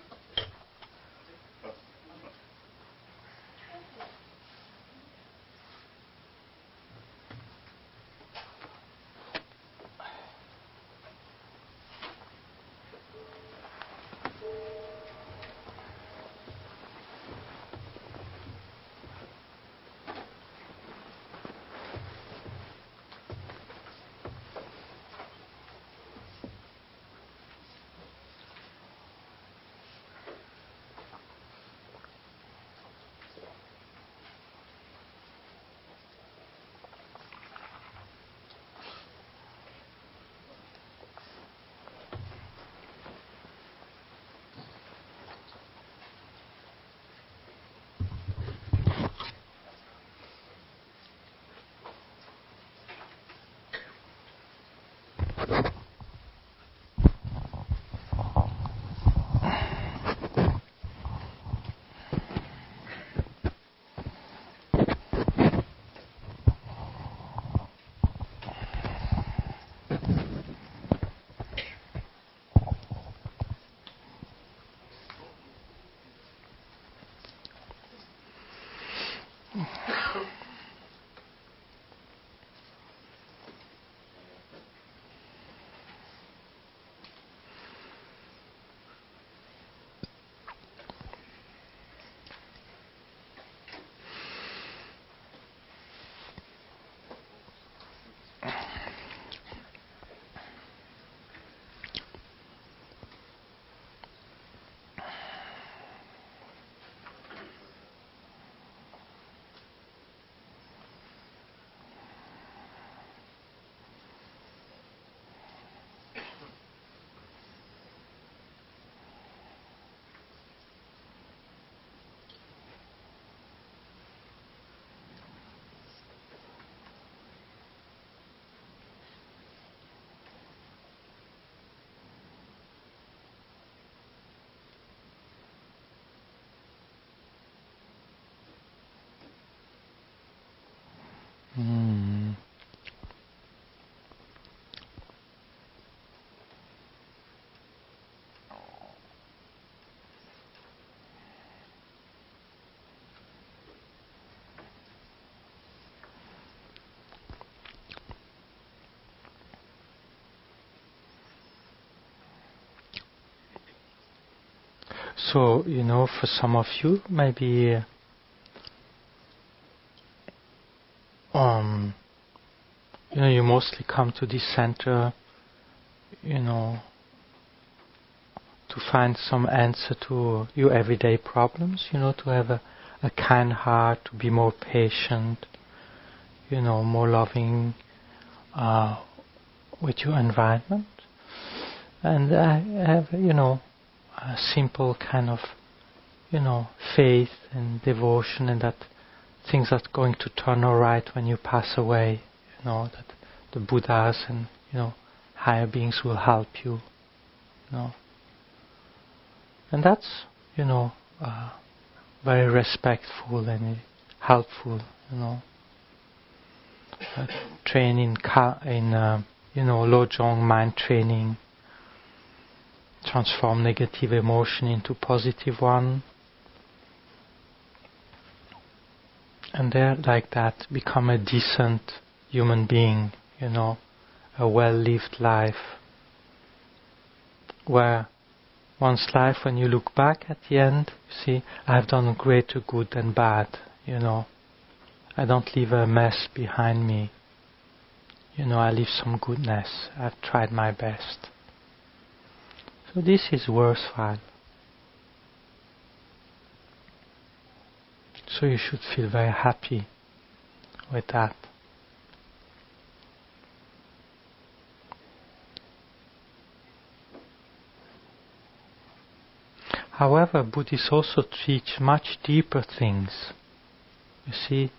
So, for some of you, maybe you mostly come to this center, to find some answer to your everyday problems, to have a kind heart, to be more patient, more loving with your environment. And I have, a simple kind of, faith and devotion, and that things are going to turn all right when you pass away. That the Buddhas and higher beings will help you. And that's very respectful and helpful, train in Lojong mind training, transform negative emotion into positive one, and there, like that, become a decent human being, a well-lived life, where one's life, when you look back at the end, you see, I've done greater good than bad, I don't leave a mess behind me, I leave some goodness, I've tried my best. So this is worthwhile. So you should feel very happy with that. However, Buddhists also teach much deeper things. You see?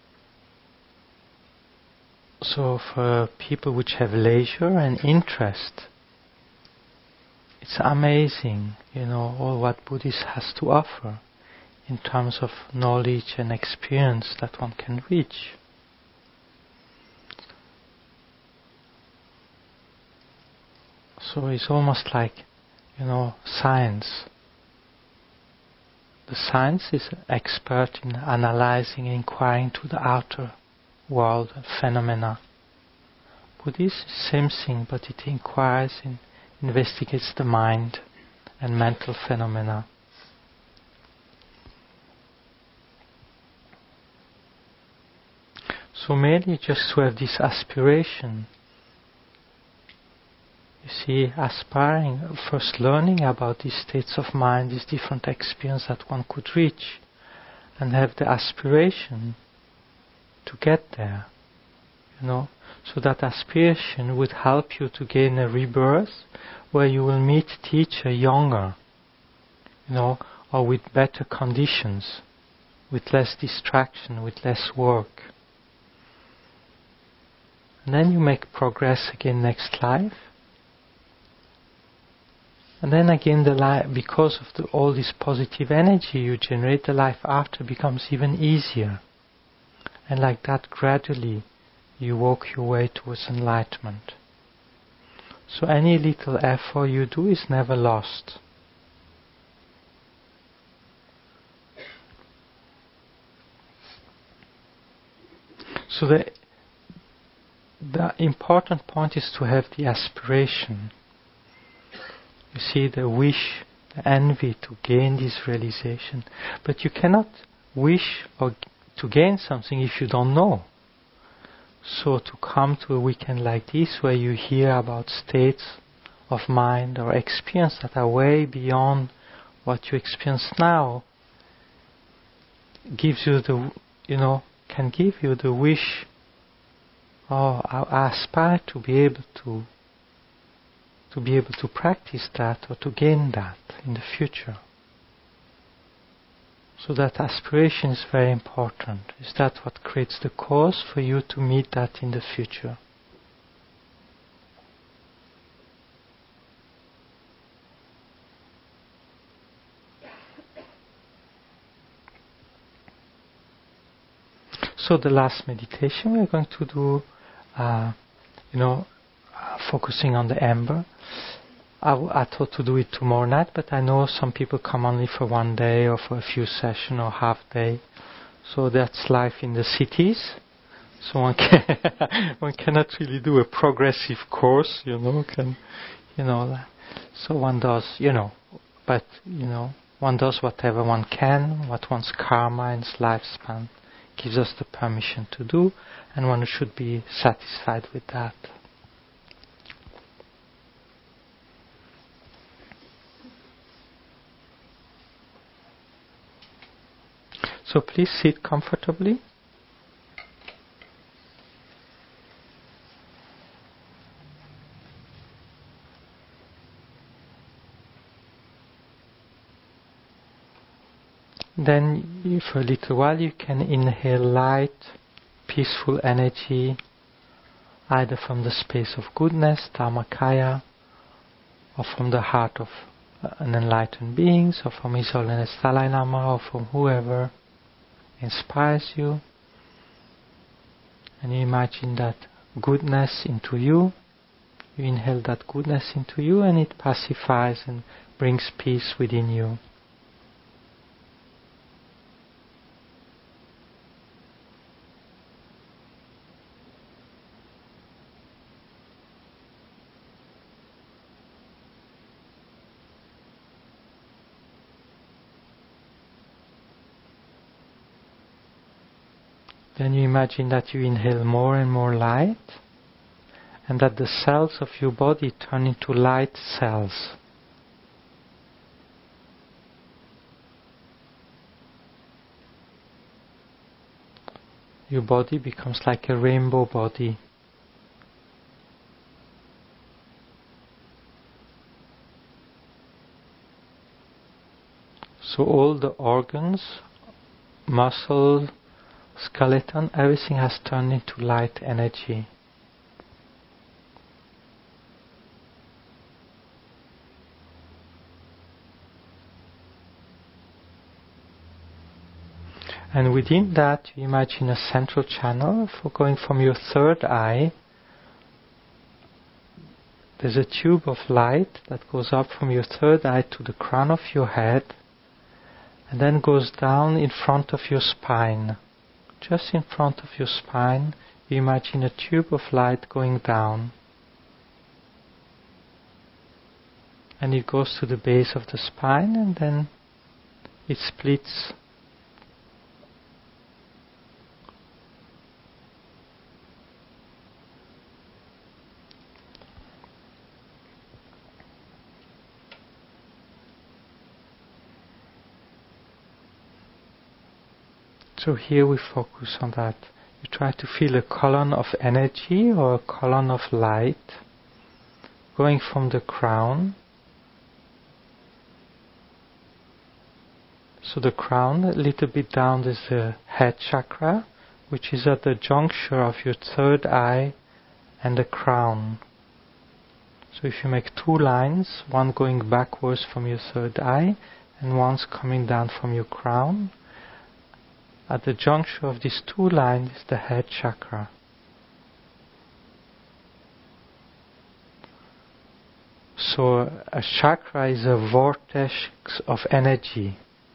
So for people which have leisure and interest, it's amazing, all what Buddhism has to offer in terms of knowledge and experience that one can reach. So it's almost like, science. The science is expert in analyzing and inquiring to the outer world and phenomena. Buddhism is same thing, but it inquires and investigates the mind and mental phenomena. So merely just to have this aspiration, you see, aspiring, first learning about these states of mind, these different experiences that one could reach, and have the aspiration to get there, So that aspiration would help you to gain a rebirth where you will meet teacher younger, or with better conditions, with less distraction, with less work. And then you make progress again next life. And then again, because of all this positive energy you generate, the life after becomes even easier. And like that, gradually, you walk your way towards enlightenment. So any little effort you do is never lost. So the important point is to have the aspiration. You see, the wish, the envy to gain this realization. But you cannot wish or to gain something if you don't know. So to come to a weekend like this, where you hear about states of mind or experience that are way beyond what you experience now, gives you can give you the wish, I aspire to be able to practice that or to gain that in the future. So that aspiration is very important. Is that what creates the cause for you to meet that in the future? So the last meditation we're going to do, focusing on the ember. I thought to do it tomorrow night, but I know some people come only for one day or for a few sessions or half day. So that's life in the cities. So one cannot really do a progressive course, so one does, but one does whatever one can, what one's karma and lifespan gives us the permission to do, and one should be satisfied with that. So please sit comfortably. Then, for a little while, you can inhale light, peaceful energy, either from the space of goodness, Dharmakaya, or from the heart of an enlightened being, so from His Holiness Dalai Lama or from whoever inspires you, and you imagine that goodness into you. You inhale that goodness into you, and it pacifies and brings peace within you. Then you imagine that you inhale more and more light, and that the cells of your body turn into light cells. Your body becomes like a rainbow body. So all the organs, muscle, skeleton, everything has turned into light energy. And within that, you imagine a central channel for going from your third eye. There's a tube of light that goes up from your third eye to the crown of your head, and then goes down in front of your spine. Just in front of your spine, you imagine a tube of light going down. And it goes to the base of the spine, and then it splits. So here we focus on that. You try to feel a column of energy or a column of light going from the crown. So the crown, a little bit down, is the head chakra, which is at the juncture of your third eye and the crown. So if you make two lines, one going backwards from your third eye and one's coming down from your crown, at the juncture of these two lines is the head chakra. So a chakra is a vortex of energy.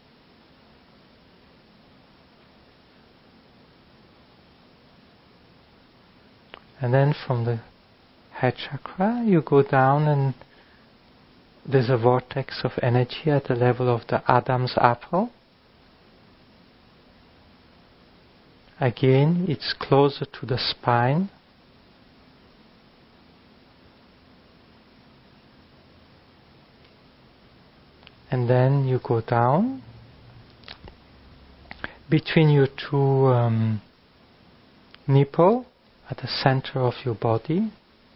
And then from the head chakra you go down, and there's a vortex of energy at the level of the Adam's apple. Again, it's closer to the spine. And then you go down between your two nipple at the center of your body.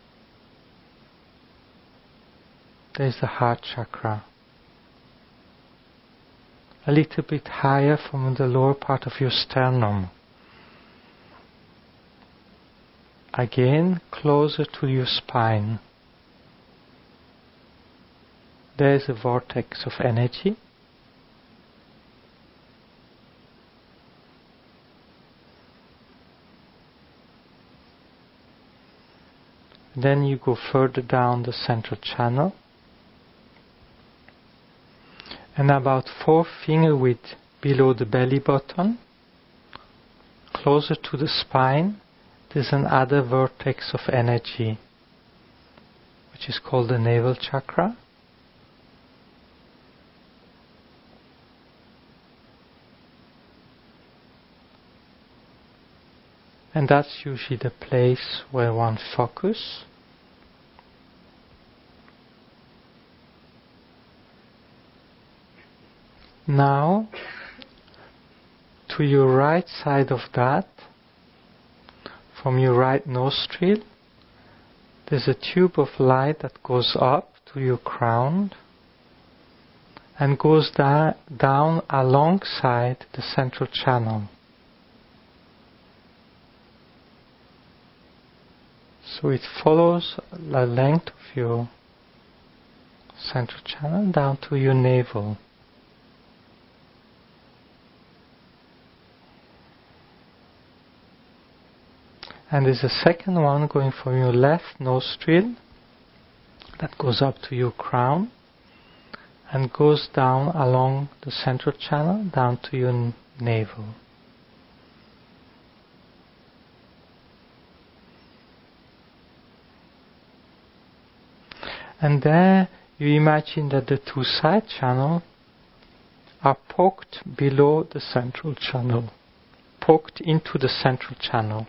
There's the heart chakra. A little bit higher from the lower part of your sternum. Again, closer to your spine. There's a vortex of energy. Then you go further down the central channel, and about 4 finger width below the belly button, closer to the spine, there's another vortex of energy, which is called the navel chakra. And that's usually the place where one focuses. Now, to your right side of that, from your right nostril, there's a tube of light that goes up to your crown and goes down alongside the central channel. So it follows the length of your central channel down to your navel. And there's a second one going from your left nostril that goes up to your crown and goes down along the central channel down to your navel. And there you imagine that the two side channels are poked below the central channel, poked into the central channel.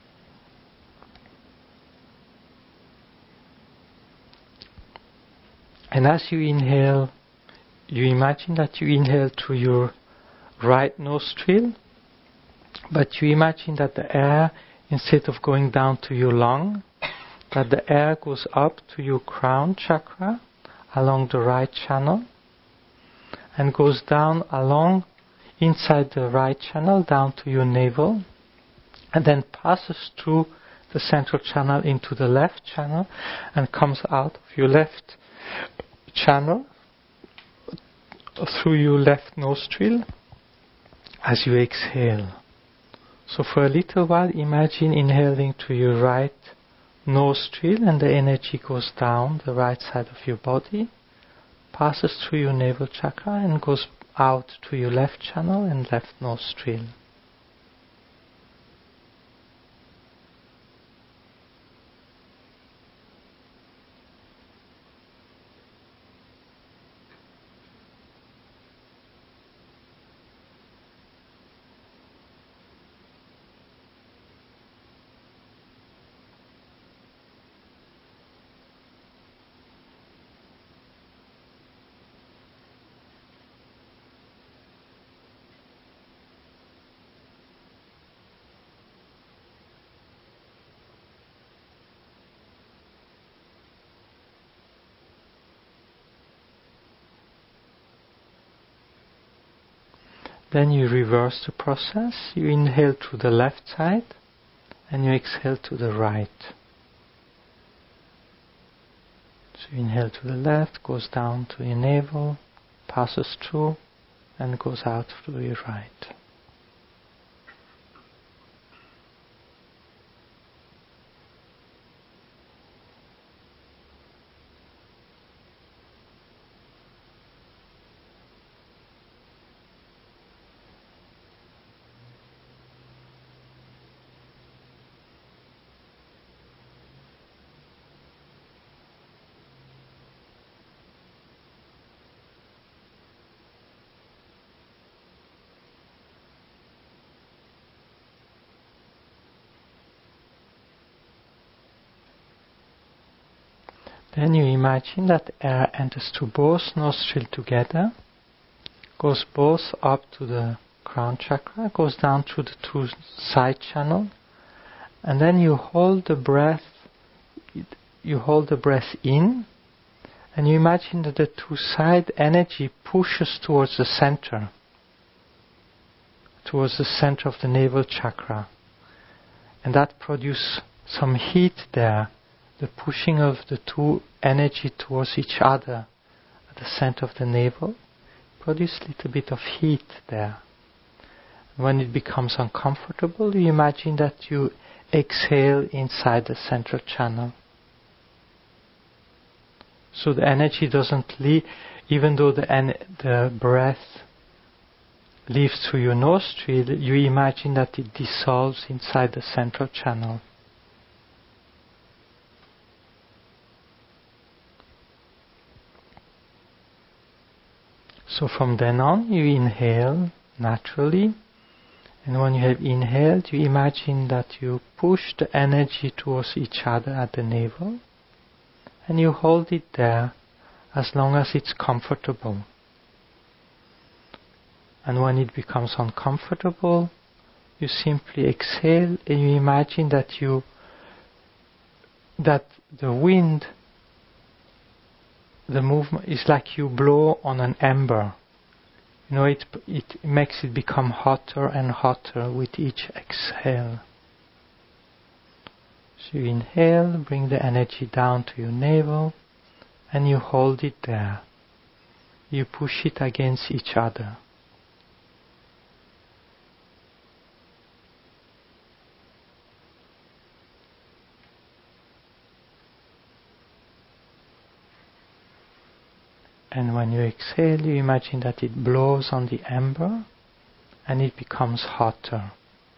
And as you inhale, you imagine that you inhale through your right nostril, but you imagine that the air, instead of going down to your lung, that the air goes up to your crown chakra along the right channel and goes down along inside the right channel down to your navel and then passes through the central channel into the left channel and comes out of your left channel through your left nostril as you exhale. So for a little while, imagine inhaling through your right nostril and the energy goes down the right side of your body, passes through your navel chakra and goes out to your left channel and left nostril. Then you reverse the process. You inhale through the left side and you exhale to the right. So you inhale to the left, goes down to your navel, passes through and goes out through your right. Then you imagine that air enters through both nostrils together, goes both up to the crown chakra, goes down through the two side channels, and then you hold the breath. You hold the breath in, and you imagine that the two side energy pushes towards the center of the navel chakra, and that produces some heat there. The pushing of the two energy towards each other at the center of the navel produces a little bit of heat there. When it becomes uncomfortable, you imagine that you exhale inside the central channel. So the energy doesn't leave, even though the breath leaves through your nostril, you imagine that it dissolves inside the central channel. So from then on, you inhale naturally, and when you have inhaled, you imagine that you push the energy towards each other at the navel, and you hold it there as long as it's comfortable. And when it becomes uncomfortable, you simply exhale, and you imagine that the wind, the movement is like you blow on an ember. You know, it makes it become hotter and hotter with each exhale. So you inhale, bring the energy down to your navel, and you hold it there. You push it against each other. And when you exhale, you imagine that it blows on the ember and it becomes hotter.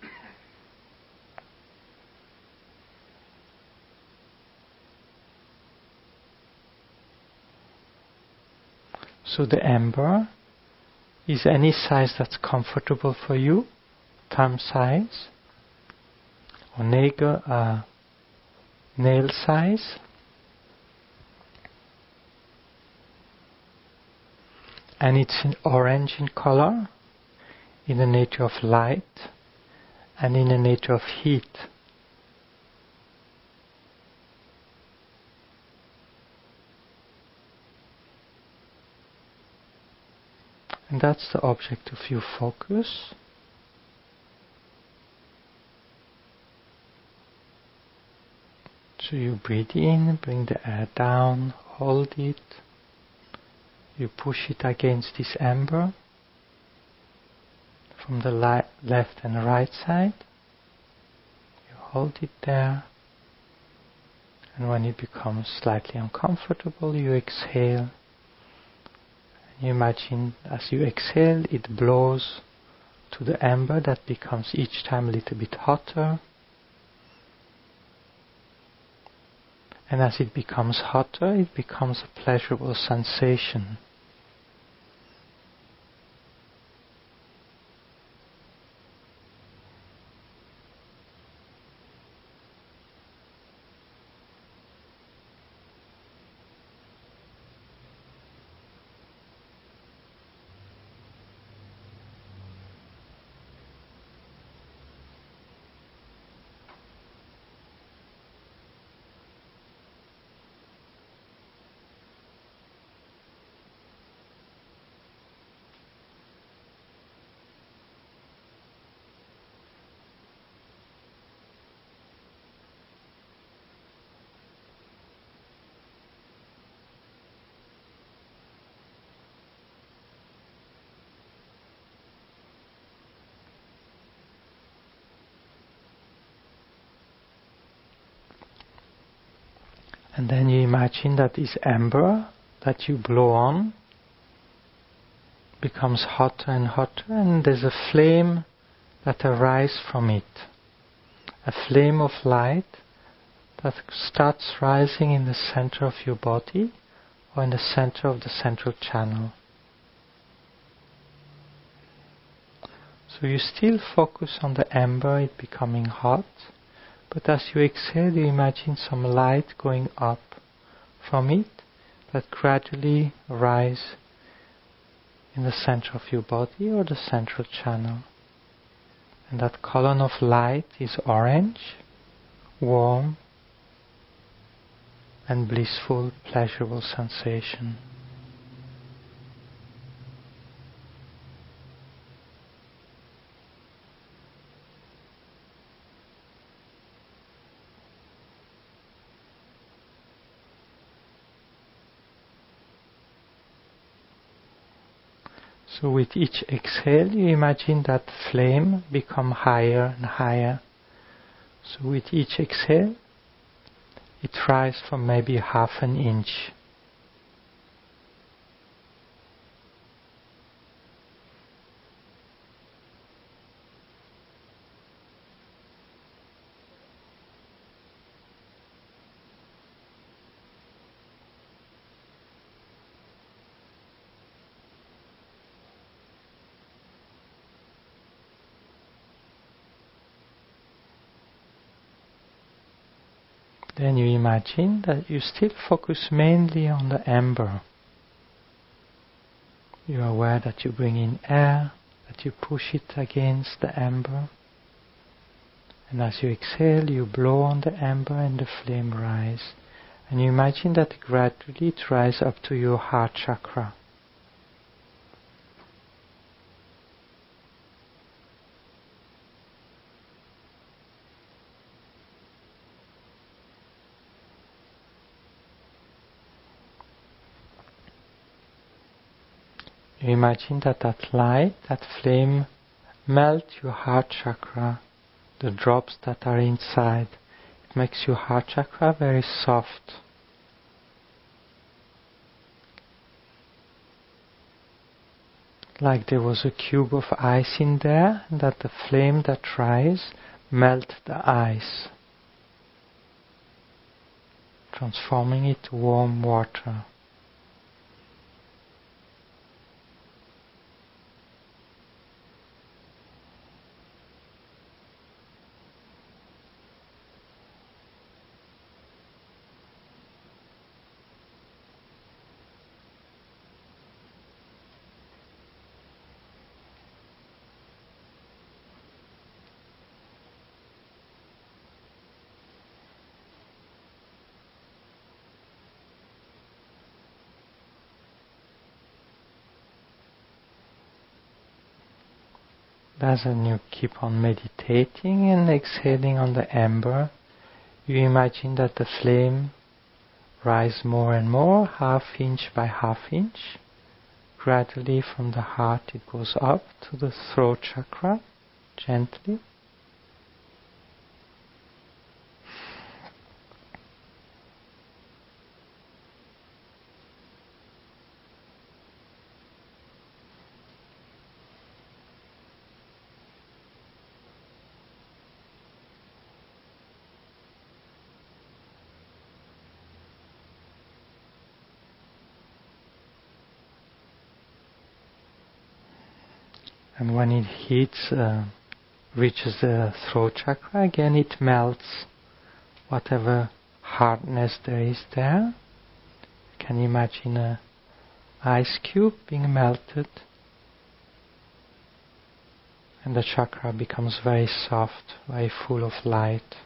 So the ember is any size that's comfortable for you, thumb size, or nail size. And it's in orange in color, in the nature of light, and in the nature of heat. And that's the object of your focus. So you breathe in, bring the air down, hold it. You push it against this ember from the left and right side. You hold it there. And when it becomes slightly uncomfortable, you exhale. You imagine as you exhale, it blows to the ember that becomes each time a little bit hotter. And as it becomes hotter, it becomes a pleasurable sensation. And then you imagine that this ember that you blow on becomes hotter and hotter, and there's a flame that arises from it. A flame of light that starts rising in the center of your body or in the center of the central channel. So you still focus on the ember, it becoming hot, but as you exhale, you imagine some light going up from it that gradually rise in the center of your body or the central channel. And that column of light is orange, warm, and blissful, pleasurable sensation. So with each exhale, you imagine that flame become higher and higher. So with each exhale, it rises from maybe half an inch. Then you imagine that you still focus mainly on the ember. You are aware that you bring in air, that you push it against the ember. And as you exhale, you blow on the ember and the flame rise. And you imagine that gradually it rises up to your heart chakra. You imagine that light, that flame, melt your heart chakra, the drops that are inside. It makes your heart chakra very soft. Like there was a cube of ice in there, and that the flame that rise melt the ice, transforming it to warm water. As you keep on meditating and exhaling on the amber, you imagine that the flame rise more and more, half inch by half inch. Gradually from the heart it goes up to the throat chakra, gently. And when it heats, reaches the throat chakra, again it melts whatever hardness there is there. You can imagine an ice cube being melted, and the chakra becomes very soft, very full of light.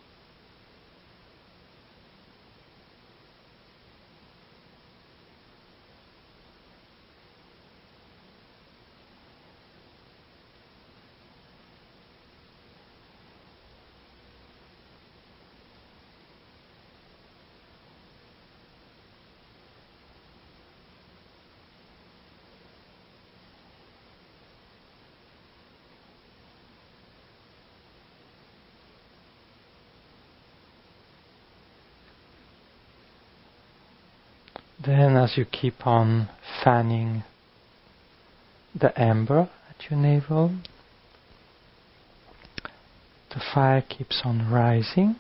Then as you keep on fanning the amber at your navel, the fire keeps on rising,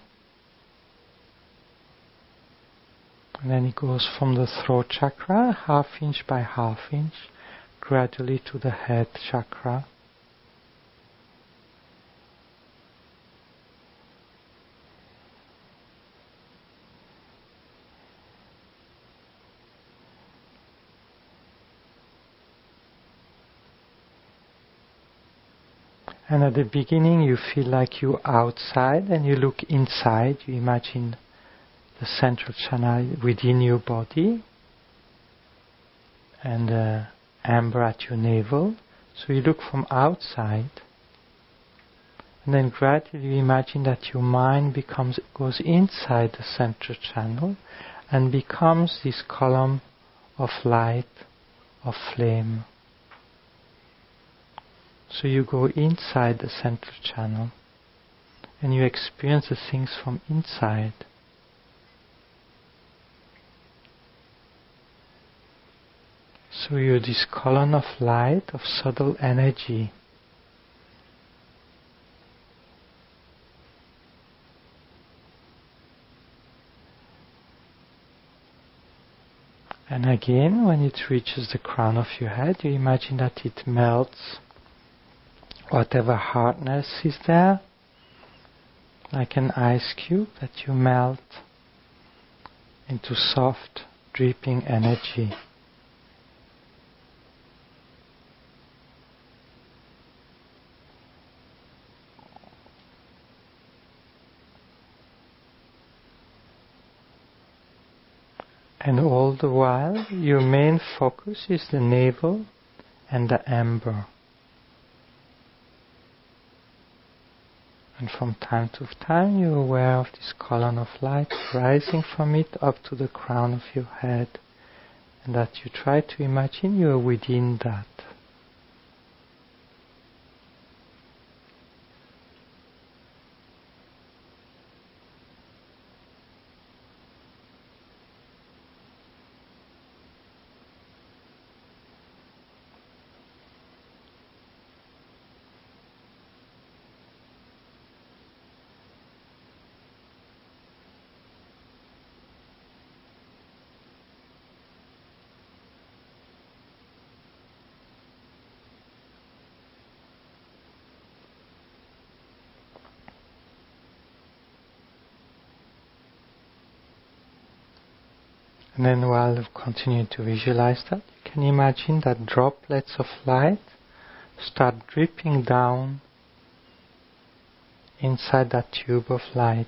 and then it goes from the throat chakra, half inch by half inch, gradually to the head chakra. And at the beginning you feel like you're outside and you look inside. You imagine the central channel within your body and amber at your navel. So you look from outside, and then gradually you imagine that your mind goes inside the central channel and becomes this column of light, of flame. So you go inside the central channel and you experience the things from inside. So you're this column of light, of subtle energy. And again, when it reaches the crown of your head, you imagine that it melts whatever hardness is there, like an ice cube that you melt into soft, dripping energy. And all the while, your main focus is the navel and the amber. And from time to time you're aware of this column of light rising from it up to the crown of your head, and that you try to imagine you are within that. And then while you continue to visualize that, you can imagine that droplets of light start dripping down inside that tube of light.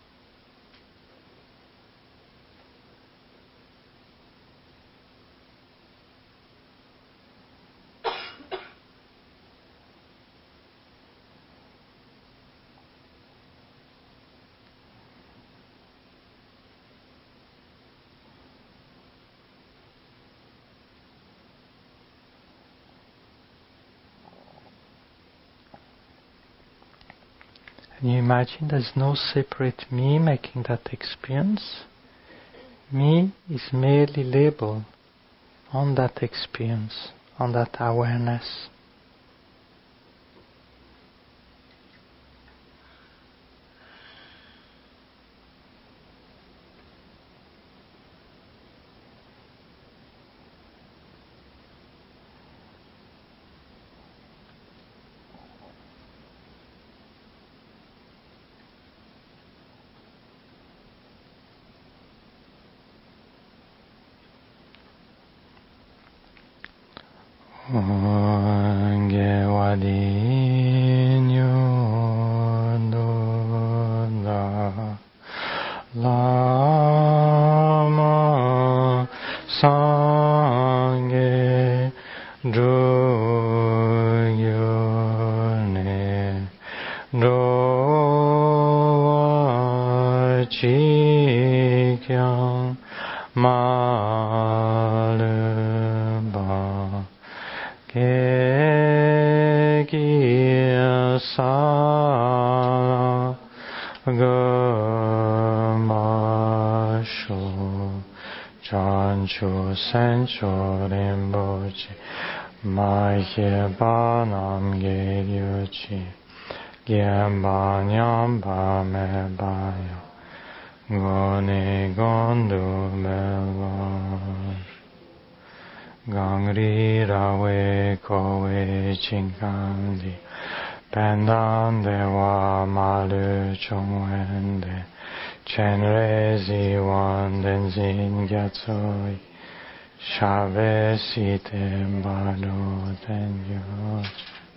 And you imagine there's no separate me making that experience. Me is merely label on that experience, on that awareness. Lama Sangye Drugyone Dowa Chikyang Malumba Kekiya Sala Gamasho Chanchu Sencho Rinpoche Maike Banam Geyuchi Gyamba Nyamba Mebayo Goni Gondu Melvar Gangri Rawe Kowe Chinkandi Pendan Dewa Malu Chongwende Chenrezi Wanden Zin Gyatsoi Shave Site Bado Tenyos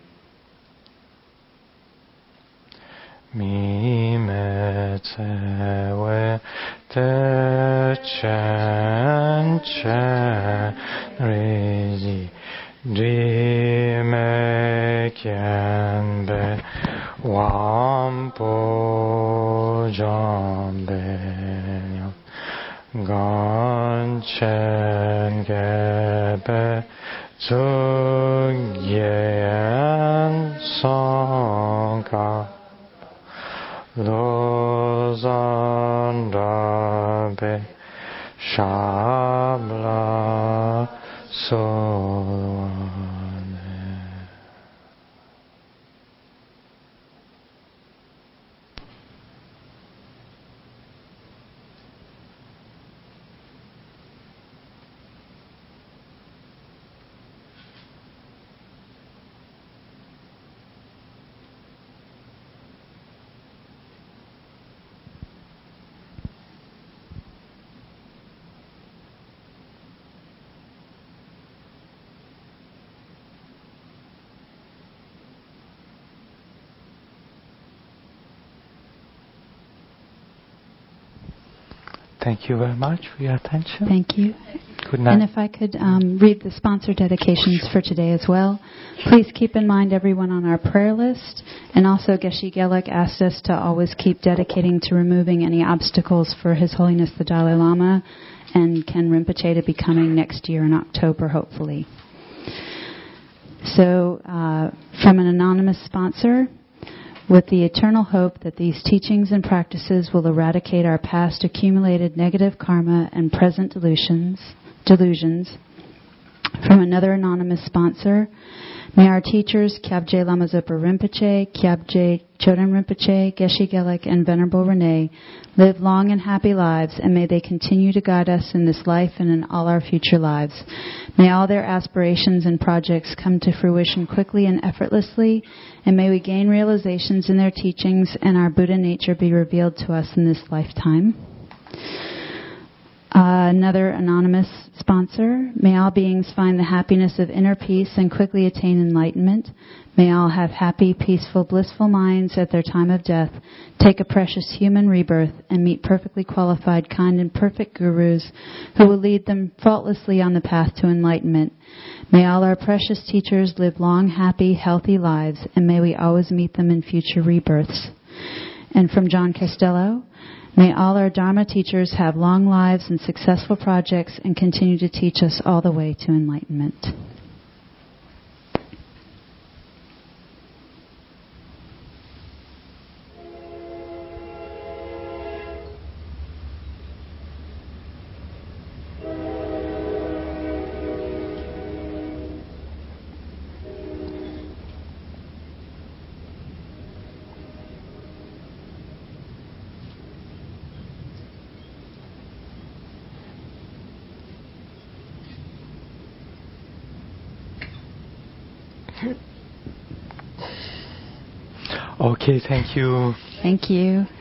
Mi Metsewe Te Chen Chen Rezi Dime Kienbe Wampo Jambe Ganchen Gebe Zugyen Sanka Lozandabe Shabla Solwane. Thank you very much for your attention. Thank you. Good night. And if I could read the sponsor dedications for today as well. Please keep in mind everyone on our prayer list. And also Geshe Gelek asked us to always keep dedicating to removing any obstacles for His Holiness the Dalai Lama and Ken Rinpoche to be coming next year in October, hopefully. So, from an anonymous sponsor, with the eternal hope that these teachings and practices will eradicate our past accumulated negative karma and present delusions. From another anonymous sponsor, may our teachers, Kyabje Lama Zopa Rinpoche, Kyabje Choden Rinpoche, Geshe Gelek, and Venerable Renee live long and happy lives, and may they continue to guide us in this life and in all our future lives. May all their aspirations and projects come to fruition quickly and effortlessly, and may we gain realizations in their teachings and our Buddha nature be revealed to us in this lifetime. Another anonymous sponsor. May all beings find the happiness of inner peace and quickly attain enlightenment. May all have happy, peaceful, blissful minds at their time of death, take a precious human rebirth, and meet perfectly qualified, kind, and perfect gurus who will lead them faultlessly on the path to enlightenment. May all our precious teachers live long, happy, healthy lives, and may we always meet them in future rebirths. And from John Costello, may all our Dharma teachers have long lives and successful projects and continue to teach us all the way to enlightenment. Okay, thank you. Thank you.